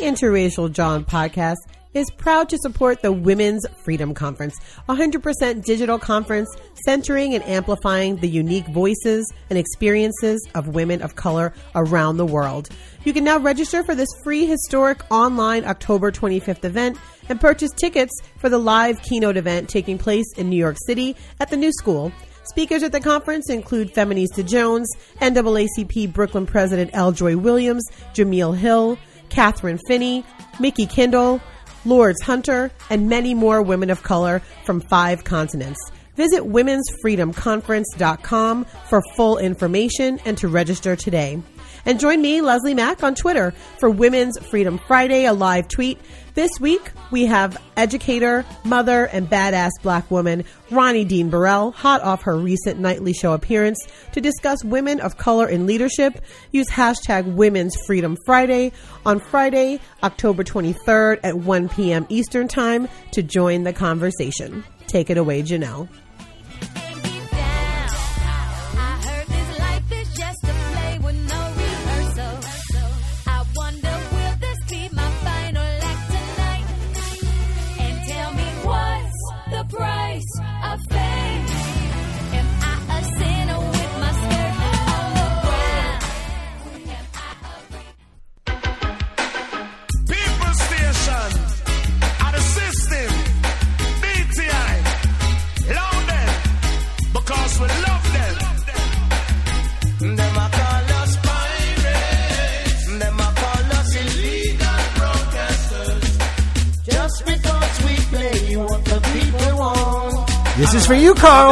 Interracial John podcast is proud to support the Women's Freedom Conference, a 100% digital conference centering and amplifying the unique voices and experiences of women of color around the world. You can now register for this free historic online October 25th event and purchase tickets for the live keynote event taking place in New York City at the New School. Speakers at the conference include Feminista Jones, NAACP Brooklyn President L. Joy Williams, Jameel Hill, Catherine Finney, Mickey Kindle, Lourdes Hunter, and many more women of color from 5 continents. Visit womensfreedomconference.com for full information and to register today. And join me, Leslie Mack, on Twitter for Women's Freedom Friday, a live tweet. This week, we have educator, mother, and badass black woman Ronnie Dean Burrell, hot off her recent nightly show appearance, to discuss women of color in leadership. Use hashtag Women's Freedom Friday on Friday, October 23rd at 1 p.m. Eastern Time to join the conversation. Take it away, Janelle. This is for you, Carl.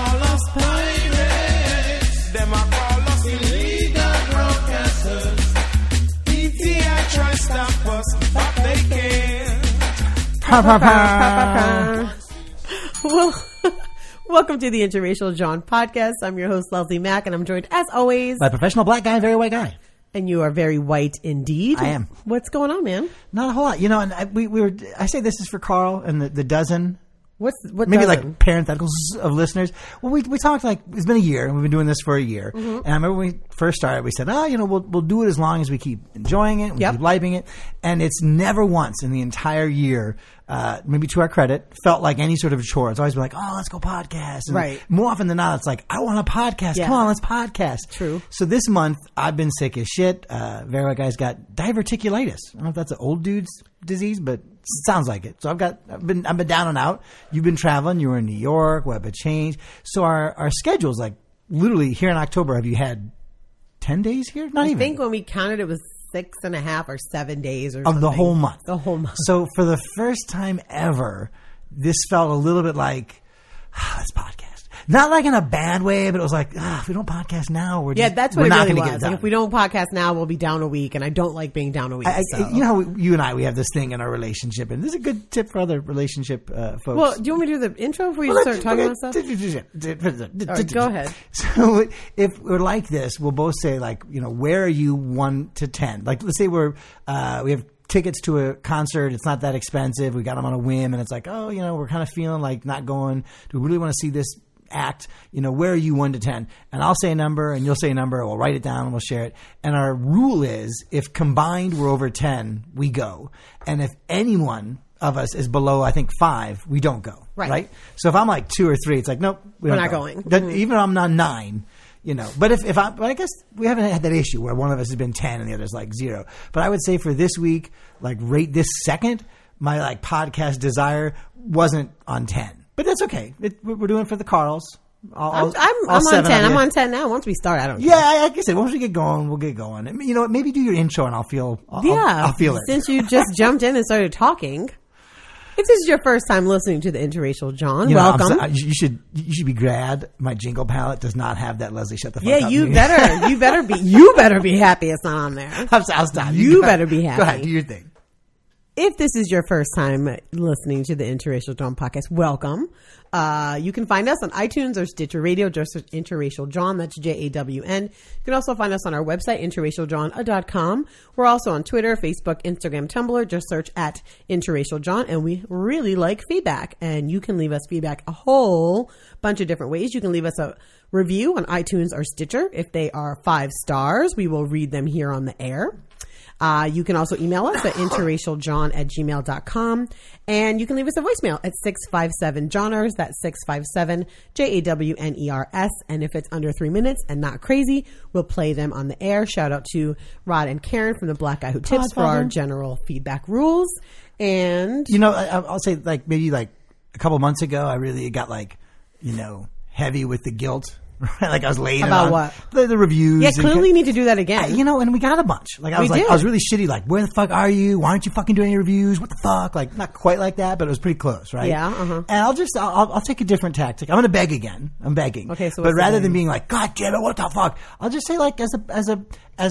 Well, welcome to the Interracial John podcast. I'm your host, Leslie Mack, and I'm joined, as always, by professional black guy, very white guy. And you are very white indeed. I am. What's going on, man? Not a whole lot. You know, and I say this is for Carl and the dozen. What maybe dozen? Like parentheticals of listeners. Well, we talked like it's been a year and we've been doing this for a year. Mm-hmm. And I remember when we first started, we said, we'll do it as long as we keep enjoying it, we keep liking it. And it's never once in the entire year, maybe to our credit, felt like any sort of chore. It's always been like, let's go podcast. And right. More often than not, it's like, I want a podcast. Yeah. Come on, let's podcast. True. So this month, I've been sick as shit. Very white guy's got diverticulitis. I don't know if that's an old dude's disease, but sounds like it. So I've been down and out. You've been traveling. You were in New York. What a change. So our schedule's like literally here in October. Have you had 10 days here? Not even. I think when we counted, it was 6.5 or 7 days or of something. the whole month. The whole month. So for the first time ever, this felt a little bit like let's podcast. Not like in a bad way, but it was like, if we don't podcast now, that's what we're it not really going to was. get it done. Like if we don't podcast now, we'll be down a week, and I don't like being down a week. You know how you and I, we have this thing in our relationship, and this is a good tip for other relationship folks. Well, do you want me to do the intro before you start talking about stuff? All right, go ahead. So if we're like this, we'll both say like, where are you 1 to 10? Like, let's say we have tickets to a concert. It's not that expensive. We got them on a whim, and it's like, we're kind of feeling like not going. Do we really want to see this act? Where are you 1 to 10? And I'll say a number and you'll say a number. We'll write it down and we'll share it. And our rule is if combined we're over 10, we go. And if anyone of us is below, I think 5, we don't go. Right? So if I'm like 2 or 3, it's like, nope, we're not going. Even if I'm not 9, but if I guess we haven't had that issue where one of us has been 10 and the other's like 0. But I would say for this week, like right this second, my like podcast desire wasn't on 10. But that's okay. We're doing it for the Carls. I'm on 10. I'm on 10 now. Once we start, I don't care. Yeah, like I said, once we get going, we'll get going. And, maybe do your intro and I'll feel it. Since you just jumped in and started talking. If this is your first time listening to the Interracial John, welcome. You should be glad my jingle palette does not have that Leslie shut the fuck up. Yeah, you better be happy it's not on there. I'll stop. You better be happy. Go ahead, do your thing. If this is your first time listening to the Interracial John podcast, welcome. You can find us on iTunes or Stitcher Radio, just search Interracial John, that's JAWN. You can also find us on our website, interracialjohn.com. We're also on Twitter, Facebook, Instagram, Tumblr, just search at Interracial John, and we really like feedback. And you can leave us feedback a whole bunch of different ways. You can leave us a review on iTunes or Stitcher. If they are 5 stars, we will read them here on the air. You can also email us at interracialjohn@gmail.com. And you can leave us a voicemail at 657-JOHNERS. That's 657-JAWNERS. And if it's under 3 minutes and not crazy, we'll play them on the air. Shout out to Rod and Karen from The Black Guy Who Tips for our general feedback rules. And I'll say maybe a couple months ago, I really got heavy with the guilt. Like I was laying about on what the reviews. Yeah, clearly need to do that again. And we got a bunch. I was really shitty. Like, where the fuck are you? Why aren't you fucking doing any reviews? What the fuck? Like, not quite like that, but it was pretty close, right? Yeah. Uh-huh. And I'll take a different tactic. I'm going to beg again. I'm begging. Okay. So, but rather than being like, God damn it, what the fuck? I'll just say as a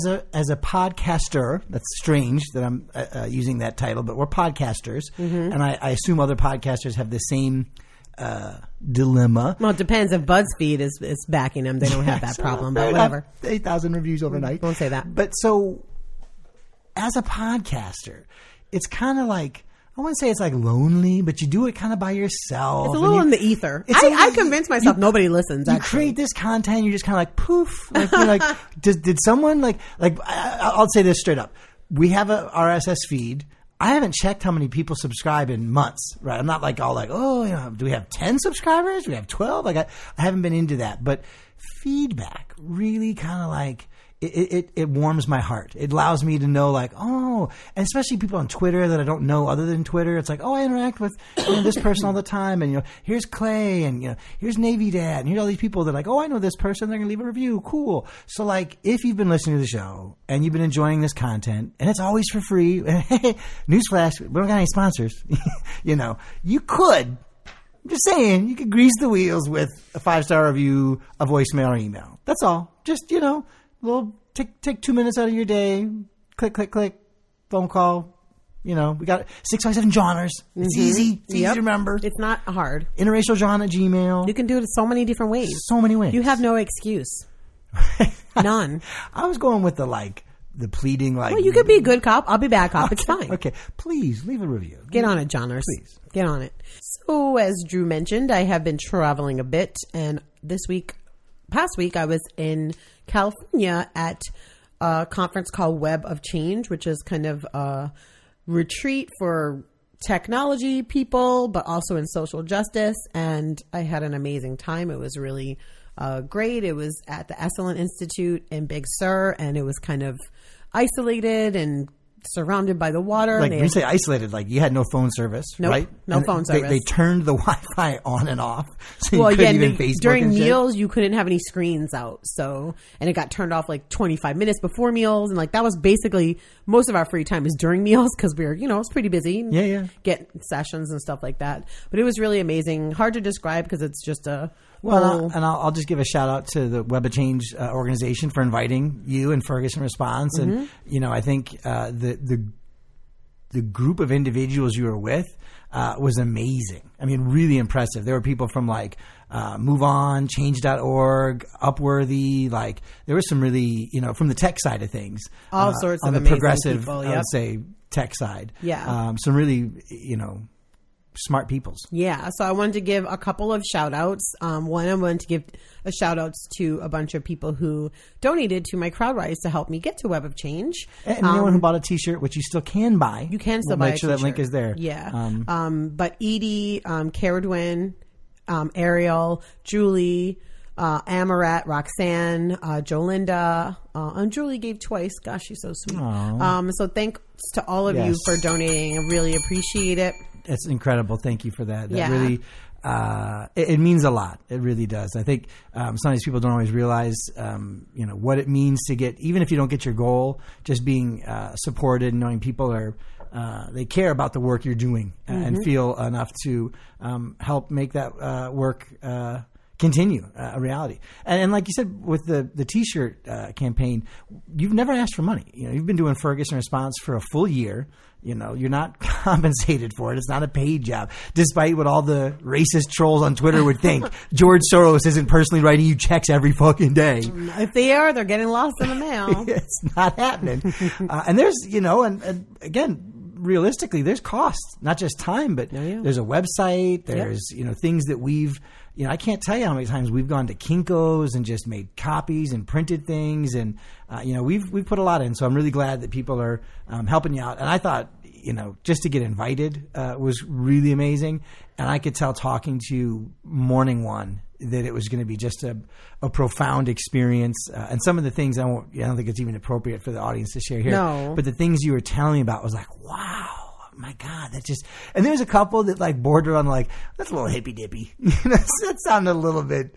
podcaster. That's strange that I'm using that title, but we're podcasters, and I assume other podcasters have the same dilemma. Well, it depends if BuzzFeed is backing them. They don't have that problem, but whatever. 8,000 reviews overnight. Don't say that. But so, as a podcaster, it's kind of like, I wouldn't say it's like lonely, but you do it kind of by yourself. It's a little in the ether. I convinced myself nobody listens. You create this content, you're just kind of like poof. Did someone I'll say this straight up. We have a RSS feed. I haven't checked how many people subscribe in months, right? I'm not do we have 10 subscribers? Do we have 12? I haven't been into that, but feedback really kind of it warms my heart. It allows me to know and especially people on Twitter that I don't know other than Twitter. It's like, I interact with this person all the time, and here's Clay, and here's Navy Dad, and here's all these people that I know this person, they're gonna leave a review. Cool. So if you've been listening to the show and you've been enjoying this content, and it's always for free, newsflash, we don't got any sponsors. You could. I'm just saying, you could grease the wheels with a 5-star review, a voicemail, or email. That's all. Just take 2 minutes out of your day. Click, click, click. Phone call. We got 657-JOHNERS. It's easy. It's easy to remember. It's not hard. InterracialJohn@gmail. You can do it so many different ways. So many ways. You have no excuse. None. I was going with the pleading Well, you could be a good cop. I'll be bad cop. It's fine. Okay. Please leave a review. Get on it, Johners. Please. Get on it. So, as Drew mentioned, I have been traveling a bit, and past week, I was in California at a conference called Web of Change, which is kind of a retreat for technology people, but also in social justice. And I had an amazing time. It was really great. It was at the Esalen Institute in Big Sur, and it was kind of isolated and surrounded by the water. When you say isolated, you had no phone service, nope, right? No phone service. They turned the Wi-Fi on and off, so you couldn't even Facebook. During meals, you couldn't have any screens out. So, and it got turned off 25 minutes before meals, and that was basically most of our free time is during meals because we were, it's pretty busy. Yeah. Get sessions and stuff like that. But it was really amazing. Hard to describe because it's just a. I'll just give a shout out to the Web of Change organization for inviting you and Ferguson Response, and I think the group of individuals you were with was amazing. I mean, really impressive. There were people from Move On, Change.org, Upworthy. There was some really from the tech side of things, all sorts on of the amazing progressive, people, yep. I would say, tech side. Yeah, some really smart peoples. Yeah. So I wanted to give a couple of shout outs. One, I wanted to give a shout outs to a bunch of people who donated to my CrowdRise to help me get to Web of Change. And anyone who bought a t-shirt, which you still can buy. You can still buy make sure that link is there. Yeah. But Edie, Caradwin, Ariel, Julie, Amarat, Roxanne, Jolinda, and Julie gave twice. Gosh, she's so sweet. So thanks to all of you for donating. I really appreciate it. It's incredible. Thank you for that. That yeah. really, it means a lot. It really does. I think some of these people don't always realize, what it means to get, even if you don't get your goal, just being supported and knowing people are, they care about the work you're doing and feel enough to help make that work continue a reality. And like you said, with the t-shirt campaign, you've never asked for money. You've been doing Ferguson Response for a full year. You're not compensated for it. It's not a paid job, despite what all the racist trolls on Twitter would think. George Soros isn't personally writing you checks every fucking day. If they are, they're getting lost in the mail. It's not happening. And there's, and again, realistically, there's costs, not just time, but there's a website, there's, things that we've, I can't tell you how many times we've gone to Kinko's and just made copies and printed things. And, we've put a lot in. So I'm really glad that people are helping you out. And I thought, just to get invited was really amazing. And I could tell talking to Morning One that it was going to be just a profound experience. And some of the things I don't think it's even appropriate for the audience to share here. No. But the things you were telling me about was like, wow, my God, and there was a couple that like bordered on like, that's a little hippy dippy. That sounded a little bit,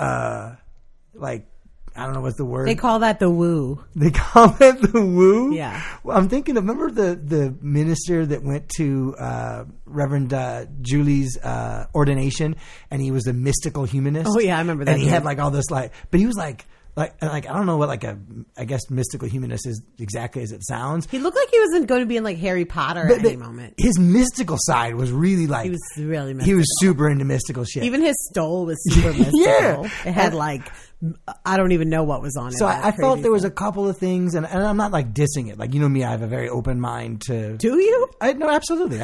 like, I don't know what's the word. They call that the woo. They call that the woo? Yeah. Well, I'm thinking, remember the minister that went to Reverend Julie's ordination, and he was a mystical humanist? Oh, yeah, I remember that. And he had like all this but he was like I don't know what I guess mystical humanist is exactly as it sounds. He looked like he wasn't going to be in like Harry Potter at any moment. His mystical side was really like, he was really mystical. He was super into mystical shit. Even his stole was super mystical. Yeah. It had like, I don't even know what was on it. So I felt there was a couple of things, and I'm not like dissing it. Like, me, I have a very open mind to. Do you? No, absolutely.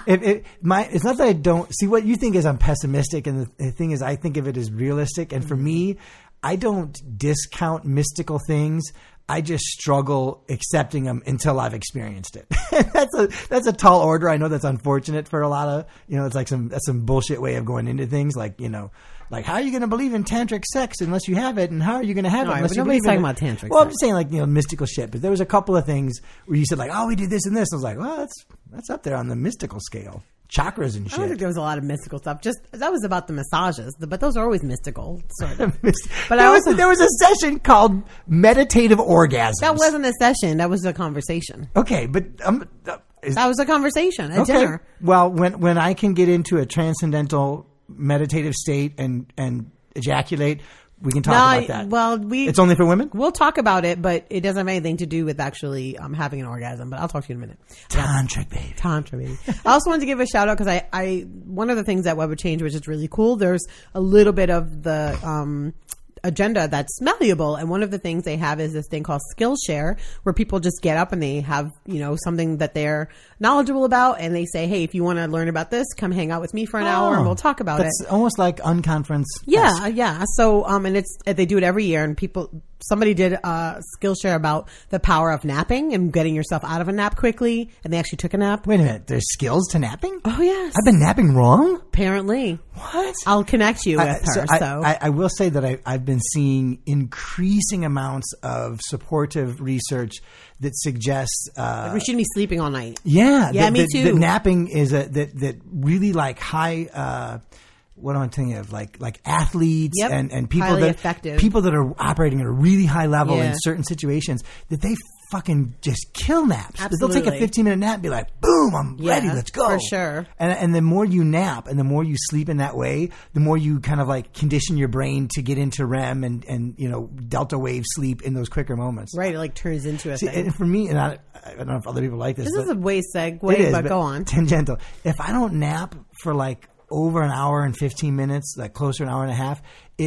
It's not that I don't see what you think is I'm pessimistic, and the thing is I think of it as realistic. And for me, I don't discount mystical things. I just struggle accepting them until I've experienced it. That's a tall order. I know that's unfortunate for a lot of, it's like that's some bullshit way of going into things. Like, like how are you going to believe in tantric sex unless you have it? And how are you going to have it unless you believe in it? Nobody's talking about tantric Well, sex. I'm just saying like, mystical shit. But there was a couple of things where you said like, oh, we did this and this. I was like, well, that's up there on the mystical scale. Chakras and shit. I don't think there was a lot of mystical stuff. Just that was about the massages, but those are always mystical, sort of. But there was a session called meditative orgasms. That wasn't a session. That was a conversation. Okay, but that was a conversation at dinner. Well, when I can get into a transcendental meditative state and ejaculate, we can talk about that. Well, it's only for women? We'll talk about it, but it doesn't have anything to do with actually having an orgasm. But I'll talk to you in a minute. Tantric baby. Tantra baby. I also wanted to give a shout out because I one of the things that Web of Change, which is really cool, there's a little bit of the agenda that's malleable, and one of the things they have is this thing called Skillshare, where people just get up and they have something that they're knowledgeable about, and they say, hey, if you want to learn about this, come hang out with me for an hour and we'll talk about it. It's almost like unconference. Yeah. So and they do it every year, and somebody did a Skillshare about the power of napping and getting yourself out of a nap quickly, and they actually took a nap. Wait a minute, there's skills to napping? Oh yes, I've been napping wrong? Apparently. What? I'll connect you with her. I will say that I've been seeing increasing amounts of supportive research that suggests we shouldn't be sleeping all night. Yeah, me too. That napping is that really like high. What am I thinking of? Like athletes and people highly that effective. People that are operating at a really high level in certain situations, that they fucking just kill naps. Absolutely. They'll take a 15-minute nap and be like, boom, I'm ready, let's go. For sure. And the more you nap and the more you sleep in that way, the more you kind of like condition your brain to get into REM and delta wave sleep in those quicker moments. Right, it like turns into a thing. And for me, and I don't know if other people like this. This is a way segue, but go on. Tangential. If I don't nap for like over an hour and 15 minutes, like closer to an hour and a half,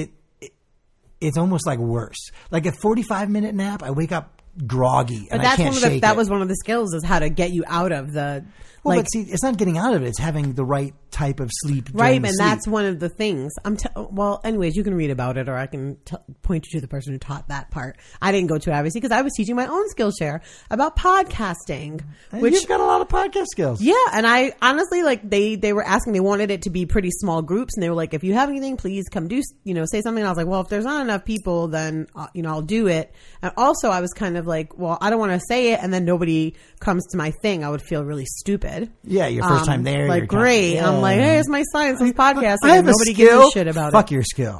it's almost like worse. Like a 45-minute nap, I wake up groggy and I can't shake it. That was one of the skills, is how to get you out of the. Well, but see, it's not getting out of it. It's having the right type of sleep. Right, and that's one of the things. Well, anyways, you can read about it, or I can point you to the person who taught that part. I didn't go to it, obviously, because I was teaching my own Skillshare about podcasting. Which you've got a lot of podcast skills. Yeah, and I honestly, like, they were asking, they wanted it to be pretty small groups, and they were like, if you have anything, please come do, say something. And I was like, well, if there's not enough people, then, I'll do it. And also, I was kind of like, well, I don't want to say it, and then nobody comes to my thing. I would feel really stupid. Yeah, your first time there. Like, great. Yeah. I'm like, hey, it's my science podcast. I have nobody skill. gives a shit about Fuck it. your skill.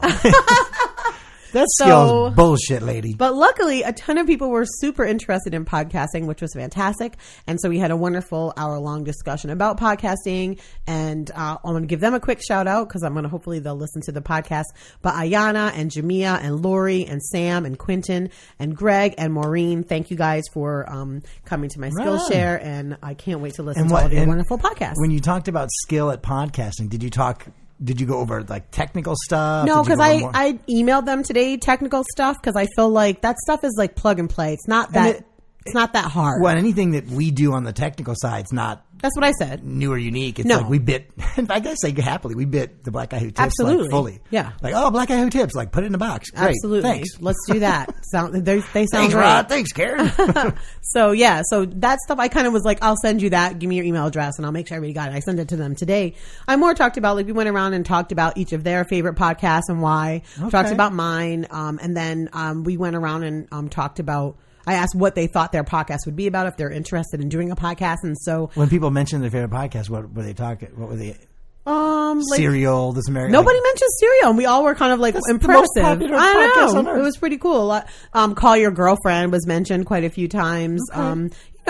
That skill's bullshit, lady. But luckily, a ton of people were super interested in podcasting, which was fantastic. And so we had a wonderful hour-long discussion about podcasting. And I'm going to give them a quick shout-out because I'm going to hopefully they'll listen to the podcast. But Ayana and Jamia and Lori and Sam and Quentin and Greg and Maureen, thank you guys for coming to my Skillshare. And I can't wait to listen to all of your wonderful podcasts. When you talked about skill at podcasting, did you go over like technical stuff? No, because I emailed them today technical stuff because I feel like that stuff is like plug and play. It's not that It's not that hard. Well, anything that we do on the technical side is not That's what I said. new or unique. It's No. like we bit, in fact, I say happily, we bit the Black Guy Who Tips Absolutely. like fully. Yeah. Like, oh, Black Guy Who Tips, like put it in a box. Great. Absolutely. Thanks. Let's do that. They sound Thanks, great. Rod. Thanks, Karen. So yeah, so that stuff I kind of was like, I'll send you that. Give me your email address, and I'll make sure everybody got it. I sent it to them today. I more talked about like we went around and talked about each of their favorite podcasts and why. Okay. Talked about mine, and then we went around and talked about. I asked what they thought their podcast would be about if they're interested in doing a podcast, and so When people mention their favorite podcast, what were they talking? What were they? like, Serial, This American. nobody mentioned Serial, and we all were kind of like That's the impressive. most popular I podcast know on earth. it was pretty cool. Call Your Girlfriend was mentioned quite a few times. Okay.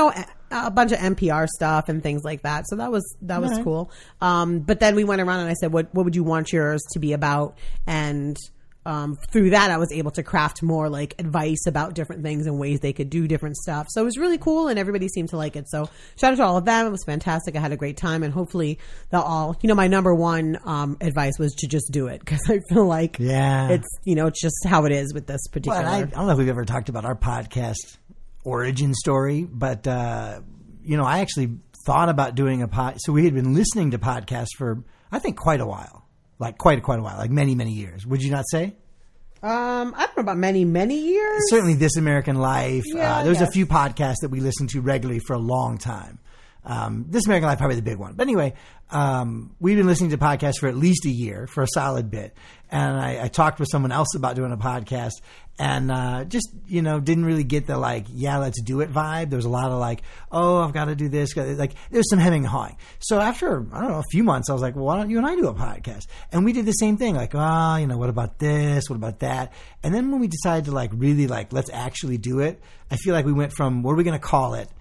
A bunch of NPR stuff and things like that. So that was Right. cool. But then we went around and I said, what would you want yours to be about? And through that, I was able to craft more like advice about different things and ways they could do different stuff. So it was really cool, and everybody seemed to like it. So shout out to all of them. It was fantastic. I had a great time, and hopefully they'll all. My number one advice was to just do it, because I feel like Yeah. it's it's just how it is with this particular. Well, I don't know if we've ever talked about our podcast origin story, but I actually thought about doing a pod. So we had been listening to podcasts for I think quite a while, like quite a while, like many years. Would you not say? I don't know about many years. Certainly, This American Life. Yeah, There's a yes. few podcasts that we listened to regularly for a long time. This American Life probably the big one. But anyway, we've been listening to podcasts for at least a year, for a solid bit. And I talked with someone else about doing a podcast, and just didn't really get the let's do it vibe. There was a lot of oh, I've got to do this. There's some hemming and hawing. So after a few months, I was like, well, why don't you and I do a podcast? And we did the same thing. What about this? What about that? And then when we decided to really let's actually do it, I feel like we went from what are we going to call it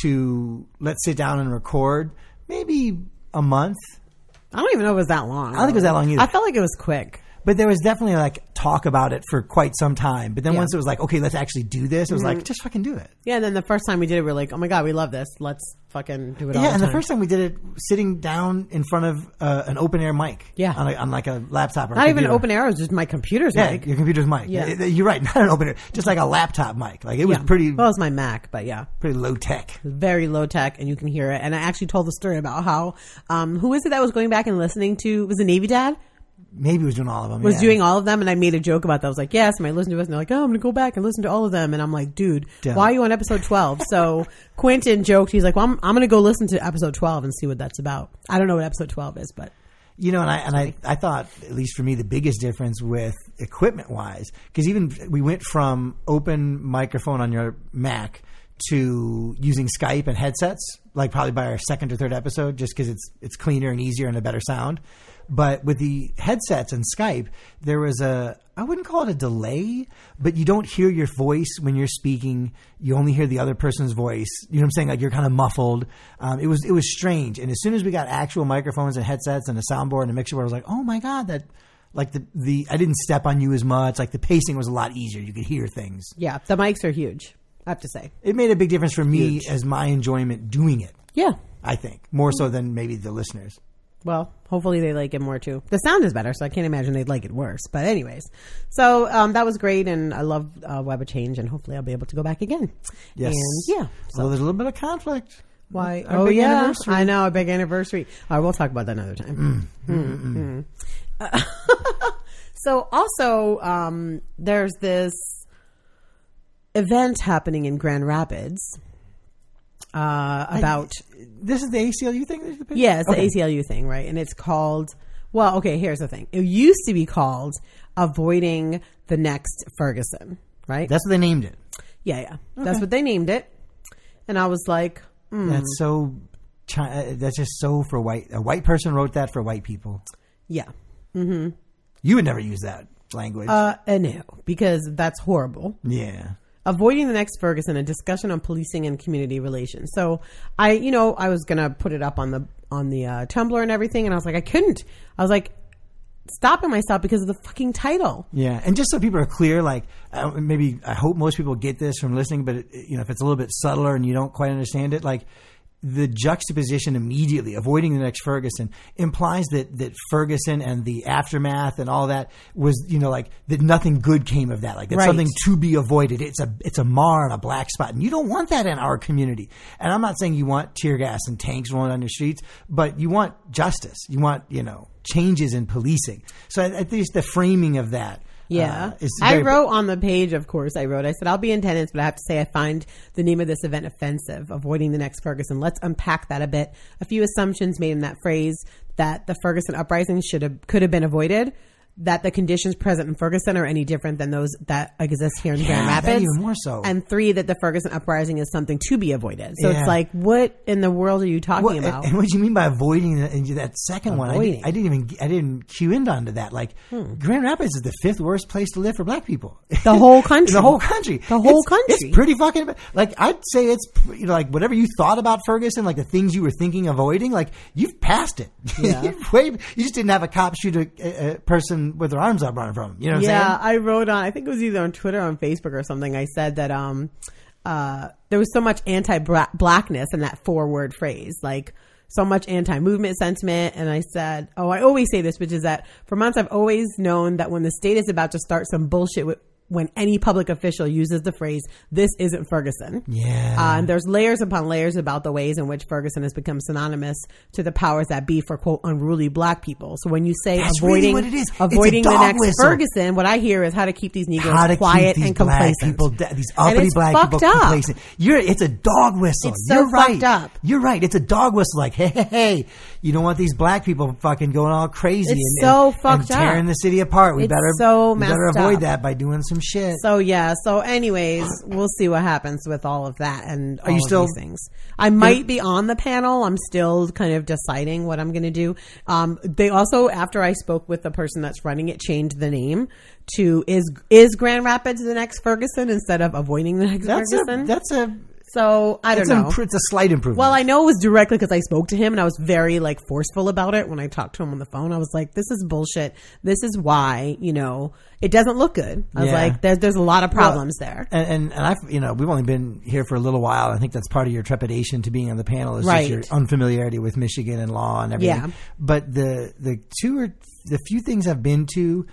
to let's sit down and record maybe a month. I don't even know if it was that long. I don't think it was that long either. I felt like it was quick. But there was definitely talk about it for quite some time. But then Yeah. once it was okay, let's actually do this, it was just fucking do it. Yeah, and then the first time we did it, we were like, oh my God, we love this. Let's fucking do it all Yeah, the and time. the first time we did it sitting down in front of an open air mic. Yeah. On a laptop or Not a even computer. open air, it was just my computer's Yeah, mic. your computer's mic. Yeah. You're right, not an open air, just like a laptop mic. It was Yeah. pretty Well, it was my Mac, but yeah. pretty low tech. Very low tech, and you can hear it. And I actually told the story about how, who is it that was going back and listening to, was it Navy Dad? Maybe it was doing all of them. Was yeah. doing all of them, and I made a joke about that. I was like, yes, and I listened to us, and they're like, oh, I'm going to go back and listen to all of them. And I'm like, dude, Don't. why are you on episode 12? So Quentin joked, he's like, well, I'm going to go listen to episode 12 and see what that's about. I don't know what episode 12 is, but. I thought, at least for me, the biggest difference with equipment wise, because even we went from open microphone on your Mac to using Skype and headsets, probably by our second or third episode, just because it's cleaner and easier and a better sound. But with the headsets and Skype, there was I wouldn't call it a delay, but you don't hear your voice when you're speaking. You only hear the other person's voice. You know what I'm saying? You're kind of muffled. It was strange. And as soon as we got actual microphones and headsets and a soundboard and a mixer board, I was like, oh my God, that I didn't step on you as much. The pacing was a lot easier. You could hear things. Yeah, the mics are huge, I have to say. It made a big difference for me as my enjoyment doing it. Yeah. I think more so than maybe the listeners. Well, hopefully they like it more too. The sound is better, so I can't imagine they'd like it worse. But anyways, so that was great, and I love Web of Change, and hopefully I'll be able to go back again. Yes. And yeah. So there's a little bit of conflict. Why? Our big anniversary. I know, a big anniversary. All right, we'll talk about that another time. So also, there's this event happening in Grand Rapids about... This is the ACLU thing? Yeah, it's Okay. the ACLU thing, right? And it's called... Well, okay, here's the thing. It used to be called Avoiding the Next Ferguson, right? That's what they named it. Yeah. That's what they named it. And I was like... That's so... That's just so for white... A white person wrote that for white people. Yeah. You would never use that language. No, because that's horrible. Yeah. Avoiding the Next Ferguson, a discussion on policing and community relations. So I was going to put it up on the Tumblr and everything. And I was like, I couldn't. I was like stopping myself because of the fucking title. Yeah. And just so people are clear, maybe I hope most people get this from listening, but if it's a little bit subtler and you don't quite understand it, the juxtaposition immediately, avoiding the next Ferguson, implies that Ferguson and the aftermath and all that was, like that nothing good came of that. Like that's something to be avoided. It's a mar and a black spot. And you don't want that in our community. And I'm not saying you want tear gas and tanks rolling on your streets, but you want justice. You want, changes in policing. So I think the framing of that. Yeah. I wrote on the page, of course, I said, I'll be in attendance, but I have to say I find the name of this event offensive, avoiding the next Ferguson. Let's unpack that a bit. A few assumptions made in that phrase: that the Ferguson uprising could have been avoided, that the conditions present in Ferguson are any different than those that exist here in Grand Rapids. Even more so. And 3, that the Ferguson uprising is something to be avoided. So it's like, what in the world are you talking about? And what do you mean by avoiding that second one? I didn't cue in onto that. Like, Grand Rapids is the 5th worst place to live for black people. The whole country. The whole country. It's pretty fucking, like, I'd say it's, like, whatever you thought about Ferguson, like the things you were thinking avoiding, like, you've passed it. Yeah. You just didn't have a cop shoot a person with their arms up running from them. You know what I'm saying? Yeah, I wrote on, I think it was either on Twitter or on Facebook or something, I said that there was so much anti-blackness in that 4-word phrase, like so much anti-movement sentiment. And I said, I always say this, which is that for months I've always known that when the state is about to start some bullshit when any public official uses the phrase, this isn't Ferguson. Yeah. And there's layers upon layers about the ways in which Ferguson has become synonymous to the powers that be for, quote, unruly black people. So when you say avoiding the next Ferguson, what I hear is how to keep these Negroes quiet and complacent. These uppity black people complacent. It's a dog whistle. It's so fucked up. You're right. It's a dog whistle. Like, hey, you don't want these black people fucking going all crazy and tearing the city apart. We better avoid that by doing some shit. So anyways, we'll see what happens with all of that and all of these things. I might be on the panel. I'm still kind of deciding what I'm going to do. They also, after I spoke with the person that's running it, changed the name to is Grand Rapids the next Ferguson instead of avoiding the next Ferguson. So I don't know. It's a slight improvement. Well, I know it was directly because I spoke to him and I was very forceful about it when I talked to him on the phone. I was like, this is bullshit. This is why, it doesn't look good. I was like, there's a lot of problems there. And I've, we've only been here for a little while. I think that's part of your trepidation to being on the panel is just your unfamiliarity with Michigan and law and everything. Yeah. But the few things I've been to,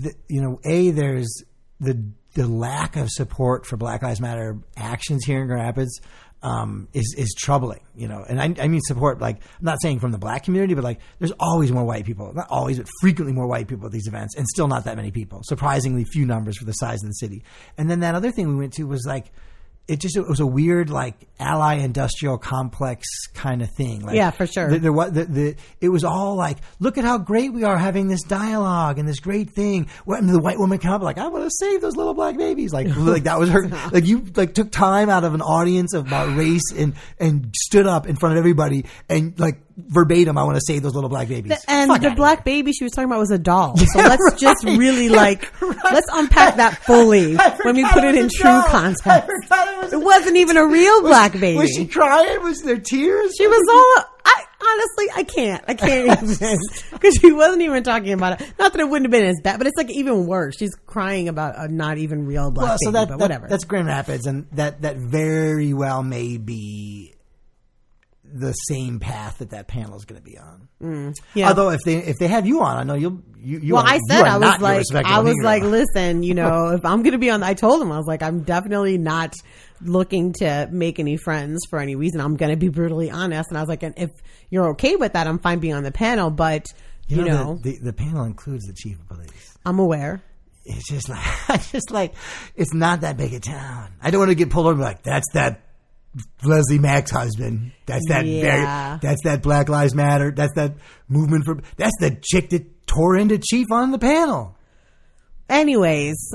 there's the lack of support for Black Lives Matter actions here in Grand Rapids is troubling, and I mean support, like, I'm not saying from the black community, but like there's always more white people, not always, but frequently more white people at these events, and still not that many people, surprisingly few numbers for the size of the city. And then that other thing we went to was like, it was a weird, like, ally industrial complex kind of thing. Like, yeah, for sure. It was all like, look at how great we are having this dialogue and this great thing. And the white woman came up like, I want to save those little black babies. Like that was her. Like, you took time out of an audience about race and stood up in front of everybody and verbatim, I want to save those little black babies. The black baby she was talking about was a doll. So let's just really let's unpack that fully when we put it in true context. It wasn't even a real black baby. Was she crying? Was there tears? She was all. I can't even, because she wasn't even talking about it. Not that it wouldn't have been as bad, but it's even worse. She's crying about a not even real black baby. But whatever. That's Grand Rapids, and that very well may be the same path that panel is going to be on. Yeah. Although if they have you on, I know you. Well, I was like, listen, if I'm going to be on, I told him, I was like, I'm definitely not looking to make any friends for any reason. I'm going to be brutally honest. And I was like, and if you're okay with that, I'm fine being on the panel, but the panel includes the chief of police. I'm aware. It's just like, it's not that big a town. I don't want to get pulled over and be like, that's that Leslie Mack's husband. That's that that's that Black Lives Matter. That's that movement that's the chick that tore into Chief on the panel. Anyways,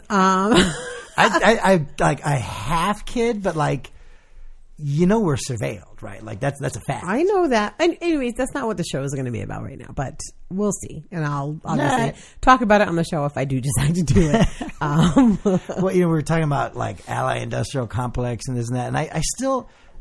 I half kid, but we're surveilled, right? Like that's a fact. I know that. And anyways, that's not what the show is going to be about right now, but we'll see. And I'll obviously talk about it on the show if I do decide to do it. Well, we were talking about ally industrial complex and this and that. And I still,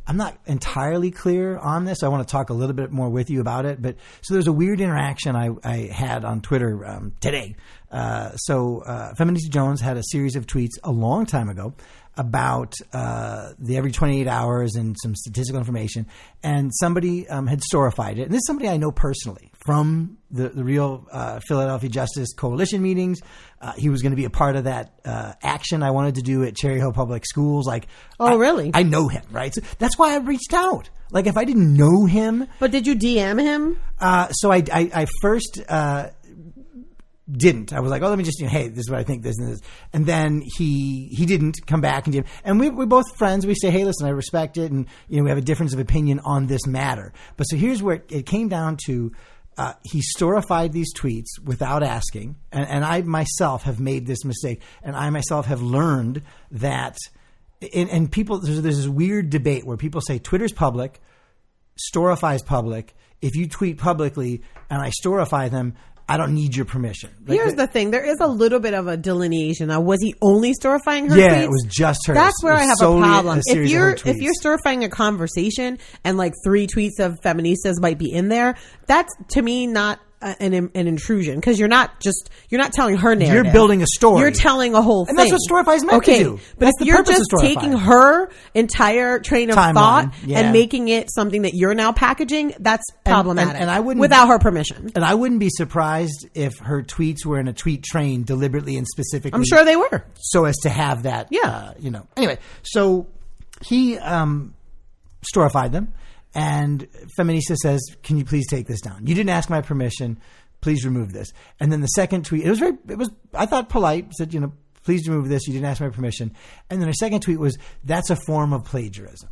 I'm not entirely clear on this. I want to talk a little bit more with you about it. But so there's a weird interaction I had on Twitter today. Feminista Jones had a series of tweets a long time ago about the every 28 hours and some statistical information, and somebody had storified it. And this is somebody I know personally from the real Philadelphia Justice Coalition meetings. He was going to be a part of that action I wanted to do at Cherry Hill Public Schools. Really? I know him, right? So that's why I reached out. Like, if I didn't know him. But did you DM him? So I first didn't. I was like, oh, let me just, hey, this is what I think, this and this. And then he didn't come back and DM. And we're both friends. We say, hey, listen, I respect it. And, we have a difference of opinion on this matter. But so here's where it came down to, he storified these tweets without asking. And I myself have made this mistake. And I myself have learned that, and people, there's this weird debate where people say Twitter's public, Storify's public. If you tweet publicly and I storify them, I don't need your permission. Here's the thing. There is a little bit of a delineation. Now, was he only storifying her tweets? Yeah, it was just her. That's where I have a problem. If you're storifying a conversation and like 3 tweets of feministas might be in there, that's to me not an intrusion, because you're not telling her narrative. You're building a story. You're telling a whole thing. And that's what Storify is meant to do. But if you're just taking her entire train of thought and making it something that you're now packaging, that's problematic. And I wouldn't, without her permission. And I wouldn't be surprised if her tweets were in a tweet train deliberately and specifically. I'm sure they were. So as to have that, Anyway, so he storified them. And Feminista says, can you please take this down? You didn't ask my permission. Please remove this. And then the second tweet, I thought polite, said, please remove this. You didn't ask my permission. And then her second tweet was, that's a form of plagiarism,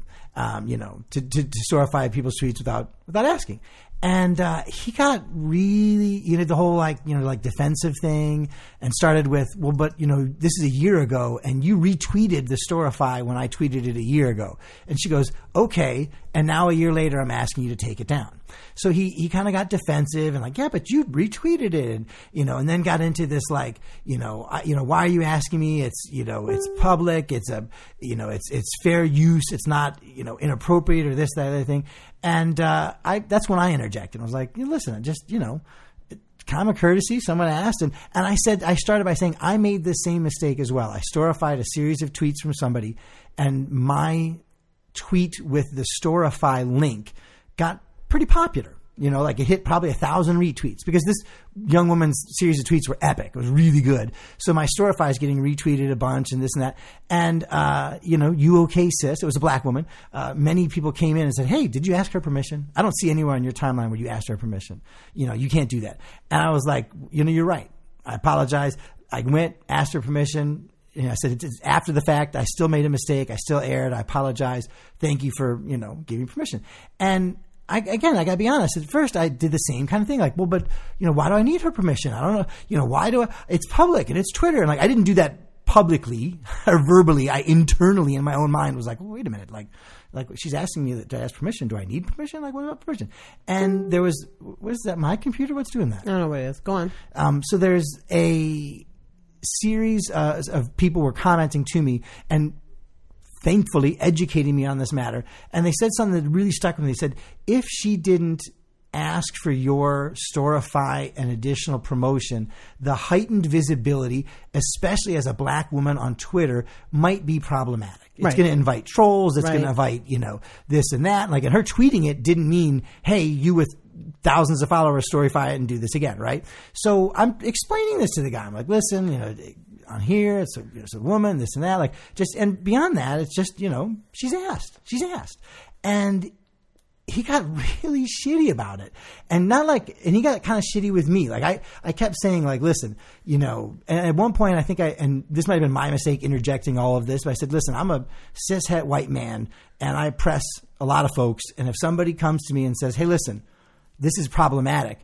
to storify people's tweets without asking. And he got really, the whole defensive thing, and started with, well, but this is a year ago, and you retweeted the Storify when I tweeted it a year ago. And she goes, okay, and now a year later, I'm asking you to take it down. So he kind of got defensive and yeah, but you retweeted it, and then got into this why are you asking me? It's it's public, it's it's fair use, it's not inappropriate or this, that, other thing. And that's when I interjected. I was like, listen, just common courtesy. Someone asked, and I started by saying I made the same mistake as well. I storified a series of tweets from somebody, and my tweet with the Storify link got pretty popular. It hit probably 1,000 retweets, because this young woman's series of tweets were epic. It was really good. So my Storify is getting retweeted a bunch and this and that. And, you okay, sis? It was a black woman. Many people came in and said, hey, did you ask her permission? I don't see anywhere on your timeline where you asked her permission. You can't do that. And I was like, you're right. I apologize. I went, asked her permission. I said, it's after the fact. I still made a mistake. I still erred. I apologize. Thank you for, giving me permission. And I got to be honest. At first, I did the same kind of thing. Well, but, why do I need her permission? I don't know. Why do I? It's public and it's Twitter. And I didn't do that publicly or verbally. I internally in my own mind was like, well, wait a minute. She's asking me to ask permission. Do I need permission? What about permission? And there was, what is that? My computer? What's doing that? I don't know what it is. Go on. So there's a series of people were commenting to me and thankfully educating me on this matter. And they said something that really stuck with me. They said, if she didn't ask for your Storify and additional promotion, the heightened visibility, especially as a black woman on Twitter, might be problematic. It's going to invite trolls. It's going to invite, this and that. And her tweeting it didn't mean, hey, you with thousands of followers, Storify it and do this again, right? So I'm explaining this to the guy. I'm like, listen, on here, it's a woman, this and that. And beyond that, it's just, she's asked. And he got really shitty about it. And and he got kind of shitty with me. I kept saying, listen, and at one point, I think and this might have been my mistake interjecting all of this, but I said, listen, I'm a cishet white man and I press a lot of folks. And if somebody comes to me and says, hey, listen, this is problematic,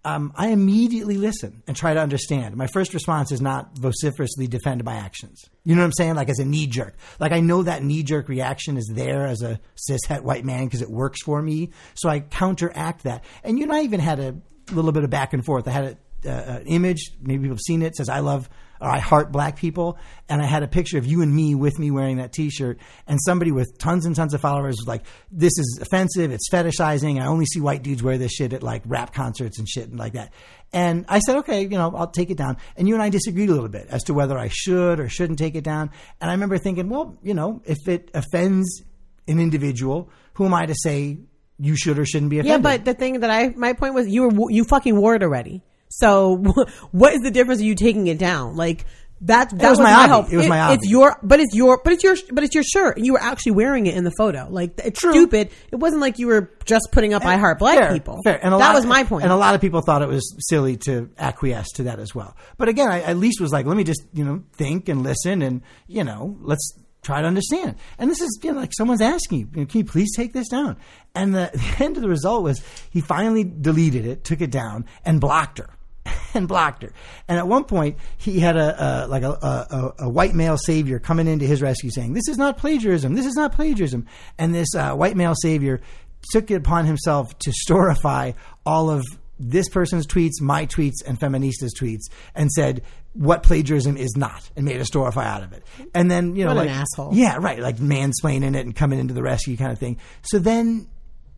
I immediately listen and try to understand. My first response is not vociferously defend my actions. You know what I'm saying? As a knee jerk. I know that knee jerk reaction is there as a cishet white man because it works for me. So I counteract that. And you and I even had a little bit of back and forth. I had image. Maybe people have seen it. It says, I heart black people. And I had a picture of you and me with me wearing that t-shirt. And somebody with tons and tons of followers was like, this is offensive. It's fetishizing. I only see white dudes wear this shit at like rap concerts and shit and like that. And I said, okay, I'll take it down. And you and I disagreed a little bit as to whether I should or shouldn't take it down. And I remember thinking, well, if it offends an individual, who am I to say you should or shouldn't be offended? Yeah, but the thing my point was you fucking wore it already. So what is the difference of you taking it down? Like that was my hope. It was my hobby. It's your shirt, and you were actually wearing it in the photo. Like it's True. Stupid. It wasn't like you were just putting up I heart black people. Fair. And that was my point. And a lot of people thought it was silly to acquiesce to that as well. But again, I at least was like, let me just think and listen, and let's try to understand. And this is like someone's asking you, can you please take this down? And the end of the result was he finally deleted it, took it down, and blocked her. And at one point, he had a white male savior coming into his rescue saying, this is not plagiarism. This is not plagiarism. And this white male savior took it upon himself to storify all of this person's tweets, my tweets, and Feminista's tweets, and said what plagiarism is not, and made a storify out of it. And then, what an asshole. Yeah, right. Like mansplaining it and coming into the rescue kind of thing. So then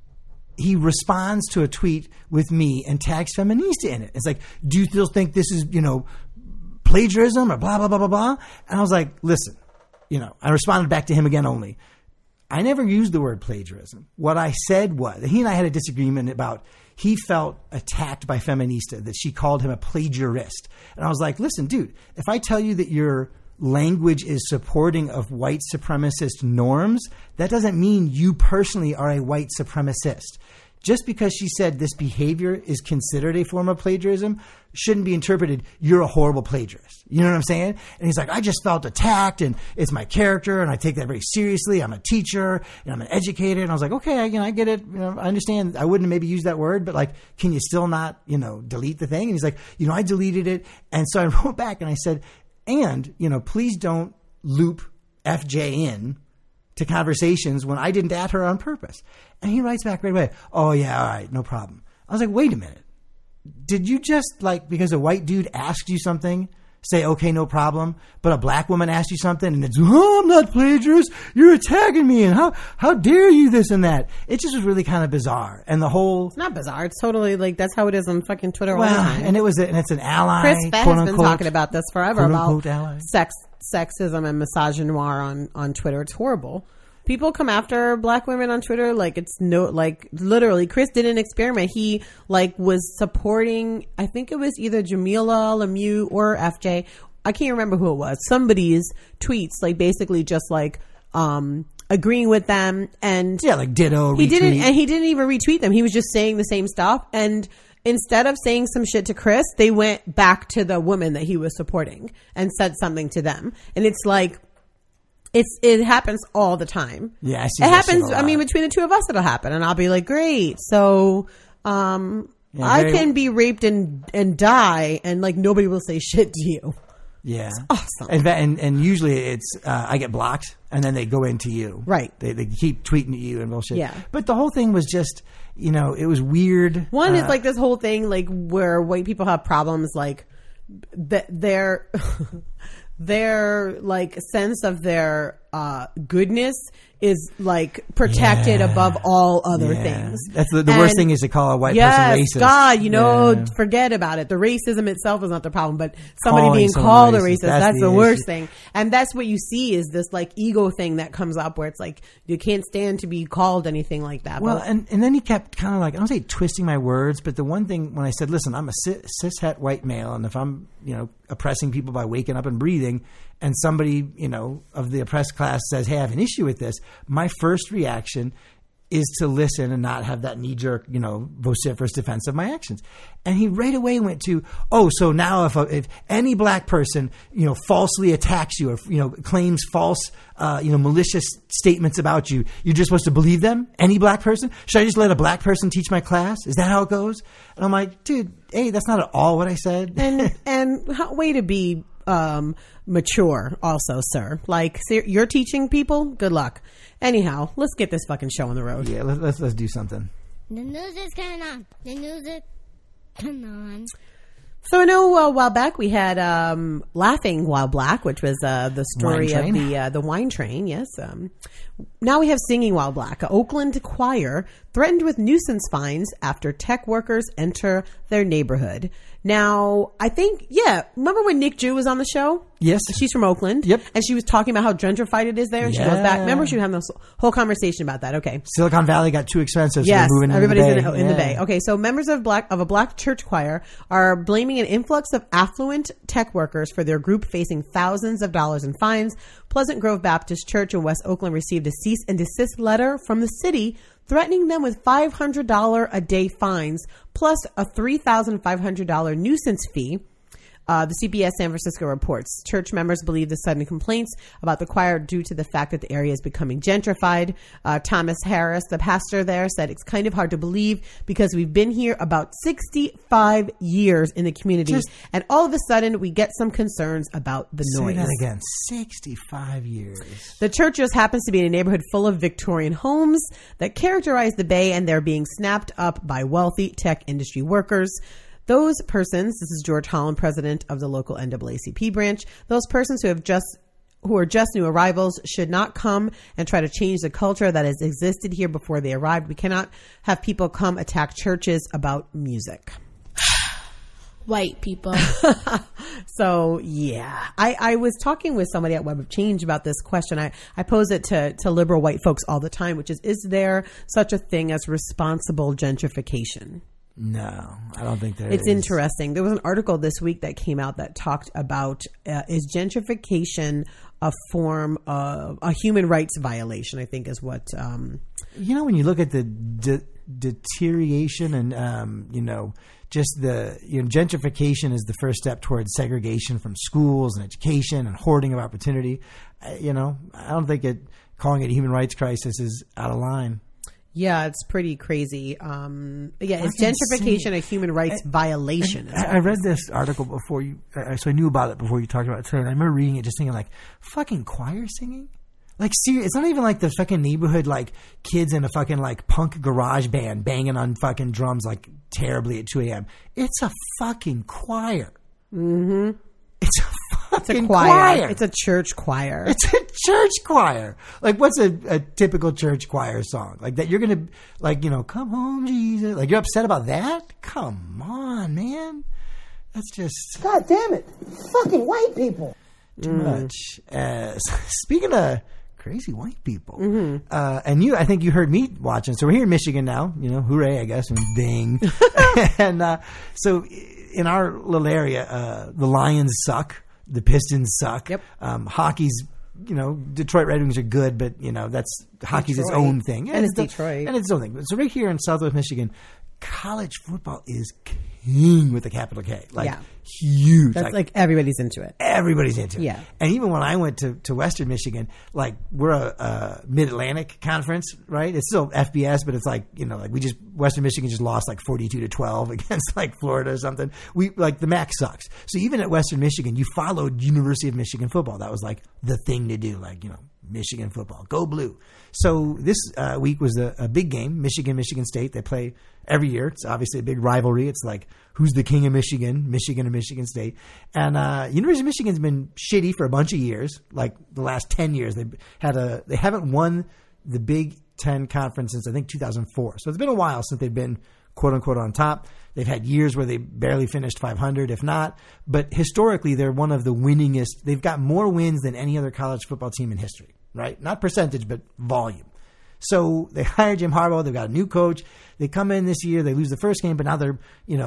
he responds to a tweet with me and tags Feminista in it. It's like, do you still think this is, plagiarism or blah, blah, blah, blah, blah? And I was like, listen, I responded back to him again only. I never used the word plagiarism. What I said was, he and I had a disagreement about, he felt attacked by Feminista, that she called him a plagiarist. And I was like, listen, dude, if I tell you that your language is supporting of white supremacist norms, that doesn't mean you personally are a white supremacist. Just because she said this behavior is considered a form of plagiarism shouldn't be interpreted, you're a horrible plagiarist. You know what I'm saying? And he's like, I just felt attacked, and it's my character, and I take that very seriously. I'm a teacher, and I'm an educator. And I was like, okay, I get it. I understand. I wouldn't maybe use that word, but like, can you still not, delete the thing? And he's like, I deleted it. And so I wrote back and I said, and, please don't loop FJ in to conversations when I didn't add her on purpose. And he writes back right away, oh yeah, all right, no problem. I was like, wait a minute. Did you just, because a white dude asked you something, say, okay, no problem, but a black woman asked you something and it's, oh, I'm not plagiarist, you're attacking me, and how dare you this and that? It just was really kind of bizarre. And the whole... It's not bizarre. It's totally that's how it is on fucking Twitter all the time. And it's an ally. Chris Fett has been talking about this forever, about ally. sexism and misogynoir on Twitter. It's horrible. People come after black women on Twitter literally. Chris did an experiment. He was supporting, I think it was either Jamila Lemieux or FJ. I can't remember who it was. Somebody's tweets, basically just agreeing with them, and ditto. He didn't even retweet them. He was just saying the same stuff. And instead of saying some shit to Chris, they went back to the woman that he was supporting and said something to them. And it's like, it happens all the time. Yeah, I see. It happens. I mean, between the two of us, it'll happen, and I'll be like, "Great, so I can be raped and die, and nobody will say shit to you." Yeah, it's awesome. And usually it's I get blocked, and then they go into you. Right. They keep tweeting at you and bullshit. Yeah. But the whole thing was just it was weird. One is this whole thing where white people have problems their sense of their goodness is protected above all other things. That's the worst thing is to call a white person racist. God, forget about it. The racism itself is not the problem, but somebody being called a racist, that's the worst thing. And that's what you see is this ego thing that comes up where it's you can't stand to be called anything like that. Well, and then he kept kind of I don't say twisting my words, but the one thing when I said, listen, I'm a cishet white male, and if I'm, oppressing people by waking up and breathing, and somebody, of the oppressed class says, hey, I have an issue with this, my first reaction is to listen and not have that knee-jerk, vociferous defense of my actions. And he right away went to, so now if any black person, falsely attacks you or, claims false, malicious statements about you, you're just supposed to believe them? Any black person? Should I just let a black person teach my class? Is that how it goes? And I'm like, dude, hey, that's not at all what I said. And way to be mature also, sir. You're teaching people? Good luck. Anyhow, let's get this fucking show on the road. Yeah, let's do something. The news is coming on. The news is coming on. So I know a while back we had Laughing While Black, which was the story of the wine train. Yes. Now we have Singing While Black. An Oakland choir threatened with nuisance fines after tech workers enter their neighborhood. Now, I think, remember when Nick Jew was on the show? Yes. She's from Oakland. Yep. And she was talking about how gentrified it is there. And she goes back. Remember, she was having this whole conversation about that. Okay. Silicon Valley got too expensive, so yes, they're moving everybody's in the Bay. Okay, so members of a black church choir are blaming an influx of affluent tech workers for their group facing thousands of dollars in fines. Pleasant Grove Baptist Church in West Oakland received a cease and desist letter from the city threatening them with $500 a day fines plus a $3,500 nuisance fee. The CBS San Francisco reports church members believe the sudden complaints about the choir are due to the fact that the area is becoming gentrified. Thomas Harris, the pastor there, said it's kind of hard to believe because we've been here about 65 years in the community, and all of a sudden we get some concerns about the noise. Say that again. 65 years. The church just happens to be in a neighborhood full of Victorian homes that characterize the Bay, and they're being snapped up by wealthy tech industry workers. Those persons, this is George Holland, president of the local NAACP branch, those persons who are just new arrivals should not come and try to change the culture that has existed here before they arrived. We cannot have people come attack churches about music. White people. So, yeah. I was talking with somebody at Web of Change about this question. I pose it to liberal white folks all the time, which is there such a thing as responsible gentrification? No, I don't think there is. It's is. interesting. There was an article this week that came out that talked about is gentrification a form of a human rights violation, I think is what... when you look at the deterioration and, just gentrification is the first step towards segregation from schools and education and hoarding of opportunity. I don't think calling it a human rights crisis is out of line. Yeah, it's pretty crazy. Is gentrification a human rights violation? I read this article before so I knew about it before you talked about it. And I remember reading it, just thinking like, fucking choir singing? Like, seriously, it's not even like the fucking neighborhood, like kids in a fucking like punk garage band banging on fucking drums like terribly at 2 a.m. It's a fucking choir. Mm-hmm. It's a fucking choir. It's a church choir. It's a church choir. Like, what's a typical church choir song? Like that you're going to, come home, Jesus. Like, you're upset about that? Come on, man. That's just... God damn it. Fucking white people. Too much. Speaking of crazy white people, and I think you heard me watching. So we're here in Michigan now, hooray, I guess, and ding. And so in our little area, the Lions suck. The Pistons suck. Yep. Hockey's, Detroit Red Wings are good, but, that's hockey's its own thing. And it's Detroit. And it's its own thing. So right here in Southwest Michigan, college football is king with a capital K. Huge. That's like everybody's into it. Everybody's into it. Yeah. And even when I went to Western Michigan, like we're a Mid-Atlantic conference, right? It's still FBS, but it's Western Michigan just lost like 42-12 against like Florida or something. The MAC sucks. So even at Western Michigan, you followed University of Michigan football. That was like the thing to do, Michigan football. Go blue. So this week was a big game, Michigan State. They play every year. It's obviously a big rivalry. It's like, who's the king of Michigan or Michigan State? And University of Michigan's been shitty for a bunch of years, like the last 10 years. They haven't won the Big Ten Conference since, I think, 2004. So it's been a while since they've been, quote unquote, on top. They've had years where they barely finished 500, if not. But historically, they're one of the winningest. They've got more wins than any other college football team in history, right? Not percentage, but volume. So they hired Jim Harbaugh. They've got a new coach. They come in this year. They lose the first game, but now they're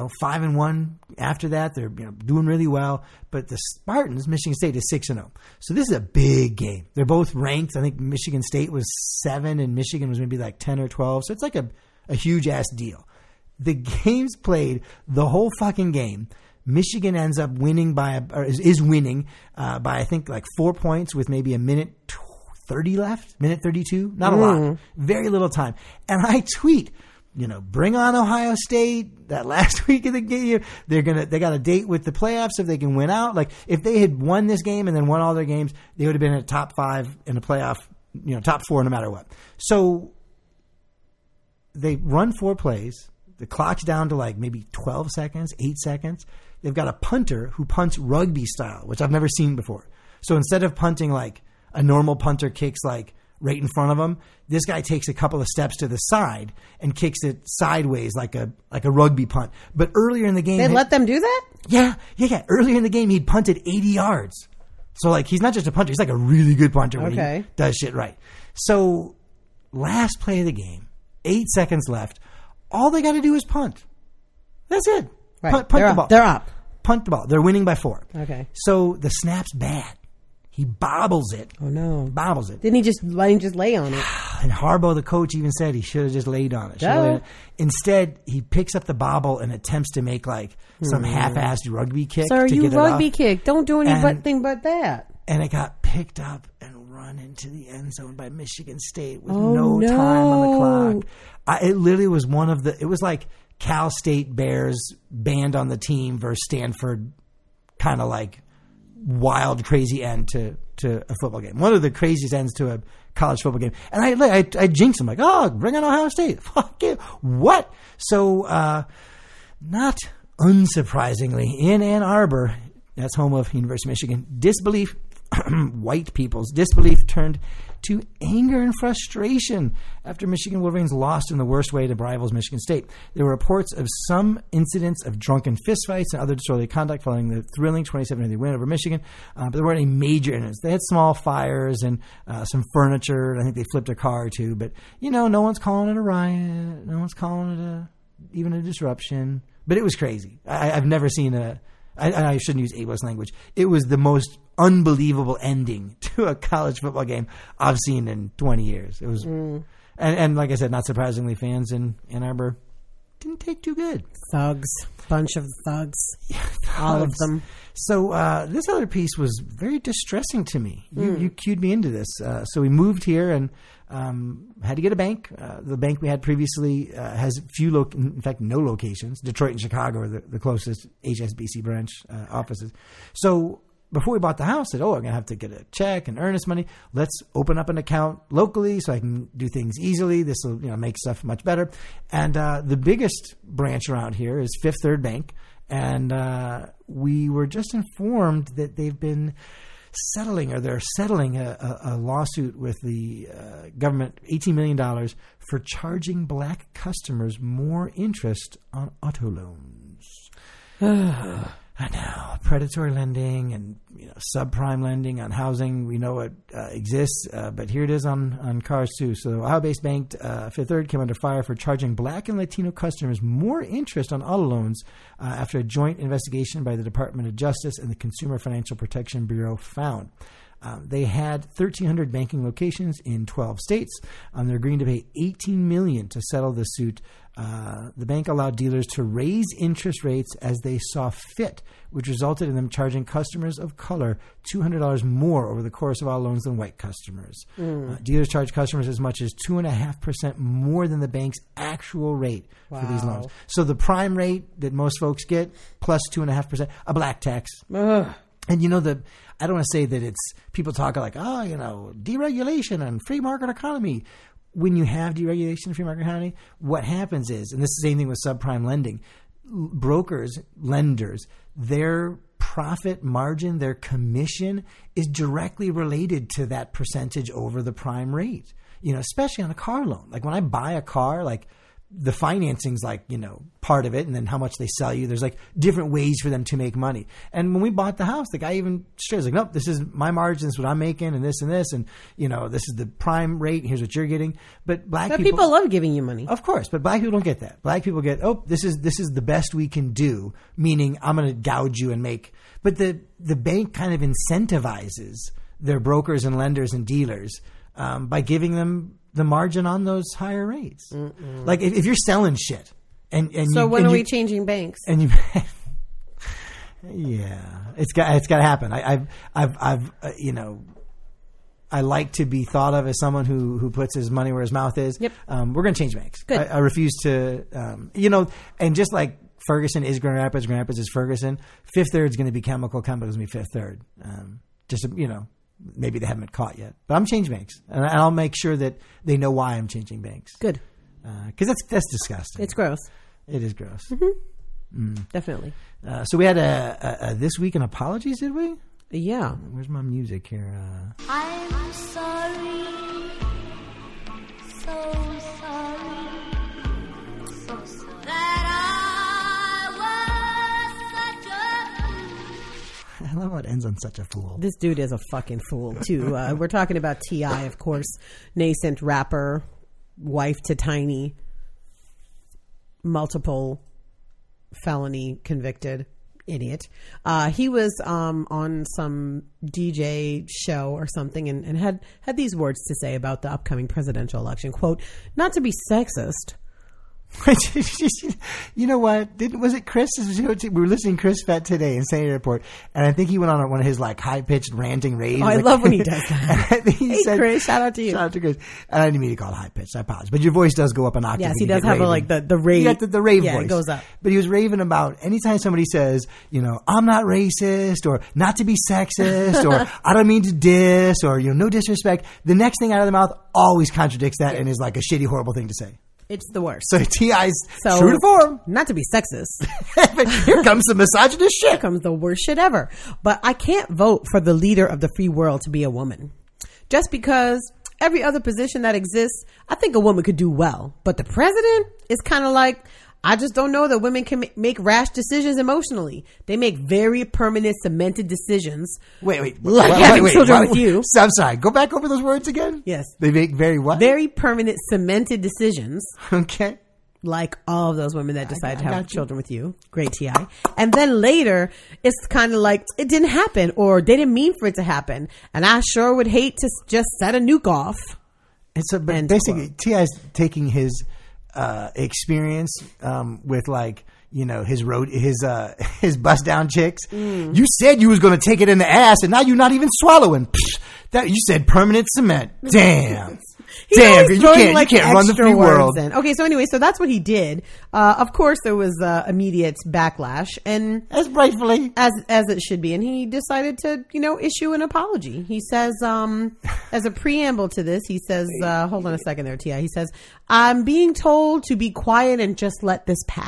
5-1 after that. They're doing really well. But the Spartans, Michigan State, is 6-0. So this is a big game. They're both ranked. I think Michigan State was 7 and Michigan was maybe like 10 or 12. So it's like a huge ass deal. The game's played the whole fucking game. Michigan ends up winning is winning by I think like 4 points with maybe a minute 30 left, minute 32, not a lot, very little time. And I tweet, bring on Ohio State. That last week of the game, they got a date with the playoffs if they can win out. Like if they had won this game and then won all their games, they would have been in a top 5 in the playoff, top 4 no matter what. So they run 4 plays. The clock's down to like maybe 12 seconds, 8 seconds. They've got a punter who punts rugby style, which I've never seen before. So instead of punting like a normal punter kicks like right in front of him, this guy takes a couple of steps to the side and kicks it sideways like a rugby punt. But earlier in the game... They let them do that? Yeah. Earlier in the game, he'd punted 80 yards. So like he's not just a punter, he's like a really good punter when he does shit right. So last play of the game, 8 seconds left, all they got to do is punt. That's it. Right. Punt the ball. They're up. Punt the ball. They're winning by 4. Okay. So the snap's bad. He bobbles it. Oh, no. Bobbles it. Didn't he just let him just lay on it? And Harbaugh, the coach, even said he should have just laid on it. Instead, he picks up the bobble and attempts to make like some half-assed rugby kick. Sir, to you get rugby it off. kick. Don't do anything but that. And it got picked up and run into the end zone by Michigan State with no time on the clock. It literally was it was like Cal State Bears band on the team versus Stanford kind of like wild, crazy end to a football game. One of the craziest ends to a college football game. And I jinxed him like, oh, bring on Ohio State. Fuck you. What? So, not unsurprisingly, in Ann Arbor, that's home of University of Michigan, disbelief, white people's disbelief turned to anger and frustration after Michigan Wolverines lost in the worst way to rivals Michigan State. There were reports of some incidents of drunken fistfights and other disorderly conduct following the thrilling 27-0 win over Michigan, but there weren't any major incidents. They had small fires and some furniture, and I think they flipped a car or two, but, no one's calling it a riot. No one's calling it even a disruption. But it was crazy. I've never seen I shouldn't use ableist language. It was the most unbelievable ending to a college football game I've seen in 20 years. It was, and like I said, not surprisingly, fans in Ann Arbor didn't take too good. Thugs, bunch of thugs, all of them. So this other piece was very distressing to me. You cued me into this. So we moved here and had to get a bank. The bank we had previously has in fact, no locations. Detroit and Chicago are the closest HSBC branch offices. So before we bought the house, I said, I'm going to have to get a check and earnest money. Let's open up an account locally so I can do things easily. This will make stuff much better. And the biggest branch around here is Fifth Third Bank. And we were just informed that they've been they're settling a lawsuit with the government, $18 million, for charging black customers more interest on auto loans. I know, predatory lending and subprime lending on housing. We know it exists, but here it is on cars too. So Ohio-based bank Fifth Third came under fire for charging black and Latino customers more interest on auto loans after a joint investigation by the Department of Justice and the Consumer Financial Protection Bureau found. They had 1,300 banking locations in 12 states. They're agreeing to pay $18 million to settle the suit. The bank allowed dealers to raise interest rates as they saw fit, which resulted in them charging customers of color $200 more over the course of all loans than white customers. Dealers charge customers as much as 2.5% more than the bank's actual rate for these loans. So the prime rate that most folks get plus 2.5%, a black tax. Ugh. And I don't want to say that it's people talk like, deregulation and free market economy. When you have deregulation and free market economy, what happens is, and this is the same thing with subprime lending, brokers, lenders, their profit margin, their commission is directly related to that percentage over the prime rate, especially on a car loan. Like when I buy a car, like the financing's like, part of it, and then how much they sell you. There's like different ways for them to make money. And when we bought the house, the guy even shares like, nope, this is my margin, this is what I'm making, and this, and this is the prime rate, and here's what you're getting. But people love giving you money. Of course, but black people don't get that. Black people get, this is the best we can do, meaning I'm going to gouge you and make. But the bank kind of incentivizes their brokers and lenders and dealers by giving them the margin on those higher rates. Like if you're selling shit, so when are we changing banks? And it's got to happen. I like to be thought of as someone who puts his money where his mouth is. Yep. We're going to change banks. Good. I refuse to. And just like Ferguson is Grand Rapids is Ferguson. Fifth Third is going to be Chemical is going to be Fifth Third. Maybe they haven't been caught yet, but I'm changing banks, and I'll make sure that they know why I'm changing banks. Good, because that's disgusting. It's gross. It is gross. Definitely. So we had a This Week in Apologies, did we? Yeah. Where's my music here? I'm sorry. So sorry. So sorry. That I was such a I love how it ends on such a fool. This dude is a fucking fool, too. We're talking about T.I., of course, nascent rapper, wife to Tiny, multiple felony convicted idiot. He was on some DJ show or something and had these words to say about the upcoming presidential election. Quote, not to be sexist. You know what? Was it Chris? We were listening to Chris Fett today in Sanity Report, and I think he went on one of his like high pitched ranting raves. Oh, I love when he does that. I think he said, Chris, shout out to you. Shout out to Chris. I didn't mean to call it high pitched. I apologize, but your voice does go up an octave. Yes, when he you does get have raving. the rave. You got the rave voice. It goes up. But he was raving about anytime somebody says, I'm not racist or not to be sexist or I don't mean to diss or no disrespect. The next thing out of their mouth always contradicts that and is like a shitty, horrible thing to say. It's the worst. So T.I.'s true to form. Not to be sexist. But here comes the misogynist shit. Here comes the worst shit ever. But I can't vote for the leader of the free world to be a woman. Just because every other position that exists, I think a woman could do well. But the president is kind of like, I just don't know that women can make rash decisions emotionally. They make very permanent, cemented decisions. Wait. Like having children with you. I'm sorry. Go back over those words again? Yes. They make very what? Very permanent, cemented decisions. Okay. Like all of those women that decide to have children with you. Great, T.I. And then later, it's kind of like, it didn't happen or they didn't mean for it to happen. And I sure would hate to just set a nuke off. And so, but basically, T.I.'s taking his experience with like his bust down chicks. You said you was going to take it in the ass, and now you're not even swallowing. That you said permanent cement. Damn. Damn, you can't run the free world. Okay, so anyway, so that's what he did. Of course, there was immediate backlash, and as rightfully as it should be. And he decided to, issue an apology. He says, as a preamble to this, he says, hold on a second there, T.I. He says, "I'm being told to be quiet and just let this pass. ...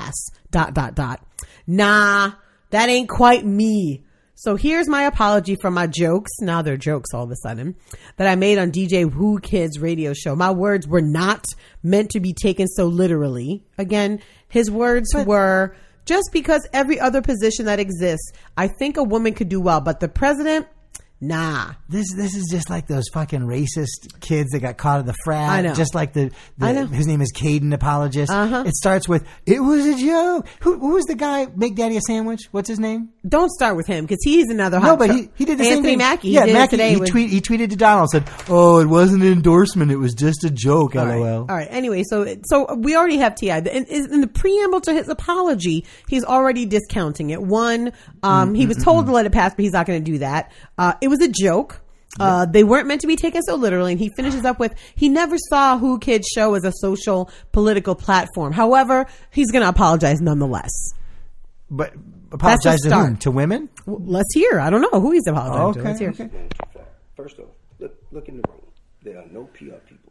Nah, that ain't quite me. So here's my apology for my jokes." Now they're jokes all of a sudden. "That I made on DJ Who Kids radio show. My words were not meant to be taken so literally." Again, his words were, just because every other position that exists, I think a woman could do well, but the president, nah. This is just like those fucking racist kids that got caught at the frat. I know. Just like I know. his name is Caden Apologist. It starts with, "It was a joke." Who was the guy, Make Daddy a Sandwich? What's his name? Don't start with him because he's another hot. No, but he did the same Anthony thing. Mackie. Yeah, he did Mackie. Today He tweeted to Donald, said, "Oh, it wasn't an endorsement. It was just a joke." All LOL. All right. Anyway, so we already have T.I. In the preamble to his apology, he's already discounting it. One, he was told to let it pass, but he's not going to do that. It was a joke. They weren't meant to be taken so literally. And he finishes up with, he never saw Who Kids show as a social political platform. However, he's going to apologize nonetheless. But apologize to whom? To women? Let's hear. I don't know who he's apologizing to. Let's hear. Okay. First off, look in the room. There are no PR people.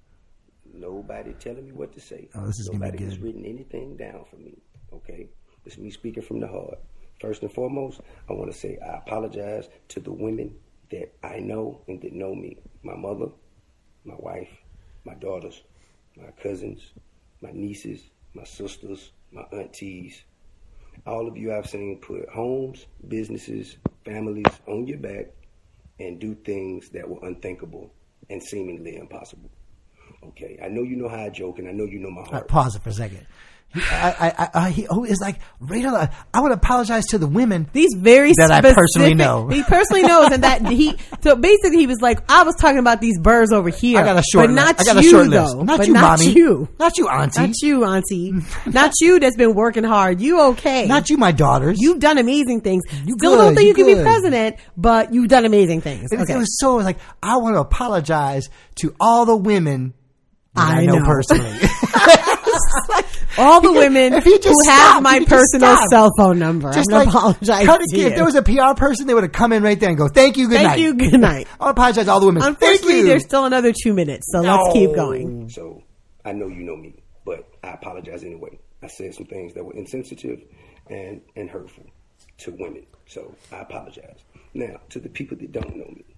Nobody telling me what to say. Oh, this is going to be Nobody has good. written anything down for me. Okay? It's me speaking from the heart. First and foremost, I want to say I apologize to the women that I know and that know me. My mother, my wife, my daughters, my cousins, my nieces, my sisters, my aunties. All of you I've seen put homes, businesses, families on your back and do things that were unthinkable and seemingly impossible. Okay, I know you know how I joke, and I know you know my heart. Pause it for a second. He is like, I would apologize to the women. These very that specific, I personally know. He personally knows, and that so basically he was like, I was talking about these birds over here. I got a short but list. not I got a you short list. though. Not but you, not mommy. you. Not you, auntie. Not you, auntie. Not you that's been working hard. You okay? Not you, my daughters. You've done amazing things. You Still good, don't think you can good. be president, but you've done amazing things. It Okay. was so like, I want to apologize to all the women that I know know. personally. All the women if he just who have stopped, my if he just personal stopped. cell phone number. Just I'm like, apologize to you. if there was a PR person, they would have come in right there and go, "Thank you, good night." Thank you, good night. I apologize to all the women. Thank Unfortunately, you. there's still another 2 minutes, so let's keep going. So I know you know me, but I apologize anyway. I said some things that were insensitive and hurtful to women. So I apologize. Now, to the people that don't know me,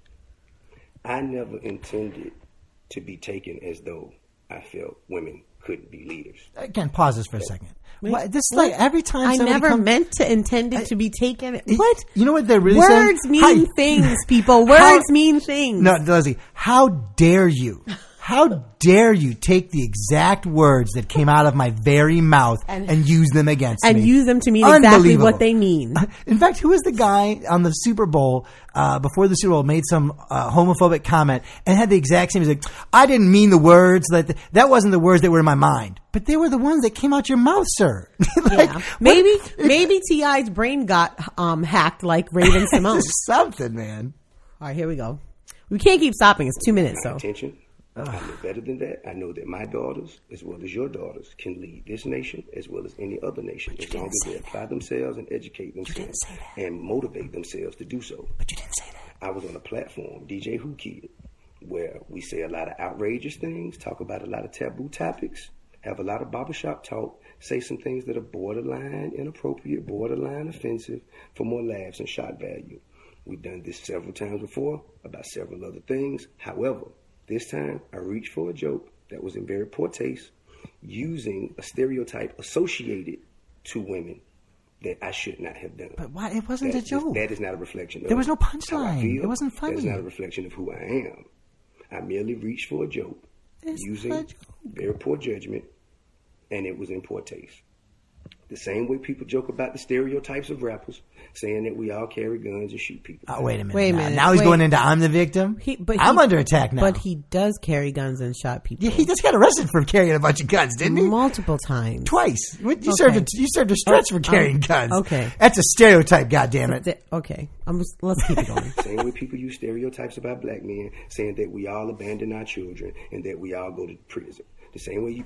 I never intended to be taken as though I felt women couldn't be leaders. Again, pause this for a second. This is like every time I somebody never meant to intend it to be taken. What? You know what they're really saying? Words mean things, people. Words mean things. No, Leslie, how dare you? How dare you take the exact words that came out of my very mouth and use them against me? And use them to mean exactly what they mean. In fact, who was the guy on the Super Bowl, before the Super Bowl, made some homophobic comment and had the exact same, he was like, I didn't mean the words, that wasn't the words that were in my mind. But they were the ones that came out your mouth, sir. Yeah. Maybe T.I.'s brain got hacked like Raven Simone. Something, man. All right, here we go. We can't keep stopping. It's 2 minutes, so. Attention. I know better than that. I know that my daughters, as well as your daughters, can lead this nation as well as any other nation, as long as they apply themselves and educate themselves and motivate themselves to do so. But you didn't say that. I was on a platform, DJ Who Kid, where we say a lot of outrageous things, talk about a lot of taboo topics, have a lot of barbershop talk, say some things that are borderline inappropriate, borderline offensive, for more laughs and shock value. We've done this several times before about several other things. However, this time, I reached for a joke that was in very poor taste, using a stereotype associated to women that I should not have done. But why? It wasn't a joke. That is not a reflection of there was no how I punchline. feel. It wasn't funny. That is not a reflection of who I am. I merely reached for a joke using very poor judgment, and it was in poor taste. The same way people joke about the stereotypes of rappers, saying that we all carry guns and shoot people. Oh, wait a minute. Now he's going into I'm the victim. I'm under attack now. But he does carry guns and shot people. Yeah, he just got arrested for carrying a bunch of guns, didn't he? Multiple times. Twice. You served a stretch for carrying guns. Okay. That's a stereotype, goddammit. Okay. Let's keep it going. Same way people use stereotypes about black men, saying that we all abandon our children and that we all go to prison. The same way you...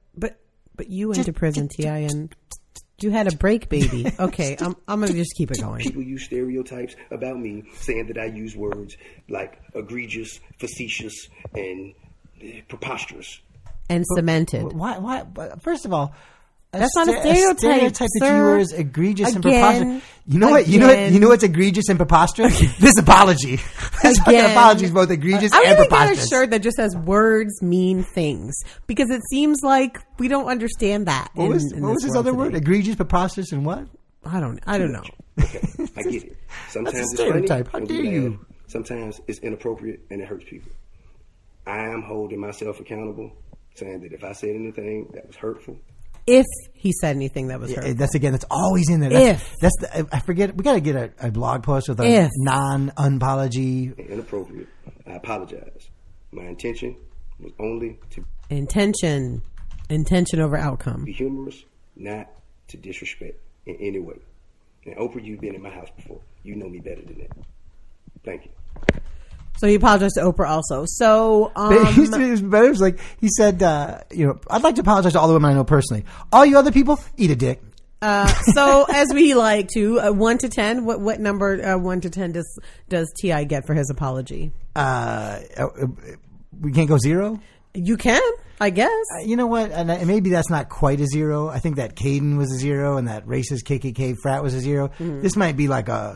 But you went to prison, T.I., and... You had a break, baby. Okay, I'm going to just keep it going. People use stereotypes about me, saying that I use words like egregious, facetious, and preposterous. And cemented. Why? First of all, that's not a stereotype, that sir. you were as egregious and Again, preposterous. You know what? You know what's egregious and preposterous? This apology. This fucking apology is both egregious and preposterous. I really got a shirt that just says "words mean things" because it seems like we don't understand that. What was his other word? Egregious, preposterous, and what? I don't know. Okay, I get it. Sometimes That's a it's stereotype. funny, How dare you? Sometimes it's inappropriate and it hurts people. I am holding myself accountable, saying that if I said anything that was hurtful, if he said anything that was hurtful. That's always in there. I forget. We got to get a blog post with a non-apology. Inappropriate. I apologize. My intention was only to intention over outcome. Be humorous, not to disrespect in any way. And Oprah, you've been in my house before. You know me better than that. Thank you. So he apologized to Oprah also. So, it was like he said, I'd like to apologize to all the women I know personally. All you other people, eat a dick. So as we like to 1 to 10, what number 1 to 10 does T.I. get for his apology? We can't go 0. You can, I guess. You know what? And maybe that's not quite a 0. I think that Caden was a 0, and that racist KKK frat was a 0. Mm-hmm. This might be like a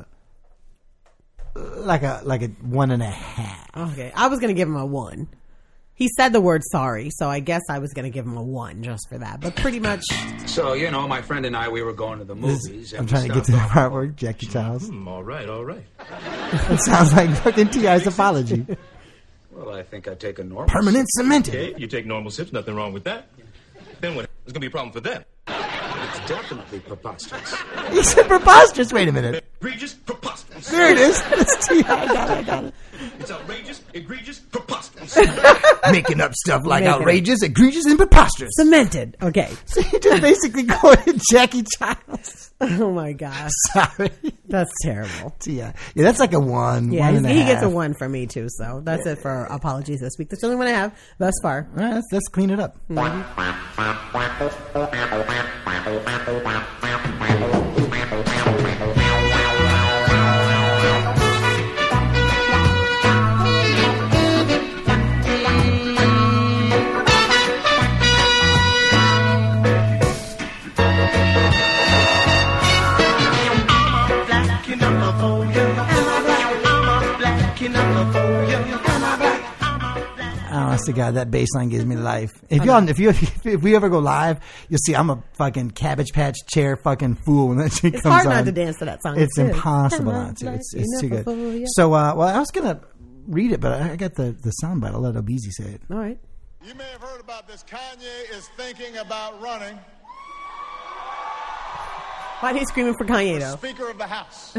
1.5. Okay, I was going to give him a 1. He said the word sorry, so I guess I was going to give him a 1 just for that. But pretty much. So, my friend and I, we were going to the movies. I'm trying to get to the part where Jackie Childs. All right. That sounds like fucking T.I.'s apology. Well, I think I take a normal permanent sip. cemented. Okay, you take normal sips, nothing wrong with that. Then what? There's going to be a problem for them. It's definitely preposterous. You said preposterous. Wait a minute. Egregious, preposterous. There it is. That's T.I. I got it. It's outrageous, egregious, preposterous. Making up stuff like outrageous, egregious, and preposterous. Cemented. Okay. So you just basically go to Jackie Childs. Oh my gosh. Sorry. That's terrible. Yeah, that's like a 1. Yeah, 1.5. he gets a 1 from me too. So that's it for apologies this week. That's the only one I have thus far. All right, let's clean it up. to God, that bass line gives me life. If we ever go live, you'll see I'm a fucking Cabbage Patch chair fucking fool when that shit It's comes hard on. not to dance to that song. It's too. impossible not to. It's too good. So, well, I was gonna read it, but I got the soundbite. I'll let Obeezy say it. All right. You may have heard about this. Kanye is thinking about running Why are you screaming for Kanye, though? Speaker of the House.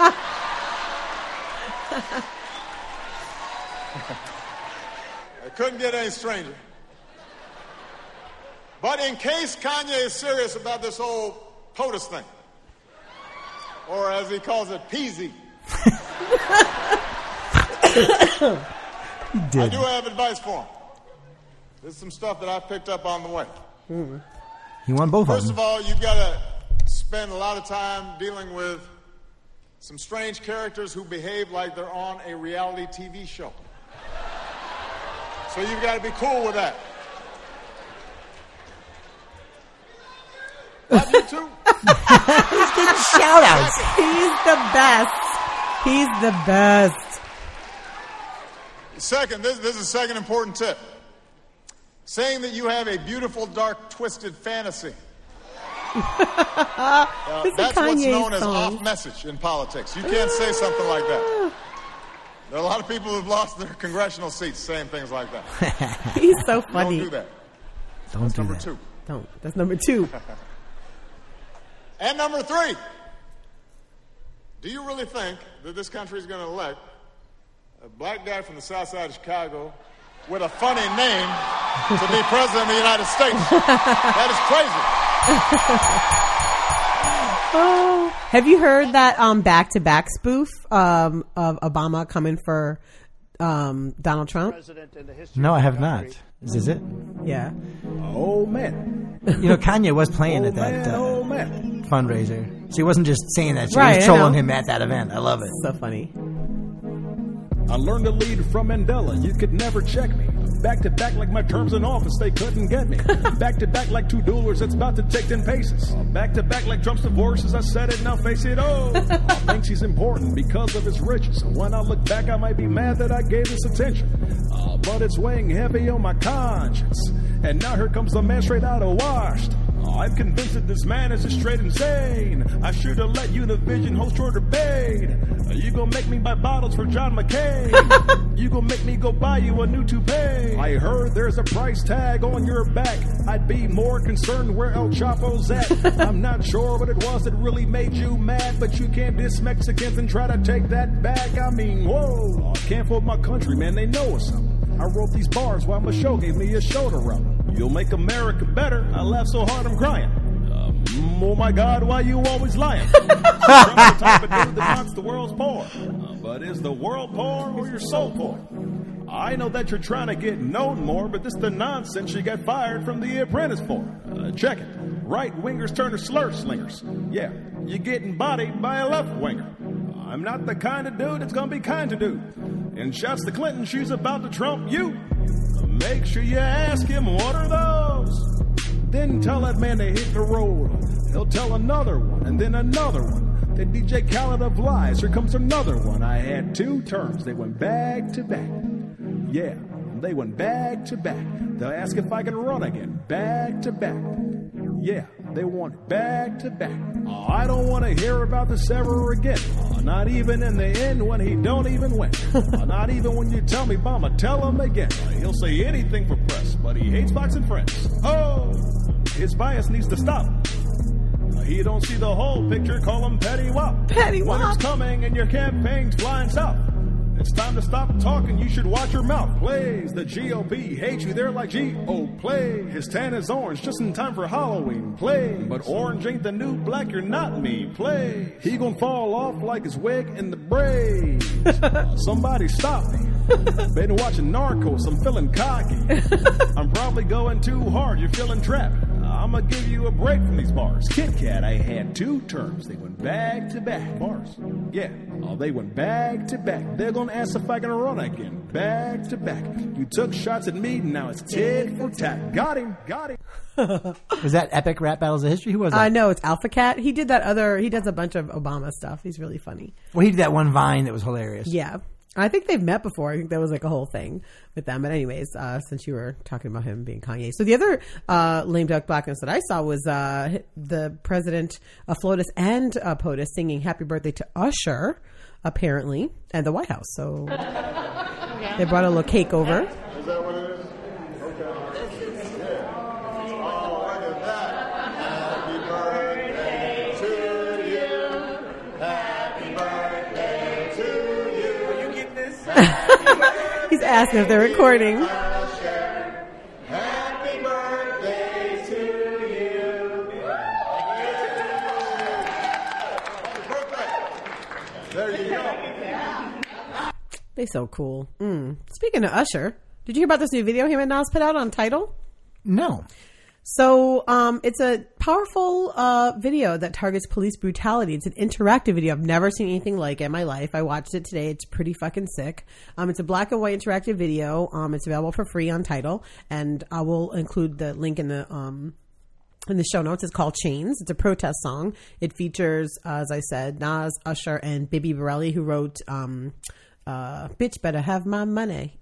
I couldn't get any stranger. But in case Kanye is serious about this whole POTUS thing, or as he calls it, PZ, I do have advice for him. There's some stuff that I picked up on the way. He won both First of of them. all, you've got to spend a lot of time dealing with some strange characters who behave like they're on a reality TV show. So you've got to be cool with that. Love you too. He's getting shout outs. He's the best. He's the best. Second, this is a second important tip. Saying that you have a beautiful, dark, twisted fantasy. This is That's what's Kanye's known as song. off message in politics. You can't say something like that. There are a lot of people who've lost their congressional seats saying things like that. He's so funny. Don't do that. Don't That's do number that. 2. Don't. That's number 2. And number 3. Do you really think that this country is going to elect a black guy from the south side of Chicago with a funny name to be president of the United States? That is crazy. Have you heard that back-to-back spoof of Obama coming for Donald Trump? No, I have not. Is this it? Yeah. Oh, man. You know, Kanye was playing at that fundraiser. So he wasn't just saying that shit. He was trolling him at that event. I love it. So funny. I learned to lead from Mandela. You could never check me. Back to back like my terms in office, they couldn't get me. Back to back like 2 duelers that's about to take 10 paces. Back to back like Trump's divorces, I said it, now face it. Oh, I think she's important because of his riches. When I look back, I might be mad that I gave this attention. But it's weighing heavy on my conscience. And now here comes the man straight out of Washed. I'm convinced that this man is just straight insane. I should have let Univision host your debate. You gon' make me buy bottles for John McCain. You gon' make me go buy you a new toupee. I heard there's a price tag on your back. I'd be more concerned where El Chapo's at. I'm not sure what it was that really made you mad, but you can't diss Mexicans and try to take that back. I mean, whoa, I can't fool my country, man, they know what's up. I wrote these bars while Michelle gave me a shoulder rub. You'll make America better. I laugh so hard I'm crying. Oh my God, why you always lying? Trump's the type of dude that wants the world's poor. But is the world poor or your soul poor? I know that you're trying to get known more, but this is the nonsense you got fired from The Apprentice for. Check it. Right-wingers turn to slur slingers. Yeah, you're getting bodied by a left-winger. I'm not the kind of dude that's gonna be kind to dude. And shouts to Clinton, she's about to trump you. Make sure you ask him, what are those? Then tell that man to hit the road. He'll tell another one, and then another one. Then DJ Khaled of lies, here comes another one. I had 2 terms, they went back to back. Yeah, they went back to back. They'll ask if I can run again, back to back. Yeah, they want it back to back. I don't want to hear about this ever again. Not even in the end when he don't even win. Not even when you tell me, Obama, tell him again. He'll say anything for press, but he hates Fox and Friends. Oh, his bias needs to stop. He don't see the whole picture, call him Petty Wop. Petty Wop. Winter's coming and your campaign's flying south. It's time to stop talking, you should watch your mouth. Plays, the GOP hates you, they're like G.O. Play. His tan is orange, just in time for Halloween. Play, but orange ain't the new black, you're not me. Play, he gon' fall off like his wig in the braids. Somebody stop me. Been watching Narcos, I'm feeling cocky. I'm probably going too hard, you're feeling trapped. I'ma give you a break from these bars. Kit Kat, I had 2 terms. They went back to back. Bars. Yeah. Oh, they went back to back. They're gonna ask if I can run again. Back to back. You took shots at me, now it's tit for tat. Got him. Got him. Was that Epic Rap Battles of History? Who was that? No, it's Alpha Cat. He did that he does a bunch of Obama stuff. He's really funny. Well, he did that one Vine that was hilarious. Yeah. I think they've met before. I think there was like a whole thing with them. But anyways, since you were talking about him being Kanye. So the other lame duck blackness that I saw was the president of FLOTUS and POTUS singing Happy Birthday to Usher, apparently, at the White House. So they brought a little cake over. Is that what it is? Okay. Yeah. Oh, look at that. Happy birthday to you. Happy birthday to you. You get this? He's asking if they're recording. Happy birthday to you. Happy birthday. There you go. They so cool. Speaking of Usher, did you hear about this new video him and Nas put out on Tidal? No. So it's a powerful video that targets police brutality. It's an interactive video. I've never seen anything like it in my life. I watched it today. It's pretty fucking sick. It's a black and white interactive video. It's available for free on Tidal, and I will include the link in the show notes. It's called Chains. It's a protest song. It features, as I said, Nas, Usher, and Bibi Borelli, who wrote Bitch Better Have My Money.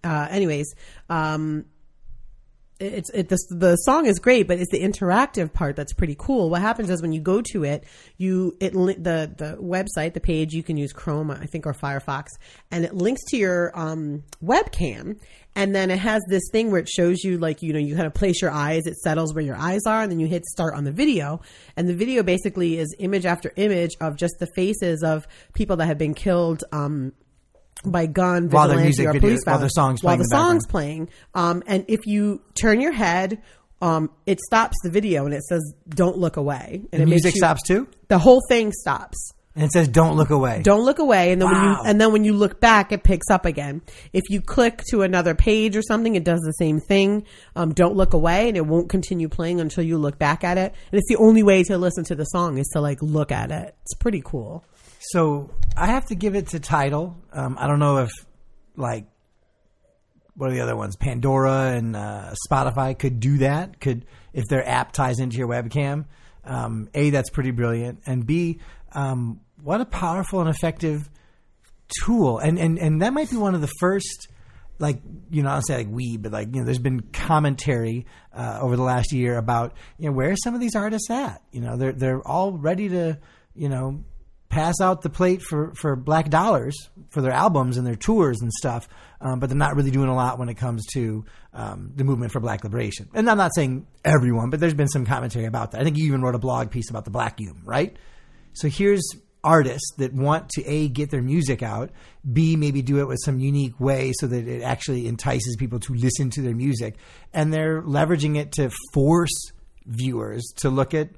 The song is great, but it's the interactive part that's pretty cool. What happens is when you go to it, the website, the page, you can use Chrome, I think, or Firefox, and it links to your webcam, and then it has this thing where it shows you, like, you kind of place your eyes, it settles where your eyes are, and then you hit start on the video, and the video basically is image after image of just the faces of people that have been killed by gun, vigilante, or police violence while the song's playing. And if you turn your head, it stops the video and it says, "Don't look away." And the music stops too? The whole thing stops. And it says, "Don't look away." Don't look away. And then when you look back, it picks up again. If you click to another page or something, it does the same thing. Don't look away, and it won't continue playing until you look back at it. And it's the only way to listen to the song is to like look at it. It's pretty cool. So I have to give it to Tidal. I don't know if, like, what are the other ones? Pandora and Spotify could do that. If their app ties into your webcam. A, that's pretty brilliant. And B, what a powerful and effective tool. And that might be one of the first, like, I'll say like but like, there's been commentary over the last year about, where are some of these artists at? They're all ready to, pass out the plate for black dollars for their albums and their tours and stuff, but they're not really doing a lot when it comes to the movement for black liberation. And I'm not saying everyone, but there's been some commentary about that. I think you even wrote a blog piece about the Black Hume, right? So here's artists that want to, A, get their music out, B, maybe do it with some unique way so that it actually entices people to listen to their music, and they're leveraging it to force viewers to look at,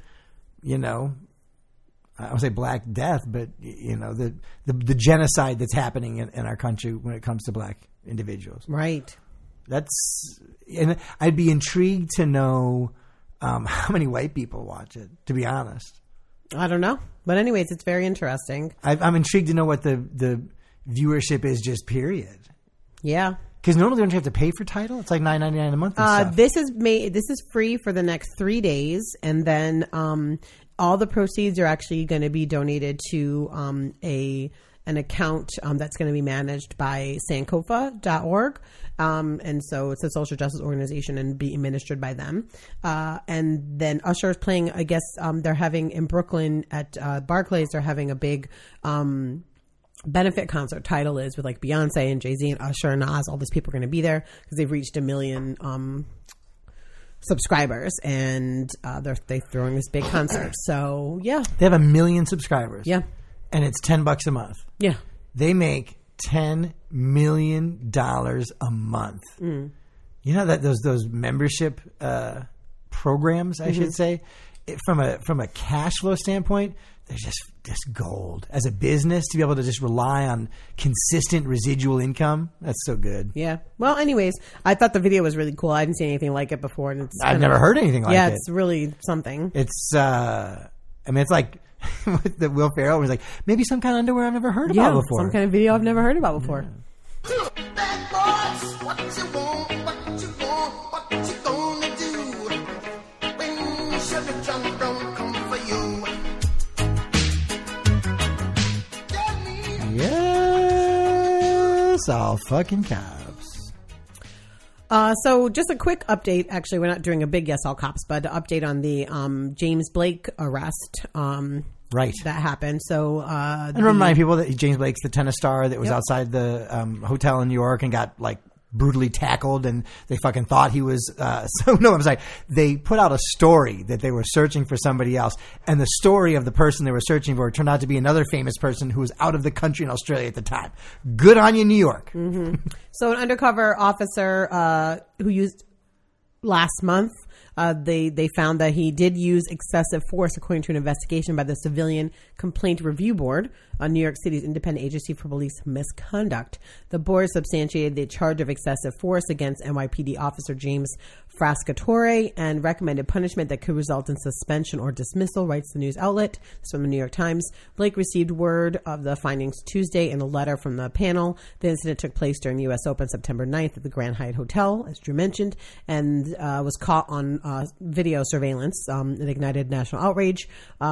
I would say Black Death, but the genocide that's happening in our country when it comes to black individuals. Right. And I'd be intrigued to know how many white people watch it, to be honest. I don't know. But anyways, it's very interesting. I'm intrigued to know what the viewership is, just period. Yeah. Because normally don't you have to pay for Tidal? It's like $9.99 a month and stuff. This is free for the next 3 days, and then all the proceeds are actually going to be donated to an account that's going to be managed by Sankofa.org. And so it's a social justice organization and be administered by them. And then Usher is playing, I guess they're having in Brooklyn at Barclays, they're having a big benefit concert. Tidal is with like Beyonce and Jay-Z and Usher and Nas. All these people are going to be there because they've reached 1 million subscribers, and they're throwing this big concert. So yeah, they have 1 million subscribers. Yeah, and it's $10 a month. Yeah, they make $10 million a month. You know that those membership programs, I should say, from a cash flow standpoint, they're just gold. As a business, to be able to just rely on consistent residual income, that's so good. Yeah. Well, anyways, I thought the video was really cool. I hadn't seen anything like it before, and I've never heard anything like it. Yeah, it's really something. It's it's like with the Will Ferrell was like, maybe some kind of underwear I've never heard about before. Some kind of video I've never heard about before. Yes, House all fucking cops. So just a quick update. Actually, we're not doing a big yes all cops, but an update on the James Blake arrest. Right. That happened. So, and remind people that James Blake's the tennis star that was outside the hotel in New York and got like brutally tackled, and they fucking thought he was, they put out a story that they were searching for somebody else, and the story of the person they were searching for turned out to be another famous person who was out of the country in Australia at the time. Good on you, New York. Mm-hmm. So an undercover officer, who used last month, they found that he did use excessive force, according to an investigation by the Civilian Complaint Review Board, New York City's independent agency for police misconduct. The board substantiated the charge of excessive force against NYPD officer James Frascatore and recommended punishment that could result in suspension or dismissal, writes the news outlet. It's from the New York Times. Blake received word of the findings Tuesday in a letter from the panel. The incident took place during the U.S. Open September 9th at the Grand Hyatt Hotel, as Drew mentioned, and was caught on video surveillance. It ignited national outrage.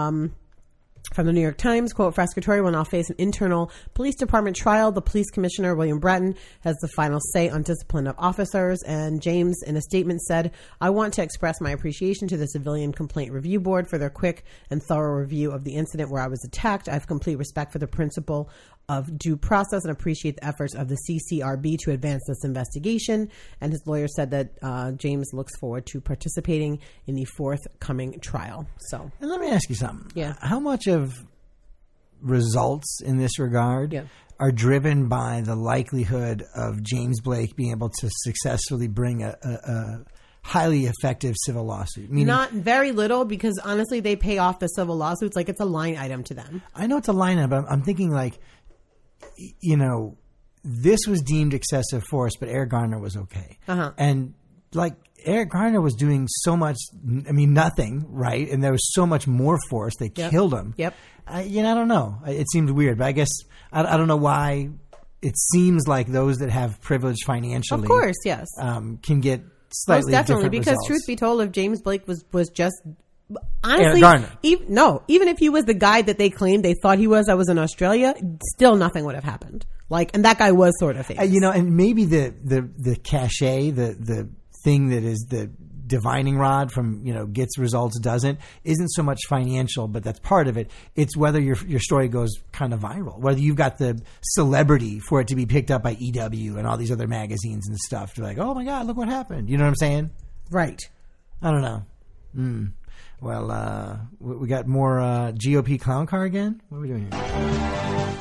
From the New York Times, quote, Frascatore will now face an internal police department trial. The police commissioner, William Bratton, has the final say on discipline of officers. And James, in a statement, said, I want to express my appreciation to the Civilian Complaint Review Board for their quick and thorough review of the incident where I was attacked. I have complete respect for the principle of due process and appreciate the efforts of the CCRB to advance this investigation. And his lawyer said that James looks forward to participating in the forthcoming trial. So, and let me ask you something. Yeah. How much of results in this regard are driven by the likelihood of James Blake being able to successfully bring a highly effective civil lawsuit? Meaning, not very little, because honestly, they pay off the civil lawsuits like it's a line item to them. I know it's a line item, but I'm thinking like, you know, this was deemed excessive force, but Eric Garner was okay. And like Eric Garner was doing so much, I mean, nothing, right? And there was so much more force. They killed him. I don't know. It seemed weird, but I guess I don't know why it seems like those that have privilege financially, of course, yes, can get slightly different because results. Truth be told, if James Blake was just honestly, even if he was the guy that they claimed they thought he was, I was in Australia, still nothing would have happened. Like, and that guy was sort of famous. And maybe the cachet, the thing that is the divining rod from, gets results, isn't so much financial, but that's part of it. It's whether your story goes kind of viral, whether you've got the celebrity for it to be picked up by EW and all these other magazines and stuff. You're like, oh my God, look what happened. You know what I'm saying? Right. I don't know. Well, we got more GOP clown car again? What are we doing here?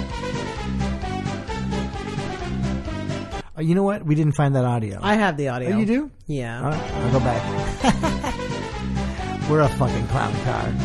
You know what? We didn't find that audio. I have the audio. Oh, you do? Yeah. All right, I'll go back. We're a fucking clown car.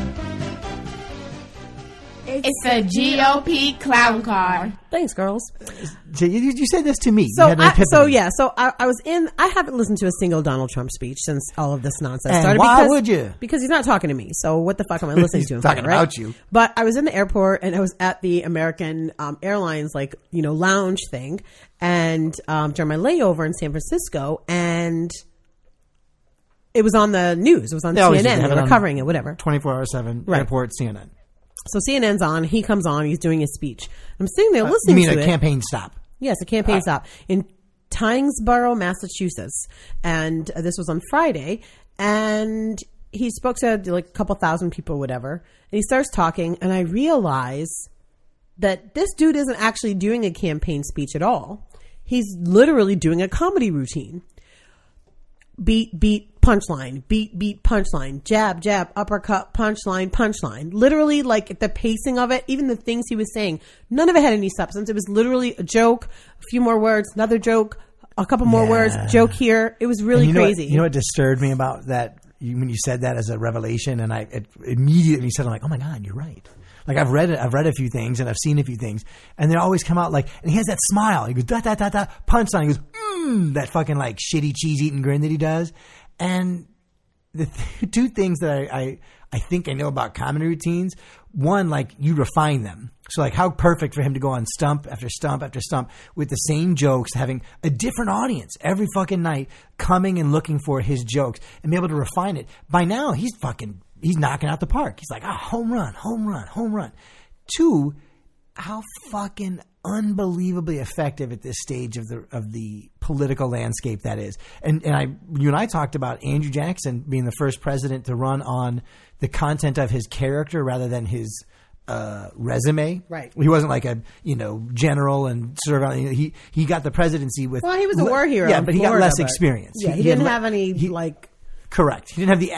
It's a GOP clown car. Thanks, girls. So you said this to me. So I was in. I haven't listened to a single Donald Trump speech since all of this nonsense started. Why would you? Because he's not talking to me. So what the fuck am I listening to him talking for, right? about you. But I was in the airport and I was at the American Airlines lounge thing, and during my layover in San Francisco, and it was on the news. It was on CNN. They were covering it. Whatever. 24/7 airport CNN. So CNN's on. He comes on. He's doing his speech. I'm sitting there listening to it. You mean a campaign stop? Yes, a campaign stop in Tynesboro, Massachusetts. And this was on Friday. And he spoke to like a couple thousand people or whatever. And he starts talking. And I realize that this dude isn't actually doing a campaign speech at all. He's literally doing a comedy routine. Beat, punchline, beat, punchline, jab, uppercut, punchline. Literally, like the pacing of it, even the things he was saying, none of it had any substance. It was literally a joke, a few more words, another joke, a couple more words, joke here. It was really crazy. You know what disturbed me about that? When you said that as a revelation, and I immediately said, I'm like, oh my God, you're right. Like I've read a few things and I've seen a few things, and they always come out like, and he has that smile. He goes da da da da, punchline. He goes that fucking like shitty cheese eating grin that he does. And the two things that I think I know about comedy routines, one, like you refine them. So like how perfect for him to go on stump after stump after stump with the same jokes, having a different audience every fucking night coming and looking for his jokes and be able to refine it. By now he's knocking out the park. He's like, home run. Two, how fucking unbelievably effective at this stage of the political landscape that is. And you and I talked about Andrew Jackson being the first president to run on the content of his character rather than his resume. Right. He wasn't like a general and served on. He got the presidency with. Well, he was a war hero. Yeah, but he got Florida, less experience. Yeah, he didn't have any Correct. He didn't have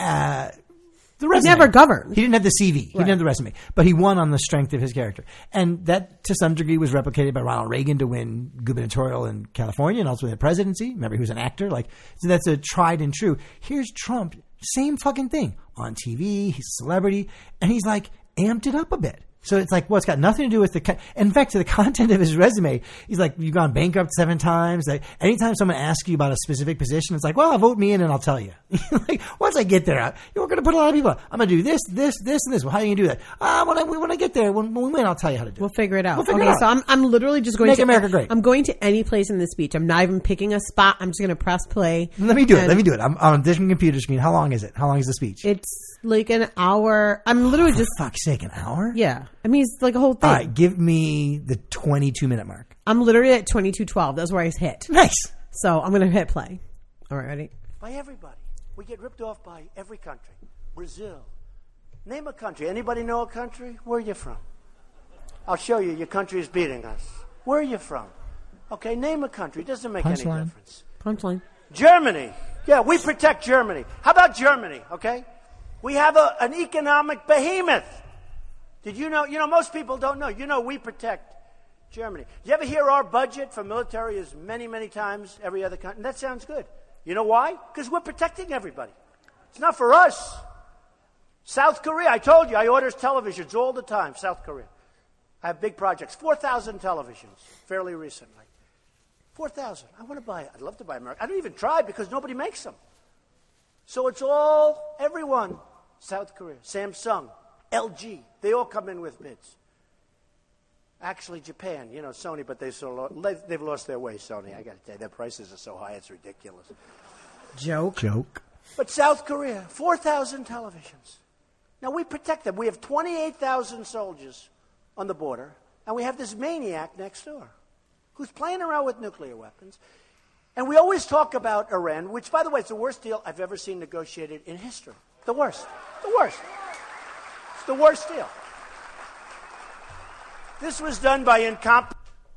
the resume. He never governed. He didn't have the CV. He didn't have the resume. But he won on the strength of his character. And that, to some degree, was replicated by Ronald Reagan to win gubernatorial in California and also win the presidency. Remember, he was an actor. So that's a tried and true. Here's Trump, same fucking thing. On TV, he's a celebrity, and he's amped it up a bit. So it's it's got nothing to do with in fact, to the content of his resume, he's you've gone bankrupt 7 times. Anytime someone asks you about a specific position, it's vote me in and I'll tell you. Once I get there, we're going to put a lot of people out. I'm going to do this, and this. Well, how are you going to do that? When I get there, when we win, I'll tell you how to do it. We'll figure it out. We'll figure it out. So I'm literally just going Make to America great. I'm going to any place in this speech. I'm not even picking a spot. I'm just going to press play. Let me do it. I'm on a different computer screen. How long is it? How long is the speech? It's an hour. I'm literally for fuck's sake, an hour? Yeah. I mean, it's a whole thing. All right, give me the 22-minute mark. I'm literally at 22:12. That's where I hit. Nice. So I'm going to hit play. All right, ready? By everybody. We get ripped off by every country. Brazil. Name a country. Anybody know a country? Where are you from? I'll show you. Your country is beating us. Where are you from? Okay, name a country. It doesn't make any difference. Punchline. Germany. Yeah, we protect Germany. How about Germany, okay? We have an economic behemoth. Did you know? Most people don't know. We protect Germany. You ever hear our budget for military is many, many times every other country? That sounds good. You know why? Because we're protecting everybody. It's not for us. South Korea, I told you, I order televisions all the time, South Korea. I have big projects, 4,000 televisions, fairly recently. 4,000. I want to buy it. I'd love to buy American. I don't even try because nobody makes them. So it's everyone. South Korea, Samsung, LG, they all come in with bids. Actually, Japan, Sony, but they've lost their way, Sony. I got to tell you, their prices are so high, it's ridiculous. Joke. But South Korea, 4,000 televisions. Now, we protect them. We have 28,000 soldiers on the border, and we have this maniac next door who's playing around with nuclear weapons. And we always talk about Iran, which, by the way, is the worst deal I've ever seen negotiated in history. The worst. It's the worst deal. This was done by incompetent.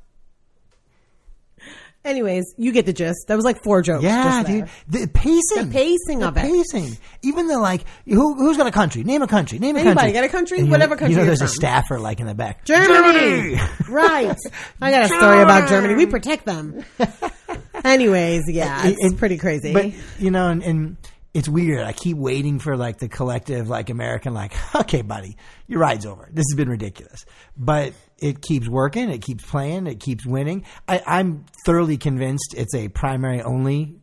Anyways, you get the gist. That was 4 jokes. Yeah, dude. The pacing. The pacing of it. Pacing. Even who's got a country? Name a country. Anybody got a country? Whatever country. There's a staffer in the back. Germany. Right. I got a story about Germany. We protect them. Anyways, yeah, it's pretty crazy. But, and it's weird. I keep waiting for the collective American okay, buddy, your ride's over. This has been ridiculous. But it keeps working. It keeps playing. It keeps winning. I'm thoroughly convinced it's a primary only,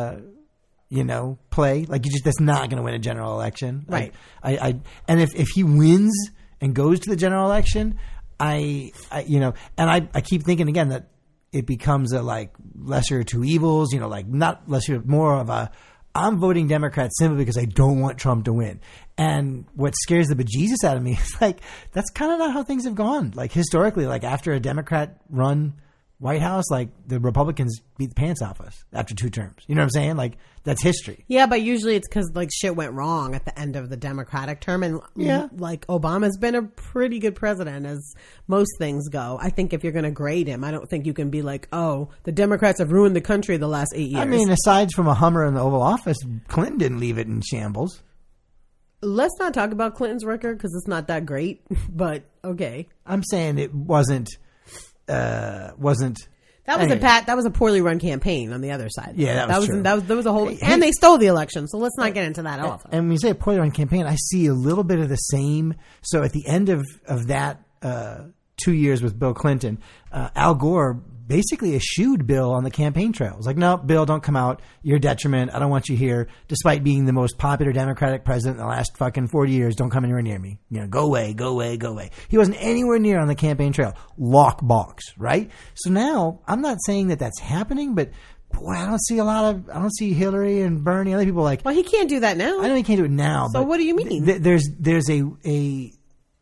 play. That's not going to win a general election. Right. And if he wins and goes to the general election, I keep thinking again that it becomes a lesser of two evils, not lesser, more of a, I'm voting Democrat simply because I don't want Trump to win. And what scares the bejesus out of me is that's kind of not how things have gone. Historically, after a Democrat run White House, the Republicans beat the pants off us after 2 terms. You know what I'm saying? That's history. Yeah, but usually it's because shit went wrong at the end of the Democratic term. And Obama's been a pretty good president as most things go. I think if you're going to grade him, I don't think you can be the Democrats have ruined the country the last 8 years. I mean, aside from a Hummer in the Oval Office, Clinton didn't leave it in shambles. Let's not talk about Clinton's record because it's not that great, but okay. I'm saying it wasn't. That was a poorly run campaign on the other side. Yeah, that was true. That was a whole, and they stole the election. So let's not get into that also. And when you say a poorly run campaign, I see a little bit of the same. So at the end of that 2 years with Bill Clinton, Al Gore basically eschewed Bill on the campaign trail. It was no, Bill, don't come out. You're a detriment. I don't want you here. Despite being the most popular Democratic president in the last fucking 40 years, don't come anywhere near me. Go away, go away, go away. He wasn't anywhere near on the campaign trail. Lock box, right? So now, I'm not saying that that's happening, but boy, I don't see Hillary and Bernie, other people Well, he can't do that now. I know he can't do it now. So what do you mean? There's a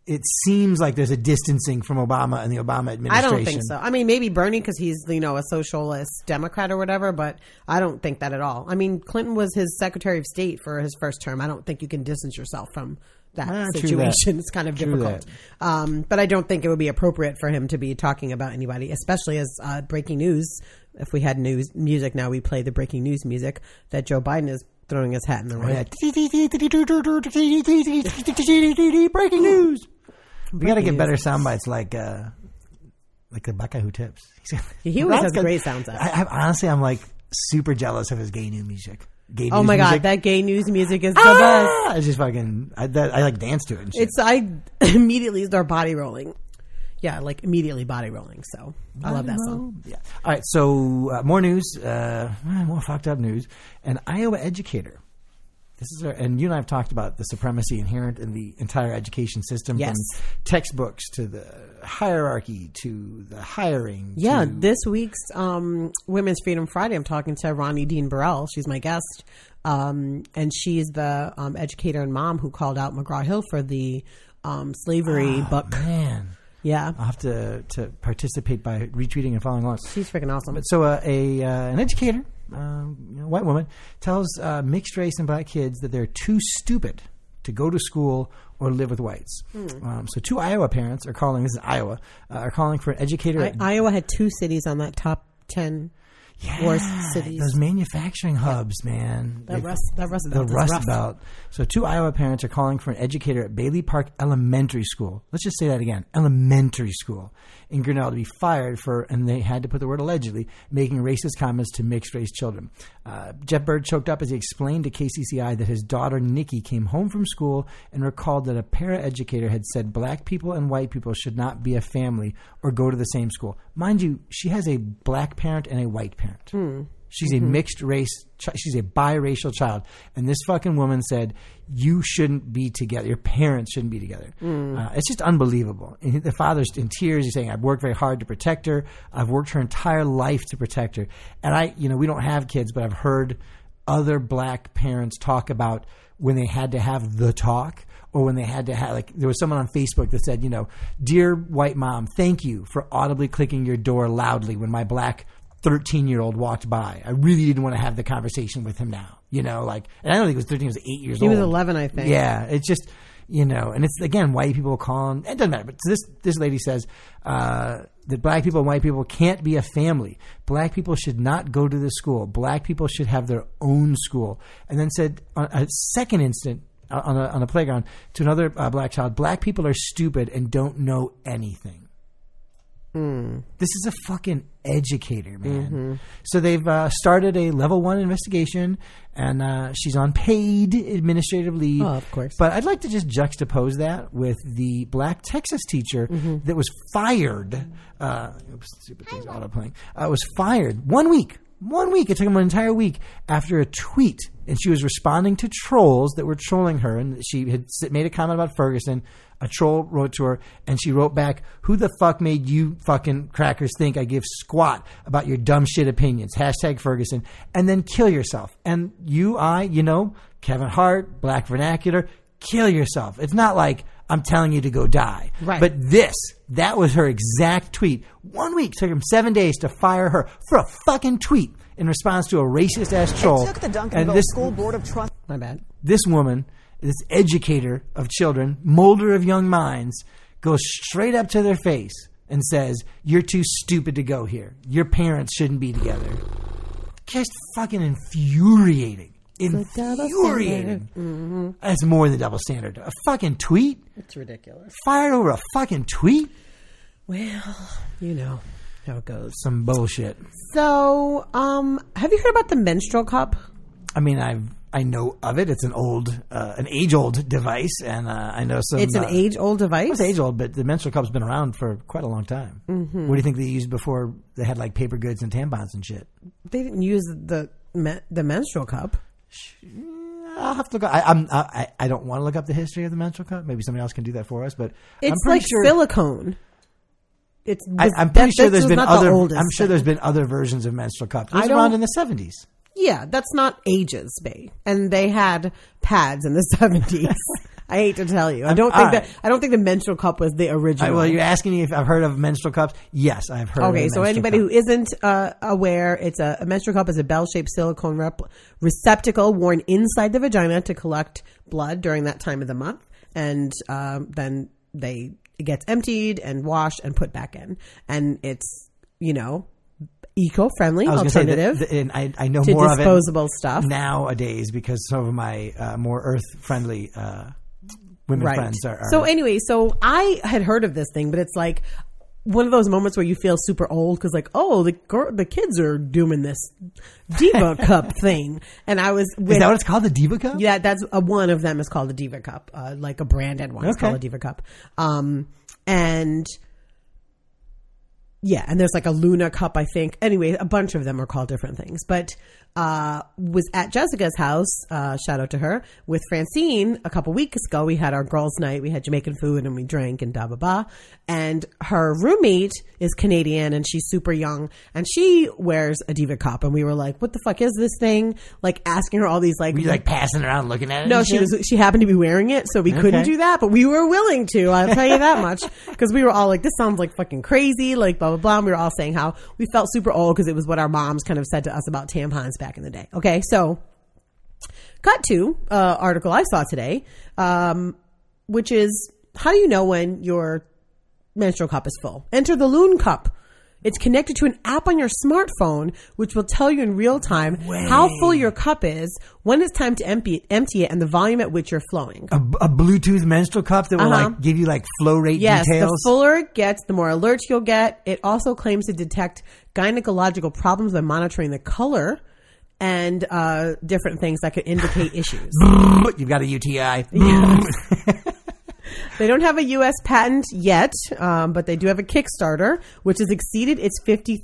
it seems like there's a distancing from Obama and the Obama administration. I don't think so. I mean, maybe Bernie because he's, a socialist Democrat or whatever, but I don't think that at all. I mean, Clinton was his Secretary of State for his first term. I don't think you can distance yourself from that situation. It's kind of difficult. But I don't think it would be appropriate for him to be talking about anybody, especially as breaking news. If we had music now, we play the breaking news music that Joe Biden is throwing his hat in the ring. Breaking news. We got to get better sound bites like the black guy who tips. He always has great sounds. Honestly, I'm like super jealous of his gay news music. Oh my god, that gay news music is the best. It's just fucking. I like dance to it. And shit. I immediately start body rolling. Yeah, like immediately body rolling. So I love that song. Yeah. All right. So more news. More fucked up news. An Iowa educator. This is and you and I have talked about the supremacy inherent in the entire education system, yes. From textbooks to the hierarchy to the hiring. Yeah, this week's Women's Freedom Friday, I'm talking to Ronnie Dean Burrell. She's my guest, and she's the educator and mom who called out McGraw-Hill for the slavery book. Man. Yeah, I'll have to participate by retweeting and following along. She's freaking awesome. But so an educator, white woman, tells mixed race and black kids that they're too stupid to go to school or live with whites. So 2 Iowa parents are calling. This is Iowa. Are calling for an educator. Iowa had 2 cities on that top 10. Worst cities. Those manufacturing hubs, man. The Rust Belt. So 2 Iowa parents are calling for an educator at Bailey Park Elementary School. Let's just say that again. Elementary school in Grinnell to be fired for, and they had to put the word allegedly, making racist comments to mixed race children. Jeff Bird choked up as he explained to KCCI that his daughter Nikki came home from school and recalled that a paraeducator had said black people and white people should not be a family or go to the same school. Mind you, she has a black parent and a white parent. She's a mixed race. She's a biracial child. And this fucking woman said, you shouldn't be together. Your parents shouldn't be together. It's just unbelievable. And the father's in tears. He's saying, I've worked very hard to protect her. I've worked her entire life to protect her. And we don't have kids, but I've heard other black parents talk about when they had to have the talk, or when they had to have, there was someone on Facebook that said, dear white mom, thank you for audibly clicking your door loudly when my black 13-year-old walked by. I really didn't want to have the conversation with him now. And I don't think he was 13, he was 8 years old. He was 11, I think. Yeah, it's just, and it's, again, white people calling, it doesn't matter. But this lady says that black people and white people can't be a family. Black people should not go to the school. Black people should have their own school. And then said, on a second instant, on a playground, to another black child, black people are stupid and don't know anything. This is a fucking educator, man. So they've started a level 1 investigation, and she's on paid administrative leave. Oh, of course. But I'd like to just juxtapose that with the black Texas teacher that was fired. Stupid things auto-playing. Was fired 1 week. 1 week. It took him an entire week after a tweet. And she was responding to trolls that were trolling her. And she had made a comment about Ferguson. A troll wrote to her, and she wrote back, who the fuck made you fucking crackers think I give squat about your dumb shit opinions? # Ferguson. And then kill yourself. And Kevin Hart, black vernacular, kill yourself. It's not like I'm telling you to go die. Right. But that was her exact tweet. 1 week. Took him 7 days to fire her for a fucking tweet in response to a racist-ass troll. It took the Duncanville School Board of Trust. My bad. This woman, this educator of children, molder of young minds, goes straight up to their face and says, you're too stupid to go here. Your parents shouldn't be together. Just fucking infuriating. Infuriating. That's more than double standard. A fucking tweet? It's ridiculous. Fired over a fucking tweet? Well, you know how it goes. Some bullshit. So, have you heard about the menstrual cup? I mean, I know of it. It's an age-old device, and I know some. It's an age-old device? It's age-old, but the menstrual cup's been around for quite a long time. What do you think they used before they had like paper goods and tampons and shit? They didn't use the menstrual cup. I'll have to look. I don't want to look up the history of the menstrual cup. Maybe somebody else can do that for us. But it's I'm pretty like sure, silicone. I'm pretty sure there's been other. I'm sure there's been other versions of menstrual cups. It was around in the 70s. Yeah, that's not ages, babe. And they had pads in the 70s. I hate to tell you. I don't think the menstrual cup was the original. Well, you're asking me if I've heard of menstrual cups. Yes, I've heard. Okay, of so anybody who isn't aware, it's a menstrual cup is a bell-shaped silicone receptacle worn inside the vagina to collect blood during that time of the month, and then it gets emptied and washed and put back in, and it's eco-friendly alternative. And I know to more of disposable stuff nowadays because some of my more earth-friendly women friends are. So anyway, I had heard of this thing, but it's like one of those moments where you feel super old because the kids are doing this Diva Cup thing, and I was. Is that what it's called, the Diva Cup? Yeah, that's one of them is called the Diva Cup, like a branded one. It's called a Diva Cup, and. Yeah, and there's like a Luna Cup, I think. Anyway, a bunch of them are called different things. But was at Jessica's house, shout out to her, with Francine a couple weeks ago. We had our girls' night. We had Jamaican food and we drank and blah, blah, blah. And her roommate is Canadian and she's super young. And she wears a Diva Cup. And we were like, what the fuck is this thing? Like asking her all these like... Were you like passing around looking at it? No, she happened to be wearing it. So we couldn't do that. But we were willing to. I'll tell you that much. Because we were all like, this sounds like fucking crazy. Like blah, blah, blah. And we were all saying how we felt super old because it was what our moms kind of said to us about tampons back in the day. Okay, so cut to article I saw today, which is how do you know when your menstrual cup is full? Enter the Loon Cup. It's connected to an app on your smartphone, which will tell you in real time how full your cup is, when it's time to empty it, and the volume at which you're flowing. A Bluetooth menstrual cup that will like give you like flow rate details. Yes, the fuller it gets, the more alerts you'll get. It also claims to detect gynecological problems by monitoring the color and different things that could indicate issues. You've got a UTI. Yes. They don't have a U.S. patent yet, but they do have a Kickstarter, which has exceeded its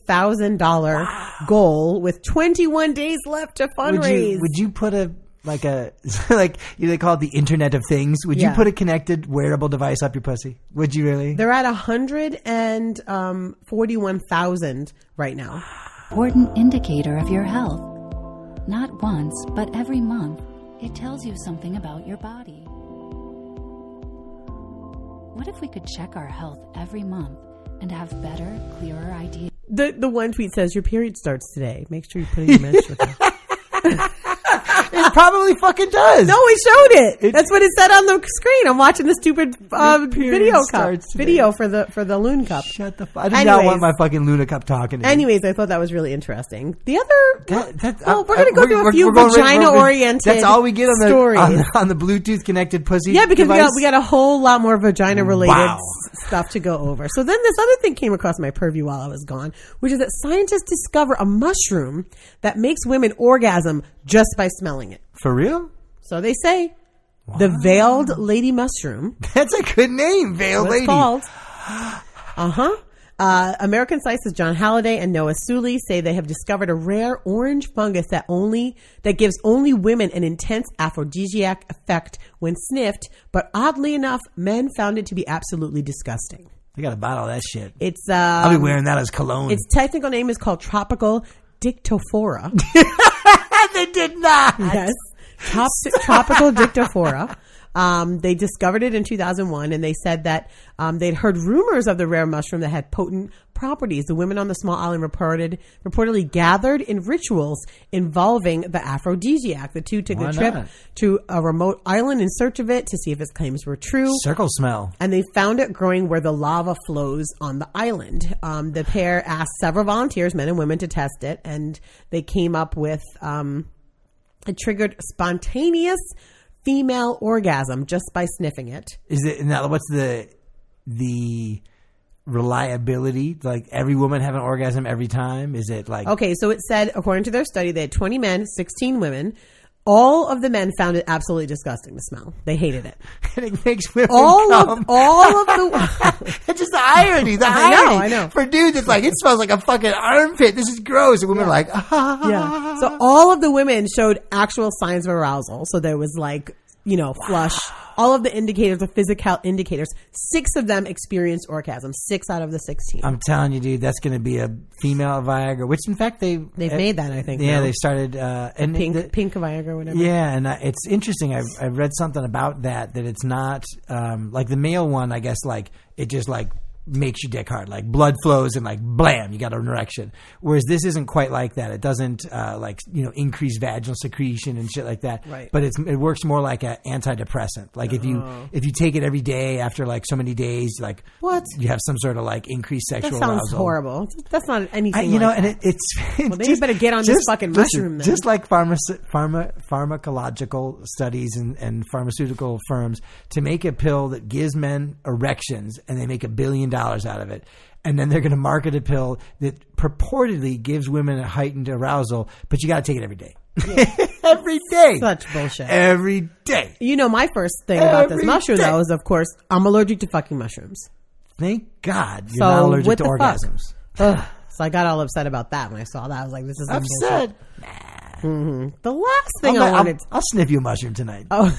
$50,000 goal with 21 days left to fundraise. Would you put they call it the Internet of Things? Would you put a connected wearable device up your pussy? Would you really? They're at 141,000 right now. Important indicator of your health. Not once, but every month, it tells you something about your body. What if we could check our health every month and have better, clearer ideas? The one tweet says, your period starts today. Make sure you put in your menstrual cup. It probably fucking does. No, we showed it. That's what it said on the screen. I'm watching the stupid video for the Loon Cup. Shut the fuck. I do not want my fucking Luna Cup talking to me. Anyways, I thought that was really interesting. The other, we're going to go through a few vagina-oriented That's all we get on stories. on the Bluetooth connected pussy. Yeah, because device. we got a whole lot more vagina-related stuff to go over. So then this other thing came across my purview while I was gone, which is that scientists discover a mushroom that makes women orgasm just by smelling it. For real? So they say. Wow. The veiled lady mushroom. That's a good name, veiled lady. It's called. American scientists John Halliday and Noah Sully say they have discovered a rare orange fungus that gives only women an intense aphrodisiac effect when sniffed, but oddly enough, men found it to be absolutely disgusting. You got to bottle that shit. It's I'll be wearing that as cologne. Its technical name is called tropical dictophora. They did not. Yes. Tropical dictophora. They discovered it in 2001, and they said that they'd heard rumors of the rare mushroom that had potent properties. The women on the small island reportedly gathered in rituals involving the aphrodisiac. The two took a trip to a remote island in search of it to see if its claims were true. Circle smell. And they found it growing where the lava flows on the island. The pair asked several volunteers, men and women, to test it, and they came up with it triggered spontaneous female orgasm just by sniffing it. Is it now? What's the reliability? Like every woman have an orgasm every time? Is it like okay? So it said according to their study, they had 20 men, 16 women. All of the men found it absolutely disgusting to smell. They hated it. And it makes women all of the it's just the irony. I know. For dudes, it's like it smells like a fucking armpit. This is gross. And women are like, yeah. So all of the women showed actual signs of arousal. So there was like flush. All of the indicators, the physical indicators, 6 of them experienced orgasm. 6 out of the 16. I'm telling you, dude, that's going to be a female Viagra, which in fact they've made that, I think. Yeah, now. they started and pink Viagra or whatever. Yeah, and it's interesting. I've read something about that it's not like the male one. I guess like it just like makes your dick hard, like blood flows and like blam, you got an erection. Whereas this isn't quite like that. It doesn't increase vaginal secretion and shit like that. Right. But it works more like an antidepressant. Like if you take it every day after like so many days, like what you have some sort of like increased sexual That sounds arousal. Horrible. That's not anything. And it's well, then you better get on this fucking mushroom. Then. Just like pharmacological studies and pharmaceutical firms to make a pill that gives men erections, and they make $1 billion out of it, and then they're going to market a pill that purportedly gives women a heightened arousal, but you got to take it every day. Yeah. Every day. Such bullshit. Every day. My first thing about this mushroom though is, of course, I'm allergic to fucking mushrooms. Thank God you're not allergic to orgasms. So I got all upset about that when I saw that. I was like, this is upset. Nah. Mm-hmm. The last thing I wanted... I'll sniff you a mushroom tonight. Oh.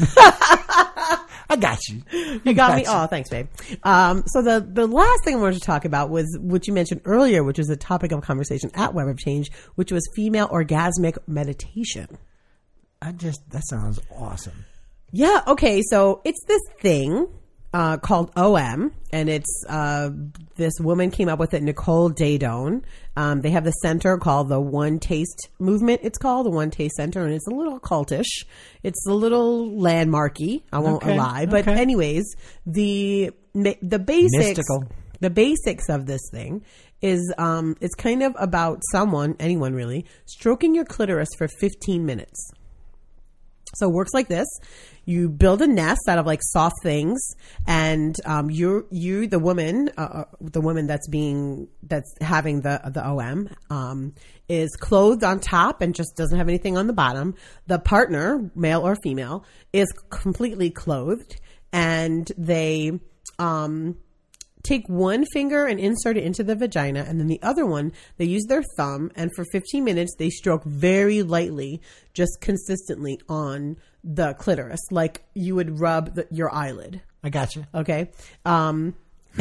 I got you. You got me? Oh, thanks, babe. So the last thing I wanted to talk about was what you mentioned earlier, which was a topic of conversation at Web of Change, which was female orgasmic meditation. That sounds awesome. Yeah. Okay. So it's this thing called OM, and it's this woman came up with it, Nicole Daedone. They have the center called the One Taste Movement. It's called the One Taste Center, and it's a little cultish. It's a little landmarky. I won't lie, but anyways, the basics, mystical. The basics of this thing is it's kind of about anyone really, stroking your clitoris for 15 minutes. So it works like this. You build a nest out of like soft things, and the woman that's having the OM is clothed on top and just doesn't have anything on the bottom. The partner, male or female, is completely clothed, and they take one finger and insert it into the vagina, and then the other one, they use their thumb, and for 15 minutes, they stroke very lightly, just consistently on the clitoris, like you would rub your eyelid. I got you. Okay. But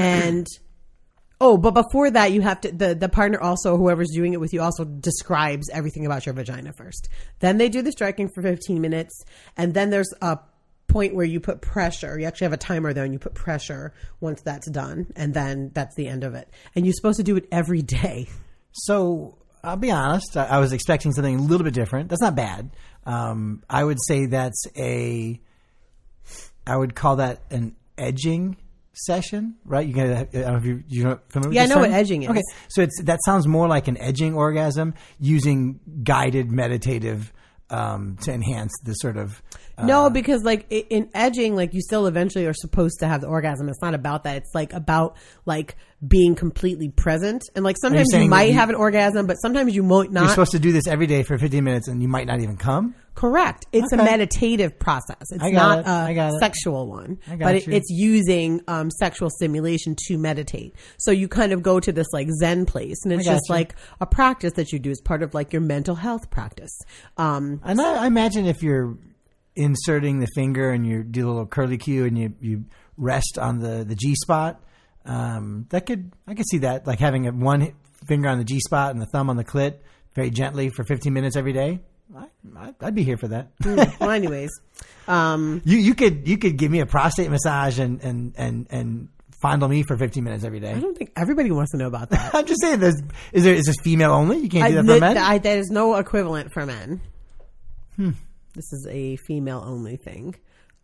before that, you have to, the partner also, whoever's doing it with you, also describes everything about your vagina first. Then they do the striking for 15 minutes, and then there's a point where you put pressure. You actually have a timer there, and you put pressure once that's done, and then that's the end of it. And you're supposed to do it every day. So I'll be honest, I was expecting something a little bit different. That's not bad. I would say I would call that an edging session, right? You I don't know if you're familiar with I know term? what edging is. Okay, so that sounds more like an edging orgasm using guided meditative to enhance the sort of no, because like in edging, like you still eventually are supposed to have the orgasm. It's not about that. It's like about like being completely present, and like sometimes you might have an orgasm, but sometimes you might not. You're supposed to do this every day for 15 minutes, and you might not even come. Correct. It's a meditative process. It's not a sexual one, but it's using sexual stimulation to meditate. So you kind of go to this like Zen place, and it's just like a practice that you do as part of like your mental health practice. And I imagine if you're inserting the finger and you do a little curly cue and you rest on the G spot, I could see that, like having one finger on the G spot and the thumb on the clit very gently for 15 minutes every day. I'd be here for that. Well, anyways, you could give me a prostate massage and fondle me for 15 minutes every day. I don't think everybody wants to know about that. I'm just saying, is this female only? You can't do that for men? There is no equivalent for men. This is a female only thing.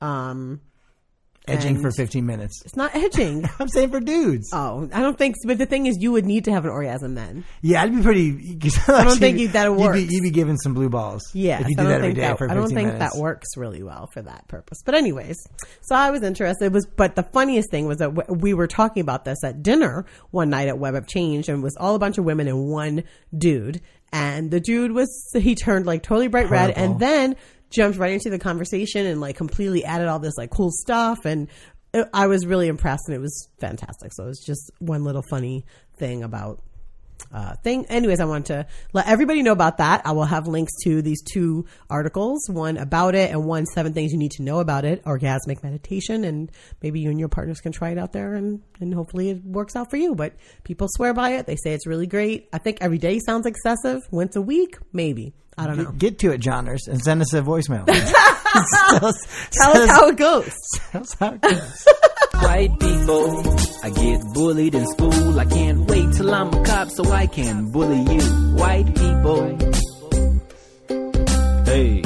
Edging for 15 minutes. It's not edging. I'm saying for dudes. Oh, I don't think so. But the thing is, you would need to have an orgasm then. Yeah, I'd be pretty... I don't think that works. You'd be giving some blue balls. Yeah. If you do that every day for 15 minutes. I don't think that works really well for that purpose. But anyways, so I was interested. But the funniest thing was that we were talking about this at dinner one night at Web of Change, and it was all a bunch of women and one dude. And the dude he turned like totally bright red, and then jumped right into the conversation and like completely added all this like cool stuff, and I was really impressed, and it was fantastic. So it was just one little funny thing about thing. Anyways, I want to let everybody know about that. I will have links to these 2 articles, one about it and one 7 things you need to know about it, orgasmic meditation, and maybe you and your partners can try it out there and hopefully it works out for you. But people swear by it. They say it's really great. I think every day sounds excessive. Once a week, maybe. I don't know. Get to it, Johners, and send us a voicemail. Tell us how it goes. Tell us how it goes. White people, I get bullied in school. I can't wait till I'm a cop so I can bully you. White people. Hey.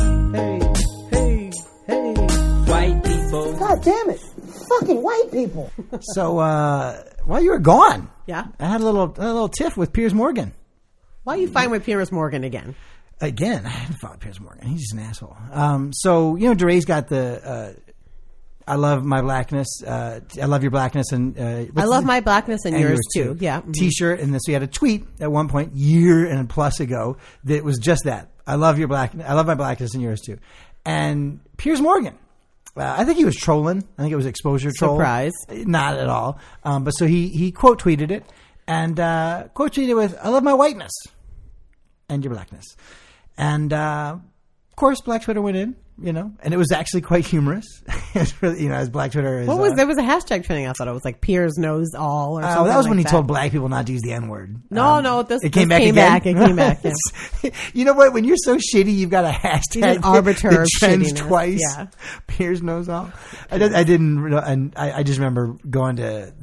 White people. God damn it. Fucking white people. So, while you were gone, yeah, I had a little tiff with Piers Morgan. Why are you fighting with Piers Morgan again? Again, I hadn't fought with Piers Morgan. He's just an asshole. So, DeRay's got the I love my blackness. I love your blackness, and I love my blackness and yours too. Yeah, T-shirt, and so he had a tweet at one point, year and plus ago, that was just that. I love your blackness. I love my blackness and yours too. And Piers Morgan, I think he was trolling. I think it was exposure troll. Surprise, not at all. But so he quote tweeted it and quote tweeted with, "I love my whiteness and your blackness," and of course, Black Twitter went in. And it was actually quite humorous. Really, as Black Twitter is. There was a hashtag trending. I thought it was like Piers knows all or something. That was like when he that. told black people not to use the N-word. It came back. It came back. Yeah. You know what? When you're so shitty, you've got a hashtag that trends shittiness. twice. Yeah. Piers knows all. I didn't, and I just remember going to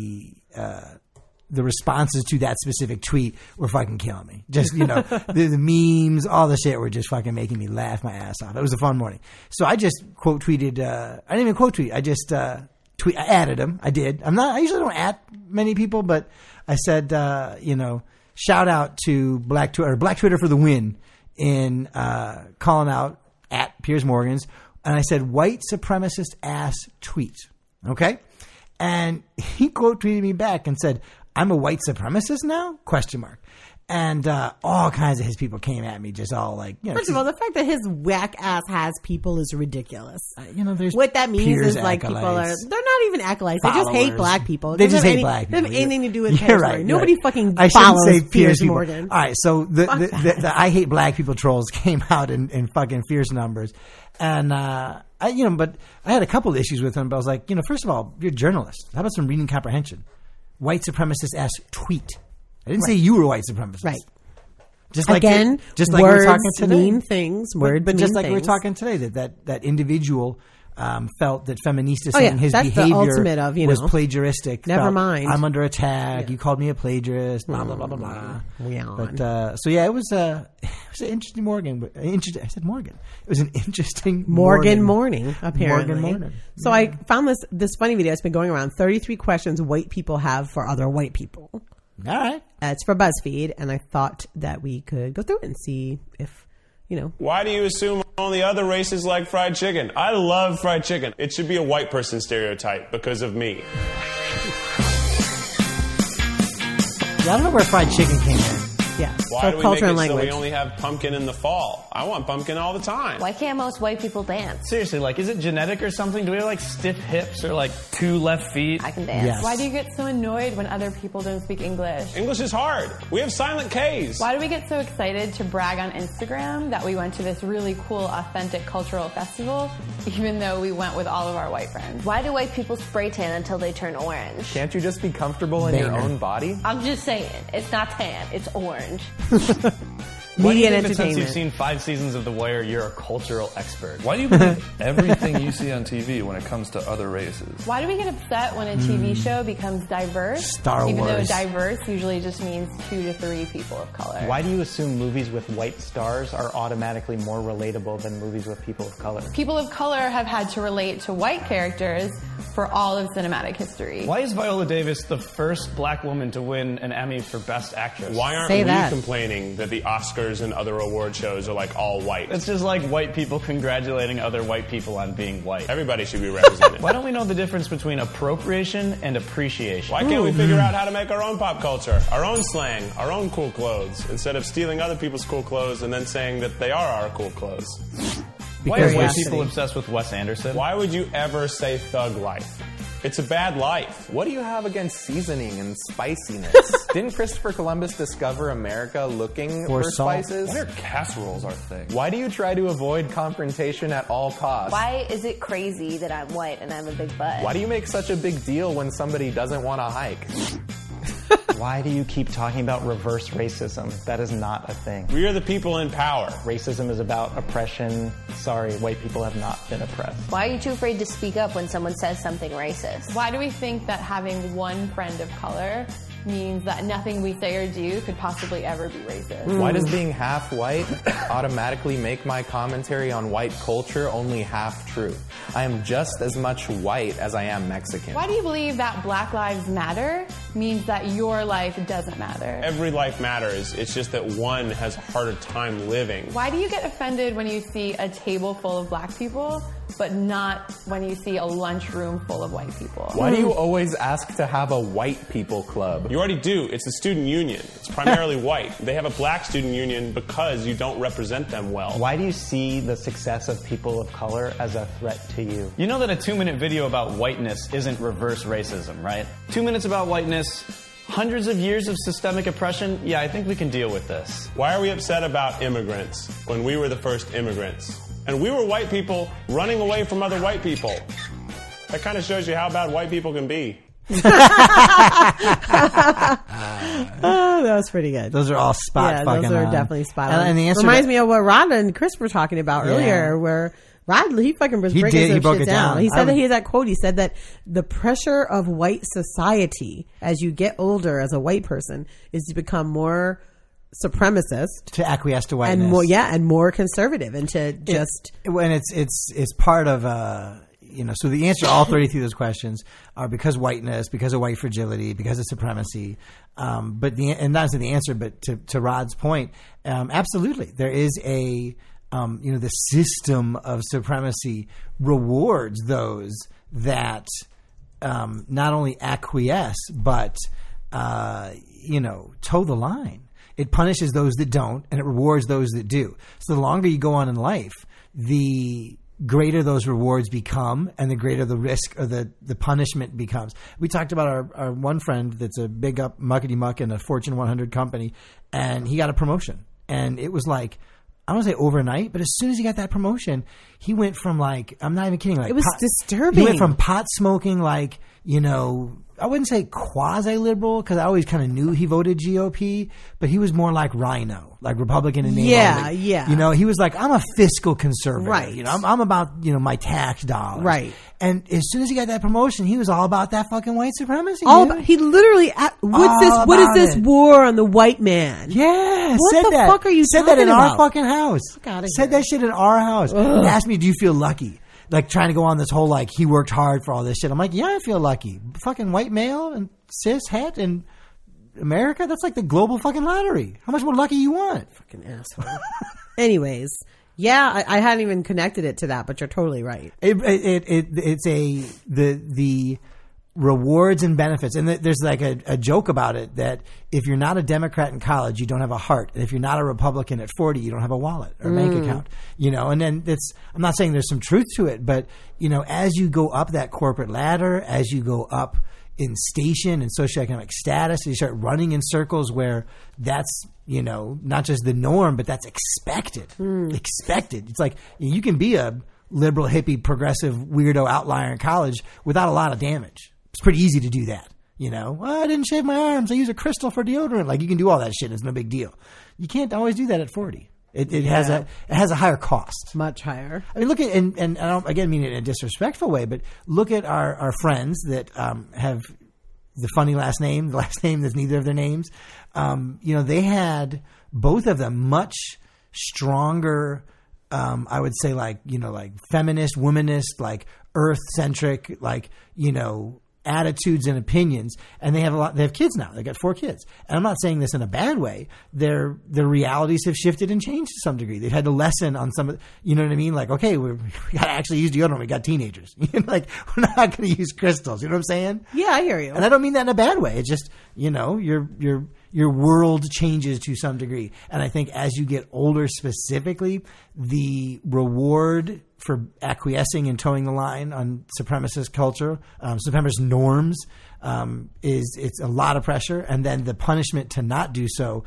the responses to that specific tweet were fucking killing me. Just, the memes, all the shit were just fucking making me laugh my ass off. It was a fun morning. So I just quote tweeted, I didn't even quote tweet. I just, I added him. I did. I usually don't add many people, but I said, shout out to Black Twitter for the win in, calling out at Piers Morgan's. And I said, white supremacist ass tweet. Okay. And he quote tweeted me back and said, "I'm a white supremacist now?" ? And all kinds of his people came at me, just all like, First of all, the fact that his whack ass has people is ridiculous. There's what that means Piers is like acolytes, people they're not even acolytes. Followers. They just hate black people. They just hate black people. They have anything to do with You're Piers right, Morgan. Nobody fucking I follows shouldn't say Piers people. Morgan. All right, so the I hate black people trolls came out in fucking fierce numbers, and but I had a couple of issues with them. But I was like, first of all, you're a journalist. How about some reading comprehension? White supremacist ass tweet. I didn't say you were a white supremacist. Right. Just like again, just like words we're talking today. Mean things. But just like things. we're talking today, that individual felt that Feminista saying his that's behavior the ultimate of, was plagiaristic. Never mind. I'm under attack. You called me a plagiarist. Blah blah blah blah blah. But so yeah, it was an interesting Morgan. I said Morgan. It was an interesting morning. Apparently, Morgan morning. So I found this funny video. It's been going around. 33 questions white people have for other white people. All right. It's for BuzzFeed, and I thought that we could go through it and see if, Why do you assume only other races like fried chicken? I love fried chicken. It should be a white person stereotype because of me. Yeah, I don't know where fried chicken came in. Yeah. Why so do we culture make and it language. so we only have pumpkin in the fall? I want pumpkin all the time. Why can't most white people dance? Seriously, is it genetic or something? Do we have stiff hips or 2 left feet? I can dance. Yes. Why do you get so annoyed when other people don't speak English? English is hard. We have silent Ks. Why do we get so excited to brag on Instagram that we went to this really cool, authentic cultural festival, even though we went with all of our white friends? Why do white people spray tan until they turn orange? Can't you just be comfortable in your own body? I'm just saying, it's not tan, it's orange. Media and Since entertainment. you've seen 5 seasons of The Wire, you're a cultural expert. Why do you believe everything you see on TV when it comes to other races? Why do we get upset when a TV show becomes diverse? Star even Wars. though diverse usually just means 2 to 3 people of color. Why do you assume movies with white stars are automatically more relatable than movies with people of color? People of color have had to relate to white characters for all of cinematic history. Why is Viola Davis the first black woman to win an Emmy for Best Actress? Why aren't we complaining that the Oscars and other award shows are all white? It's just like white people congratulating other white people on being white. Everybody should be represented. Why don't we know the difference between appropriation and appreciation? Why can't we figure out how to make our own pop culture, our own slang, our own cool clothes, instead of stealing other people's cool clothes and then saying that they are our cool clothes? Why are white people obsessed with Wes Anderson? Why would you ever say thug life? It's a bad life. What do you have against seasoning and spiciness? Didn't Christopher Columbus discover America looking for spices? Why are casseroles our thing? Why do you try to avoid confrontation at all costs? Why is it crazy that I'm white and I have a big butt? Why do you make such a big deal when somebody doesn't want to hike? Why do you keep talking about reverse racism? That is not a thing. We are the people in power. Racism is about oppression. Sorry, white people have not been oppressed. Why are you too afraid to speak up when someone says something racist? Why do we think that having one friend of color means that nothing we say or do could possibly ever be racist? Why does being half white automatically make my commentary on white culture only half true? I am just as much white as I am Mexican. Why do you believe that Black Lives Matter means that your life doesn't matter? Every life matters. It's just that one has a harder time living. Why do you get offended when you see a table full of black people, but not when you see a lunchroom full of white people? Why do you always ask to have a white people club? You already do. It's a student union. It's primarily white. They have a black student union because you don't represent them well. Why do you see the success of people of color as a threat to you? You know that a 2-minute video about whiteness isn't reverse racism, right? 2 minutes about whiteness, hundreds of years of systemic oppression. Yeah, I think we can deal with this. Why are we upset about immigrants when we were the first immigrants? And we were white people running away from other white people. That kind of shows you how bad white people can be. Oh, that was pretty good. Those are all spot fucking those are on. definitely spot on. And the answer reminds me of what Rod and Chris were talking about earlier, where Rod, he fucking was breaking some shit down. He said that he had that quote. He said that the pressure of white society as you get older as a white person is to become more supremacist, to acquiesce to whiteness, and more conservative, and to just when it's part of so the answer to all 33 of those questions are because whiteness, because of white fragility, because of supremacy. But not only the answer, but to Rod's point, absolutely, there is a the system of supremacy rewards those that not only acquiesce but toe the line. It punishes those that don't, and it rewards those that do. So the longer you go on in life, the greater those rewards become, and the greater the risk or the punishment becomes. We talked about our one friend that's a big up muckety muck in a Fortune 100 company, and he got a promotion. And it was like, I don't want to say overnight, but as soon as he got that promotion, he went from like, I'm not even kidding, like it was disturbing. He went from pot smoking, like, I wouldn't say quasi-liberal, because I always kind of knew he voted GOP, but he was more like Rhino, like Republican in name only. Yeah. He was like, I'm a fiscal conservative. Right. I'm about, my tax dollars. Right. And as soon as he got that promotion, he was all about that fucking white supremacy. He literally, what is this war on the white man? Yeah. What the fuck are you said talking that in about? our fucking house. Said that shit in our house. He asked me, do you feel lucky? Like trying to go on this whole like he worked hard for all this shit. I'm like, yeah, I feel lucky. Fucking white male and cis het in America, that's like the global fucking lottery. How much more lucky you want? Fucking asshole. Anyways, yeah, I hadn't even connected it to that, but you're totally right. It's the rewards and benefits, and there's like a joke about it that if you're not a Democrat in college, you don't have a heart, and if you're not a Republican at 40, you don't have a wallet or a bank account. And then I'm not saying there's some truth to it, but as you go up that corporate ladder, as you go up in station and socioeconomic status, you start running in circles where that's not just the norm, but that's expected. Expected. It's like you can be a liberal, hippie, progressive, weirdo outlier in college without a lot of damage. It's pretty easy to do that. Well, I didn't shave my arms. I use a crystal for deodorant. Like you can do all that shit. It's no big deal. You can't always do that at 40. It has a higher cost. Much higher. I mean, look at, and I don't, again, mean it in a disrespectful way, but look at our friends that have the funny last name, the last name that's neither of their names. They had, both of them, much stronger, I would say like feminist, womanist, like earth-centric, attitudes and opinions, and they have kids now. They got 4 kids. And I'm not saying this in a bad way. Their realities have shifted and changed to some degree. They've had to lessen on some of, you know what I mean? Like, okay, we got to actually use deodorant. We got teenagers. Like, we're not going to use crystals. You know what I'm saying? Yeah, I hear you. And I don't mean that in a bad way. It's just, your world changes to some degree. And I think as you get older specifically, the reward for acquiescing and towing the line on supremacist culture, supremacist norms, it's a lot of pressure, and then the punishment to not do so.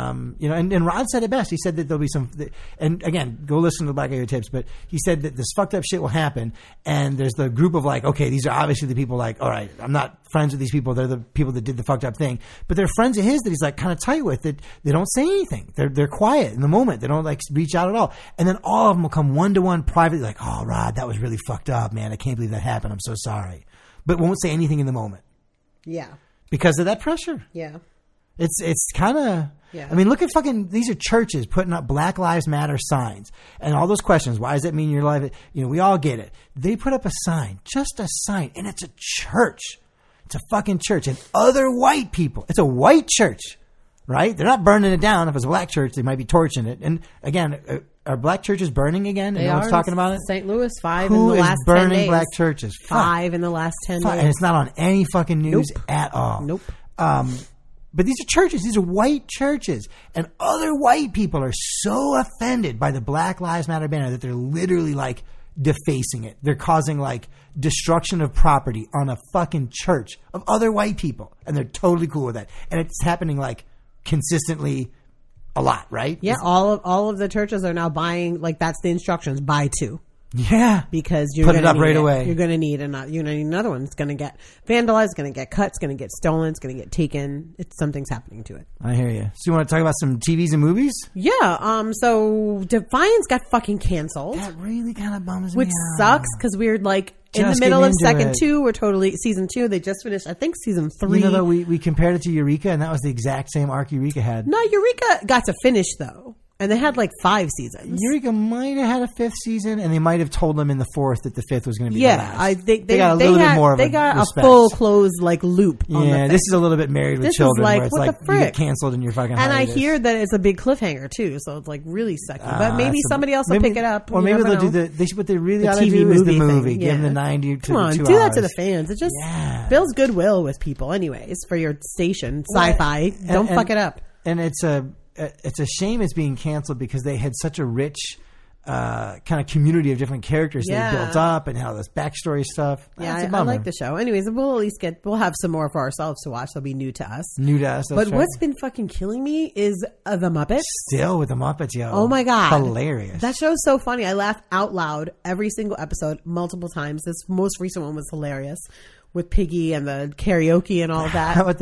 And Rod said it best. He said that there'll be some, and again, go listen to the Black Guy Who Tips, but he said that this fucked up shit will happen, and there's the group of like, okay, these are obviously the people like, all right, I'm not friends with these people. They're the people that did the fucked up thing, but they're friends of his that he's like kind of tight with, that they don't say anything. They're quiet in the moment. They don't like reach out at all. And then all of them will come one-to-one privately like, oh, Rod, that was really fucked up, man. I can't believe that happened. I'm so sorry. But won't say anything in the moment. Yeah. Because of that pressure. Yeah. It's kind of, yeah. I mean, look at these are churches putting up Black Lives Matter signs and all those questions. Why does that mean your life? We all get it. They put up a sign, just a sign, and it's a church. It's a fucking church. And other white people, it's a white church, right? They're not burning it down. If it's a black church, they might be torching it. And again, are black churches burning again? And no one's talking about it? St. Louis, 5 Who in the is last 10 days. burning black churches? 5 in the last 10 days. And it's not on any fucking news at all. Nope. But these are churches. These are white churches. And other white people are so offended by the Black Lives Matter banner that they're literally like defacing it. They're causing like destruction of property on a fucking church of other white people. And they're totally cool with that. And it's happening like consistently a lot, right? Yeah, all of the churches are now buying, like that's the instructions, buy 2. Yeah. Because you're put gonna it up need right away. You're going to need another one. It's going to get vandalized, it's going to get cut, it's going to get stolen, it's going to get taken. Something's happening to it. I hear you. So you want to talk about some TVs and movies? Yeah. So Defiance got fucking canceled. That really kind of bums me out. Which sucks because we're like in the middle of season 2. They just finished, I think, season 3. You know, though, we compared it to Eureka, and that was the exact same arc Eureka had. No, Eureka got to finish, though. And they had like 5 seasons. Eureka might have had a 5th season, and they might have told them in the 4th that the 5th was going to be the last. They got a little bit more of They got a full closed like loop. Yeah, on the this is a little bit Married with Children, where it's like you get canceled and you're fucking. And hiatus. I hear that it's a big cliffhanger too, so it's like really sucky. But maybe somebody else will pick it up, or maybe they'll do what they really ought to TV do is the movie movie. thing. Give them the 90 to Come on, 2 do hours. that to the fans. It just builds goodwill with people, anyways, for your station, sci-fi. Don't fuck it up. And it's a shame it's being canceled because they had such a rich kind of community of different characters they built up and how this backstory stuff. Yeah, I like the show. Anyways, we'll at least we'll have some more for ourselves to watch. They'll be new to us. But what's been fucking killing me is The Muppets. Still with The Muppets, yo. Oh my God. Hilarious. That show's so funny. I laugh out loud every single episode multiple times. This most recent one was hilarious. With Piggy and the karaoke and all that. How about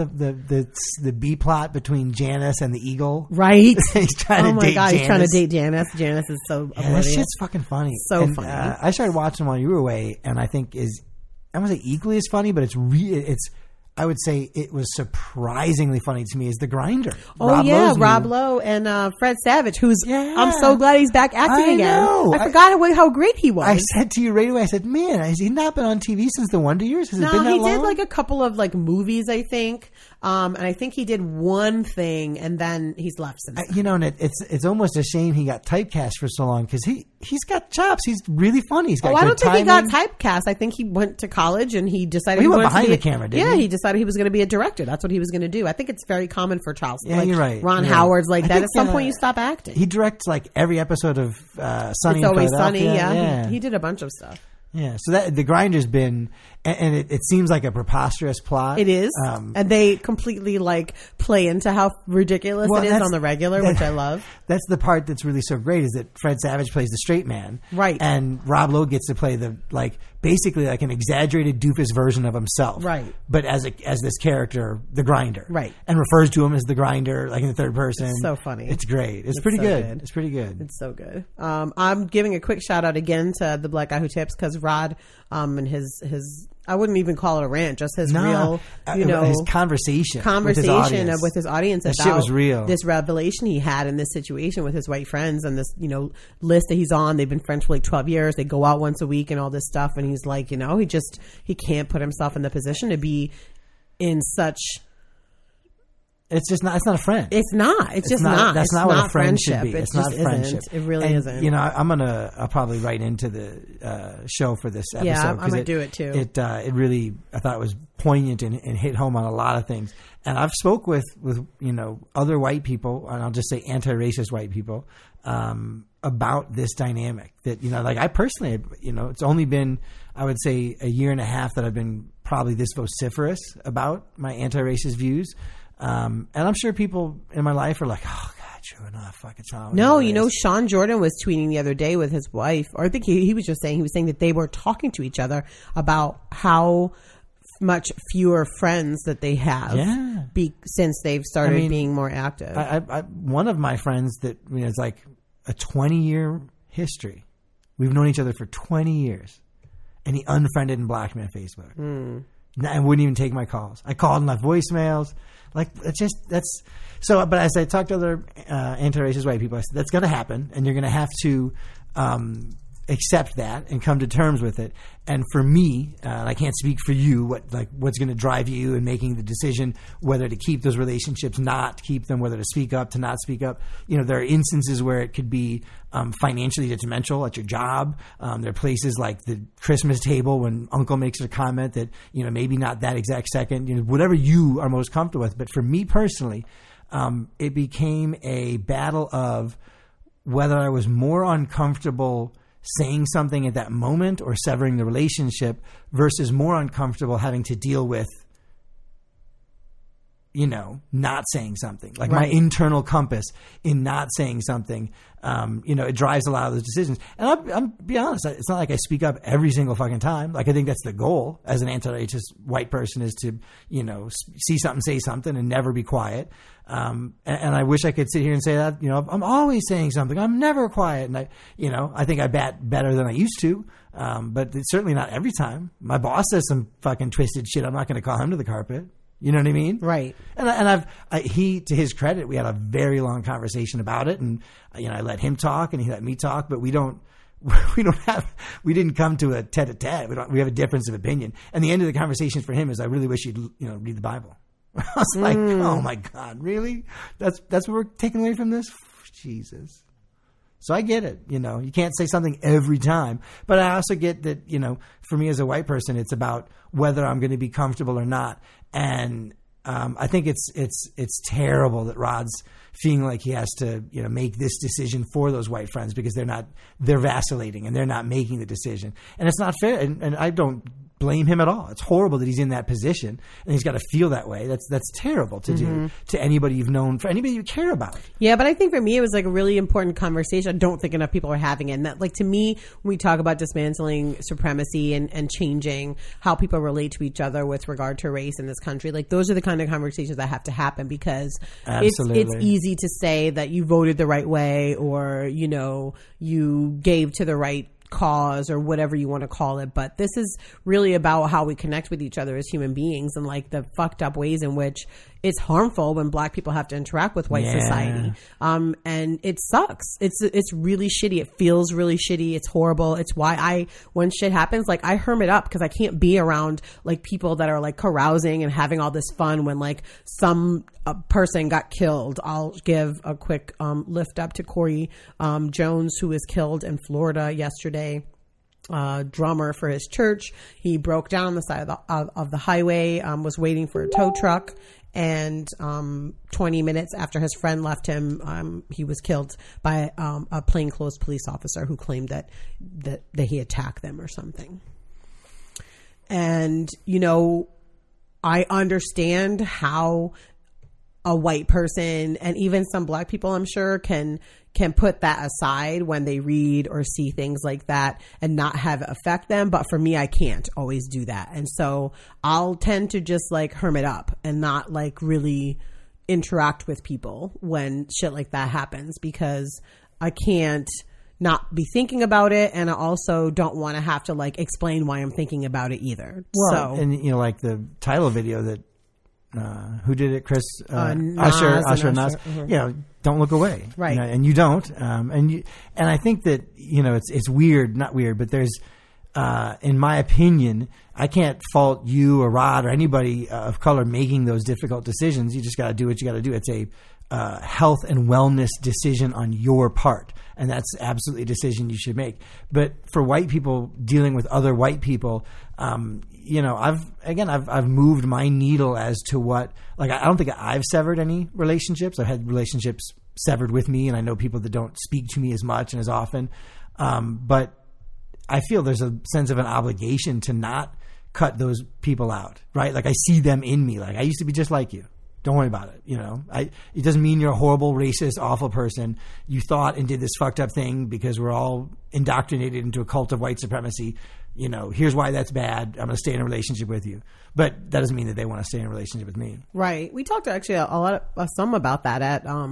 the B plot between Janice and the eagle? Right. He's trying to date Janice. He's trying to date Janice. Janice is so that shit's fucking funny. Funny. I started watching while you were away, and I think I won't say equally as funny, but it's I would say it was surprisingly funny to me is The Grinder. Rob Lowe and Fred Savage, I'm so glad he's back acting again. I forgot how great he was. I said to you right away, I said, man, has he not been on TV since The Wonder Years? Has it been that long? He did like a couple of like movies, I think. And I think he did one thing and then he's left since then. And it's almost a shame he got typecast for so long because he's got chops. He's really funny. He's got I good don't think timing. he got typecast. I think he went to college and he decided he went wanted behind to be the camera, didn't he? Yeah, he decided he was going to be a director. That's what he was going to do. I think it's very common for Charles. Yeah, you're right. Ron Howard's like that. At some point you stop acting. He directs like every episode of Sunny It's in Always Philadelphia. Sunny, yeah. He did a bunch of stuff. Yeah, so that The Grinder's been, and it seems like a preposterous plot. It is, and they completely like play into how ridiculous it is on the regular, which I love. That's the part that's really so great is that Fred Savage plays the straight man, right, and Rob Lowe gets to play the basically like an exaggerated doofus version of himself, right, but as this character, the Grinder, right, and refers to him as the Grinder, like in the third person. It's so funny. It's great. It's pretty good. It's pretty good. It's so good. I'm giving a quick shout out again to the Black Guy Who Tips because Rod and his I wouldn't even call it a rant, just his real, his conversation with his audience that about shit was real. This revelation he had in this situation with his white friends and this, list that he's on. They've been friends for like 12 years. They go out once a week and all this stuff. And he's like, he can't put himself in the position to be in such. It's just not. It's not a friend. It's not. It's just not. That's not what a friend should be. It's not a friendship. It really isn't. I'll probably write into the show for this episode. Yeah, I might do it too. It really, I thought it was poignant and hit home on a lot of things. And I've spoke with other white people, and I'll just say anti-racist white people. about this dynamic that, like I personally, it's only been, I would say, a year and a half that I've been probably this vociferous about my anti-racist views. And I'm sure people in my life are like, oh God, true enough, fucking Sean. No, Sean Jordan was tweeting the other day with his wife, or I think he was just saying, he was saying that they were talking to each other about how much fewer friends that they have since they've started being more active. One of my friends that is like a 20-year history. We've known each other for 20 years. And he unfriended and blocked me on Facebook. And wouldn't even take my calls. I called and left voicemails. Like, that's so. But as I talk to other anti-racist white people, I said, that's going to happen. And you're going to have to accept that and come to terms with it. And for me, I can't speak for you, what's going to drive you in making the decision whether to keep those relationships, not to keep them, whether to speak up, to not speak up. There are instances where it could be financially detrimental at your job. There are places like the Christmas table when Uncle makes a comment that, maybe not that exact second, whatever you are most comfortable with. But for me personally, it became a battle of whether I was more uncomfortable saying something at that moment or severing the relationship versus more uncomfortable having to deal with, not saying something. Like my internal compass in not saying something, it drives a lot of those decisions. And I'm be honest, it's not like I speak up every single fucking time. Like I think that's the goal as an anti-racist white person is to, see something, say something and never be quiet. And I wish I could sit here and say that, I'm always saying something. I'm never quiet. And I think I bat better than I used to. But it's certainly not every time. My boss says some fucking twisted shit. I'm not going to call him to the carpet. You know what I mean? Right. And he, to his credit, we had a very long conversation about it. And, I let him talk and he let me talk, but we didn't come to a tete-a-tete. We have a difference of opinion. And the end of the conversation for him is, I really wish you'd, read the Bible. I was like, oh my God, really? That's what we're taking away from this? Jesus. So I get it. You can't say something every time, but I also get that, for me as a white person, it's about whether I'm going to be comfortable or not. And I think it's terrible that Rod's feeling like he has to, make this decision for those white friends because they're vacillating and they're not making the decision. And it's not fair. And I don't blame him at all. It's horrible that he's in that position and he's got to feel that way. That's terrible to do to anybody you've known, for anybody you care about. Yeah, but I think for me it was like a really important conversation. I don't think enough people are having it. And that, like, to me, when we talk about dismantling supremacy and changing how people relate to each other with regard to race in this country, like those are the kind of conversations that have to happen because it's easy to say that you voted the right way or, you gave to the right cause or whatever you want to call it, but this is really about how we connect with each other as human beings and like the fucked up ways in which it's harmful when black people have to interact with white society. And it sucks. It's really shitty. It feels really shitty. It's horrible. It's why when shit happens, like I hermit up because I can't be around like people that are like carousing and having all this fun when like some person got killed. I'll give a quick lift up to Corey Jones, who was killed in Florida yesterday. Drummer for his church. He broke down on the side of the highway, was waiting for a tow truck, and 20 minutes after his friend left him, he was killed by a plainclothes police officer who claimed that he attacked them or something. And, I understand how a white person and even some black people, I'm sure, can put that aside when they read or see things like that and not have it affect them. But for me, I can't always do that. And so I'll tend to just like hermit up and not like really interact with people when shit like that happens because I can't not be thinking about it. And I also don't want to have to like explain why I'm thinking about it either. Well, so, and like the title video that, who did it? Chris, Usher, Nas. Mm-hmm. Don't look away. Right. And you don't. And I think that, it's weird, not weird, but there's, in my opinion, I can't fault you or Rod or anybody of color making those difficult decisions. You just got to do what you got to do. It's a health and wellness decision on your part. And that's absolutely a decision you should make. But for white people dealing with other white people, I've moved my needle as to what, like, I don't think I've severed any relationships. I've had relationships severed with me, and I know people that don't speak to me as much and as often. But I feel there's a sense of an obligation to not cut those people out, right? Like I see them in me. Like I used to be just like you. Don't worry about it. It doesn't mean you're a horrible, racist, awful person. You thought and did this fucked up thing because we're all indoctrinated into a cult of white supremacy. Here's why that's bad. I'm going to stay in a relationship with you. But that doesn't mean that they want to stay in a relationship with me. Right. We talked actually some about that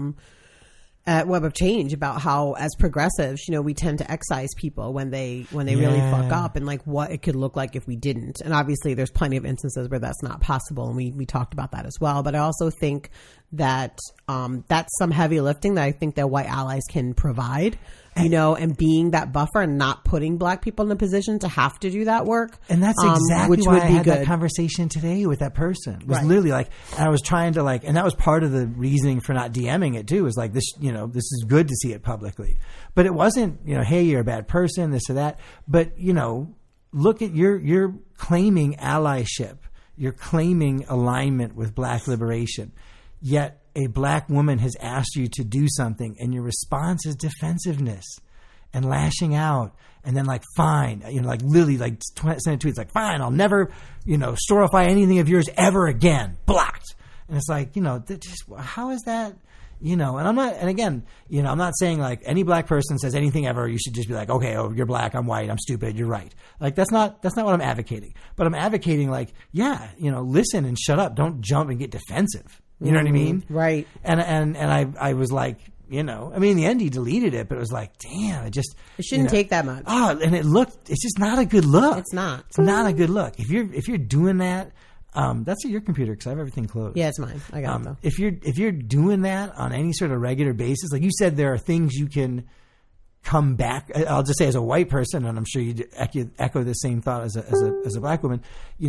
at Web of Change, about how as progressives, we tend to excise people when they really fuck up, and like what it could look like if we didn't. And obviously there's plenty of instances where that's not possible, and we talked about that as well. But I also think that that's some heavy lifting that I think that white allies can provide, and being that buffer and not putting black people in a position to have to do that work. And that's exactly why I had that conversation today with that person. It was literally like, I was trying to and that was part of the reasoning for not DMing it too, is like this, this is good to see it publicly. But it wasn't, hey, you're a bad person, this or that. But, look at you're claiming allyship. You're claiming alignment with black liberation. Yet a black woman has asked you to do something, and your response is defensiveness and lashing out, and then like, fine, literally send tweets like, fine, I'll never, storify anything of yours ever again, blocked. And it's like, how is that, and I'm not, and again, I'm not saying like any black person says anything ever, you should just be like, okay, oh, you're black, I'm white, I'm stupid, you're right. Like that's not what I'm advocating. But I'm advocating like, listen and shut up, don't jump and get defensive. You know what I mean? Right. And I was like, in the end he deleted it, but it was like, damn, it shouldn't take that much. Oh, and it's just not a good look. It's not. It's not a good look. If you're doing that, that's at your computer because I have everything closed. Yeah, it's mine. I got it though. If you're doing that on any sort of regular basis, like you said, there are things you can come back. I'll just say as a white person, and I'm sure you echo the same thought as a black woman,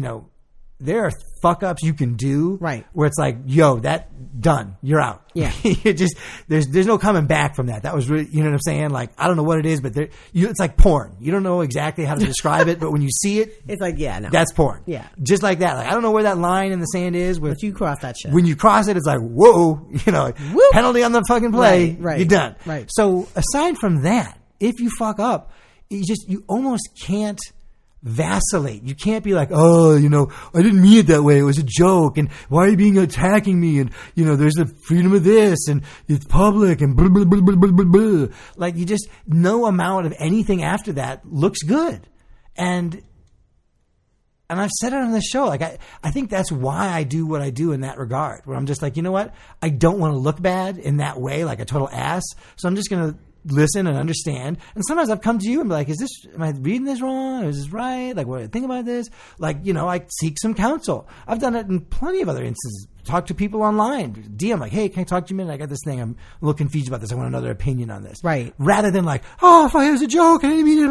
there are fuck ups you can do, right? Where it's like, yo, that done, you're out. Yeah, there's no coming back from that. That was really, you know what I'm saying? Like, I don't know what it is, but it's like porn. You don't know exactly how to describe it, but when you see it, it's like, no, that's porn. Yeah, just like that. Like, I don't know where that line in the sand is. But you cross that shit. When you cross it, it's like, whoa, penalty on the fucking play. Right. You're done. Right. So aside from that, if you fuck up, you almost can't vacillate. You can't be like, oh, I didn't mean it that way. It was a joke. And why are you attacking me? And, there's the freedom of this and it's public and blah, blah, blah, blah, blah, blah. Like no amount of anything after that looks good. And I've said it on the show. Like, I think that's why I do what I do in that regard, where I'm just like, you know what? I don't want to look bad in that way, like a total ass. So I'm just going to listen and understand. And sometimes I've come to you and be like, am I reading this wrong? Or is this right? Like, what do I think about this? Like, I seek some counsel. I've done it in plenty of other instances. Talk to people online. DM like, hey, can I talk to you a minute? I got this thing. I'm a little confused about this. I want another opinion on this. Right. Rather than like, oh, if it was a joke, I didn't mean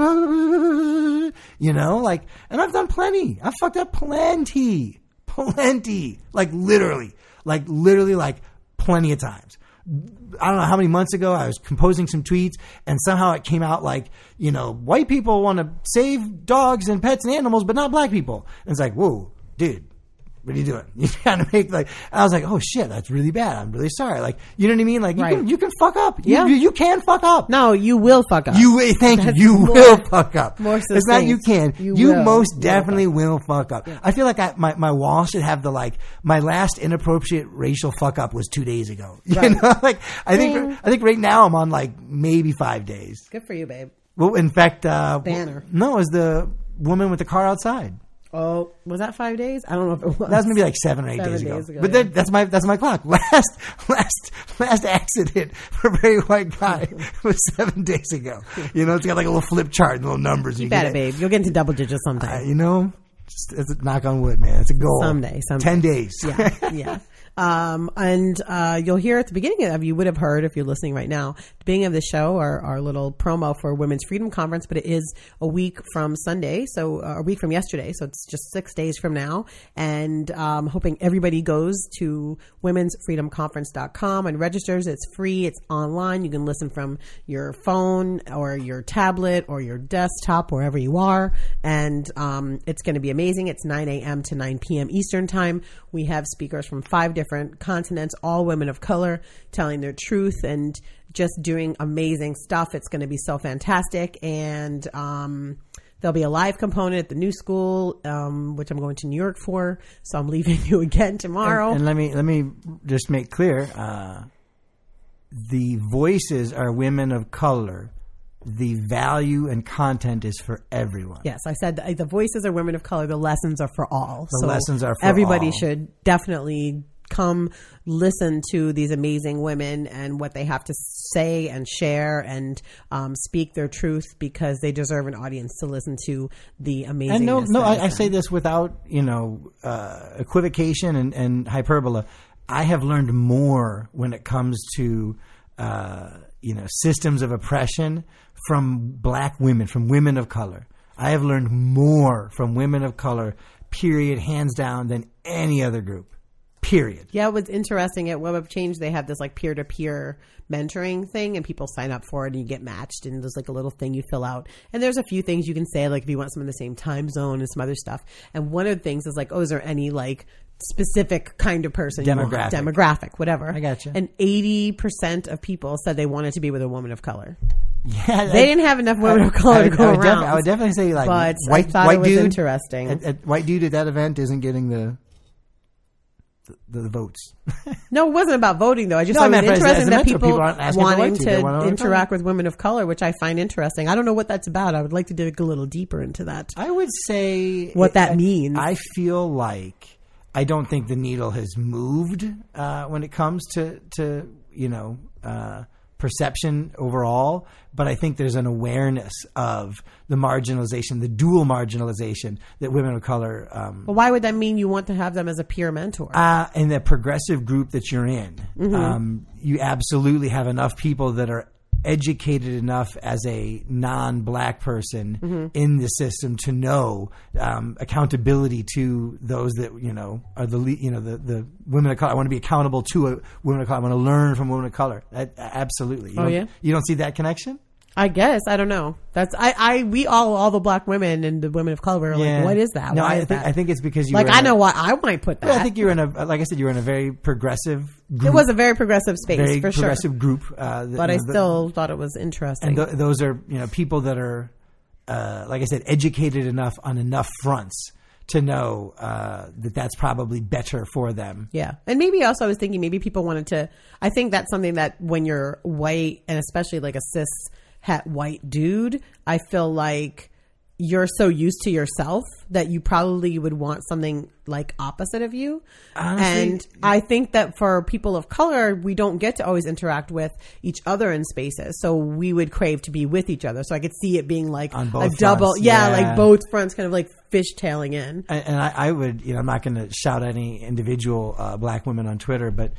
it. Like, and I've done plenty. I've fucked up plenty. Like literally, plenty of times. I don't know how many months ago I was composing some tweets and somehow it came out like, white people want to save dogs and pets and animals, but not black people. And it's like, whoa, dude, what are you doing? You're trying to make I was like, oh shit, that's really bad. I'm really sorry. Like, you know what I mean? Like, you can fuck up. Yeah. You can fuck up. No, you will fuck up. Thank you. You will fuck up. More it's not you can. You most definitely will fuck up. Yeah. I feel like my wall should have my last inappropriate racial fuck up was 2 days ago. Right. I think right now I'm on maybe 5 days. Good for you, babe. Well, in fact, Banner. No, it was the woman with the car outside. Oh, was that 5 days? I don't know if it was. That was maybe 7 or 8 days ago. But that's my clock. Last accident for a very white guy was 7 days ago. It's got a little flip chart and little numbers. You bet it, babe. You'll get into double digits sometime. It's a knock on wood, man. It's a goal. Someday. 10 days. Yeah. And you'll hear at the beginning of, you would have heard if you're listening right now, the beginning of the show, our little promo for Women's Freedom Conference, but it is a week from Sunday, so a week from yesterday, so it's just 6 days from now. And hoping everybody goes to womensfreedomconference.com and registers. It's free. It's online. You can listen from your phone or your tablet or your desktop, wherever you are. And it's going to be amazing. It's 9 a.m. to 9 p.m. Eastern time. We have speakers from 5 different different continents, all women of color telling their truth and just doing amazing stuff. It's going to be so fantastic. And there'll be a live component at the New School, which I'm going to New York for. So I'm leaving you again tomorrow. And let me just make clear, the voices are women of color. The value and content is for everyone. Yes, I said the voices are women of color. The lessons are for all. The lessons are for everybody all. should definitely come listen to these amazing women and what they have to say and share and speak their truth, because they deserve an audience to listen to the amazing. And I say this without equivocation and hyperbole. I have learned more when it comes to systems of oppression from black women, from women of color. I have learned more from women of color, period, hands down, than any other group. Period. Yeah, what's interesting at Web of Change, they have this like peer-to-peer mentoring thing, and people sign up for it and you get matched, and there's like a little thing you fill out, and there's a few things you can say, like if you want someone in the same time zone and some other stuff. And one of the things is like, oh, is there any like specific kind of person demographic, whatever. I gotcha. And 80% of people said they wanted to be with a woman of color. Yeah, they didn't have enough women of color to go around. I would definitely say like but white, I thought white it was dude, interesting. White dude at that event isn't getting the votes. No, it wasn't about voting though. I thought it was interesting that people wanting to interact with women of color, which I find interesting. I don't know what that's about. I would like to dig a little deeper into that. I would say what that means. I feel like I don't think the needle has moved when it comes to perception overall, but I think there's an awareness of the marginalization, the dual marginalization that women of color. Well, why would that mean you want to have them as a peer mentor? In the progressive group that you're in, you absolutely have enough people that are educated enough as a non-black person in the system to know accountability to those that are the women of color. I want to be accountable to a women of color. I want to learn from women of color. Absolutely. You don't see that connection? I guess. I don't know. That's we all the black women and the women of color were like, what is that? No, why I is think, that? I think it's because you like I know why I might put that. Well, I think you're in like I said, you're in a very progressive group. It was a very progressive space, very for progressive sure. group. But I still thought it was interesting. And those are people that are, like I said, educated enough on enough fronts to know that that's probably better for them. Yeah. And maybe also I was thinking maybe people wanted to, I think that's something that when you're white and especially like a cis het white dude, I feel like you're so used to yourself that you probably would want something like opposite of you. Honestly, and I think that for people of color, we don't get to always interact with each other in spaces. So we would crave to be with each other. So I could see it being like on both a double, fronts. like both fronts kind of like fishtailing in. And I would, I'm not going to shout any individual black women on Twitter, but,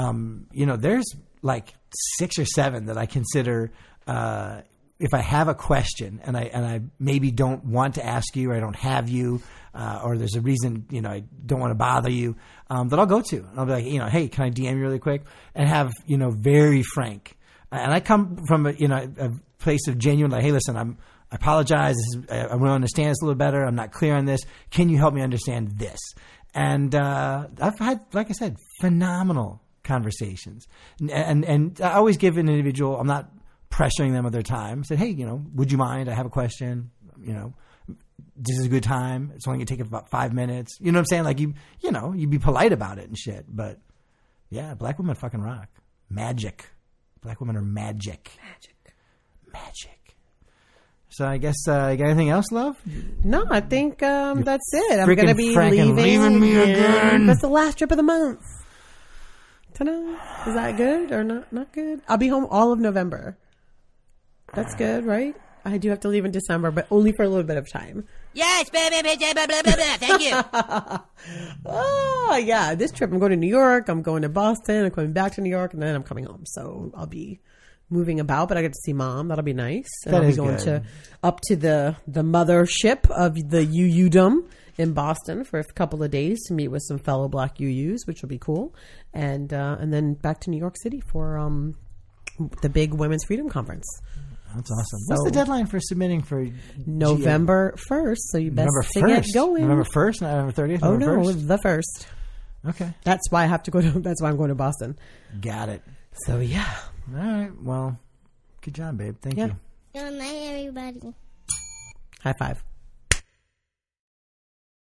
there's like 6 or 7 that I consider, if I have a question and I maybe don't want to ask you or I don't have you, or there's a reason, I don't want to bother you, that I'll go to. And I'll be like, hey, can I DM you really quick? And have, very frank. And I come from a place of genuine, like, hey, listen, I apologize. I want to understand this a little better. I'm not clear on this. Can you help me understand this? And I've had, like I said, phenomenal conversations. And I always give an individual, I'm not pressuring them of their time. I said, hey, would you mind? I have a question. This is a good time. It's only going to take about 5 minutes. You know what I'm saying? Like you'd be polite about it and shit. But yeah, black women fucking rock. Magic. Black women are magic. Magic. So I guess, you got anything else, love? No, I think that's it. I'm going to be leaving me again. That's the last trip of the month. Ta-da. Is that good or not good? I'll be home all of November. That's good, right? I do have to leave in December, but only for a little bit of time. Yes, baby, blah, blah, blah, blah. Thank you. Oh, yeah. This trip, I'm going to New York. I'm going to Boston. I'm coming back to New York, and then I'm coming home. So I'll be moving about, but I get to see Mom. That'll be nice. And I'll be going up to the mothership of the UU-dom in Boston for a couple of days to meet with some fellow black UUs, which will be cool. And then back to New York City for the big Women's Freedom Conference. That's awesome. What's the deadline for submitting for November 1st? So you best to get going. November 1st, not November 30th? Oh, no, the 1st. Okay. That's why I have to go to. That's why I'm going to Boston. Got it. So yeah. All right. Well, good job, babe. Thank you. Good night, everybody. High five.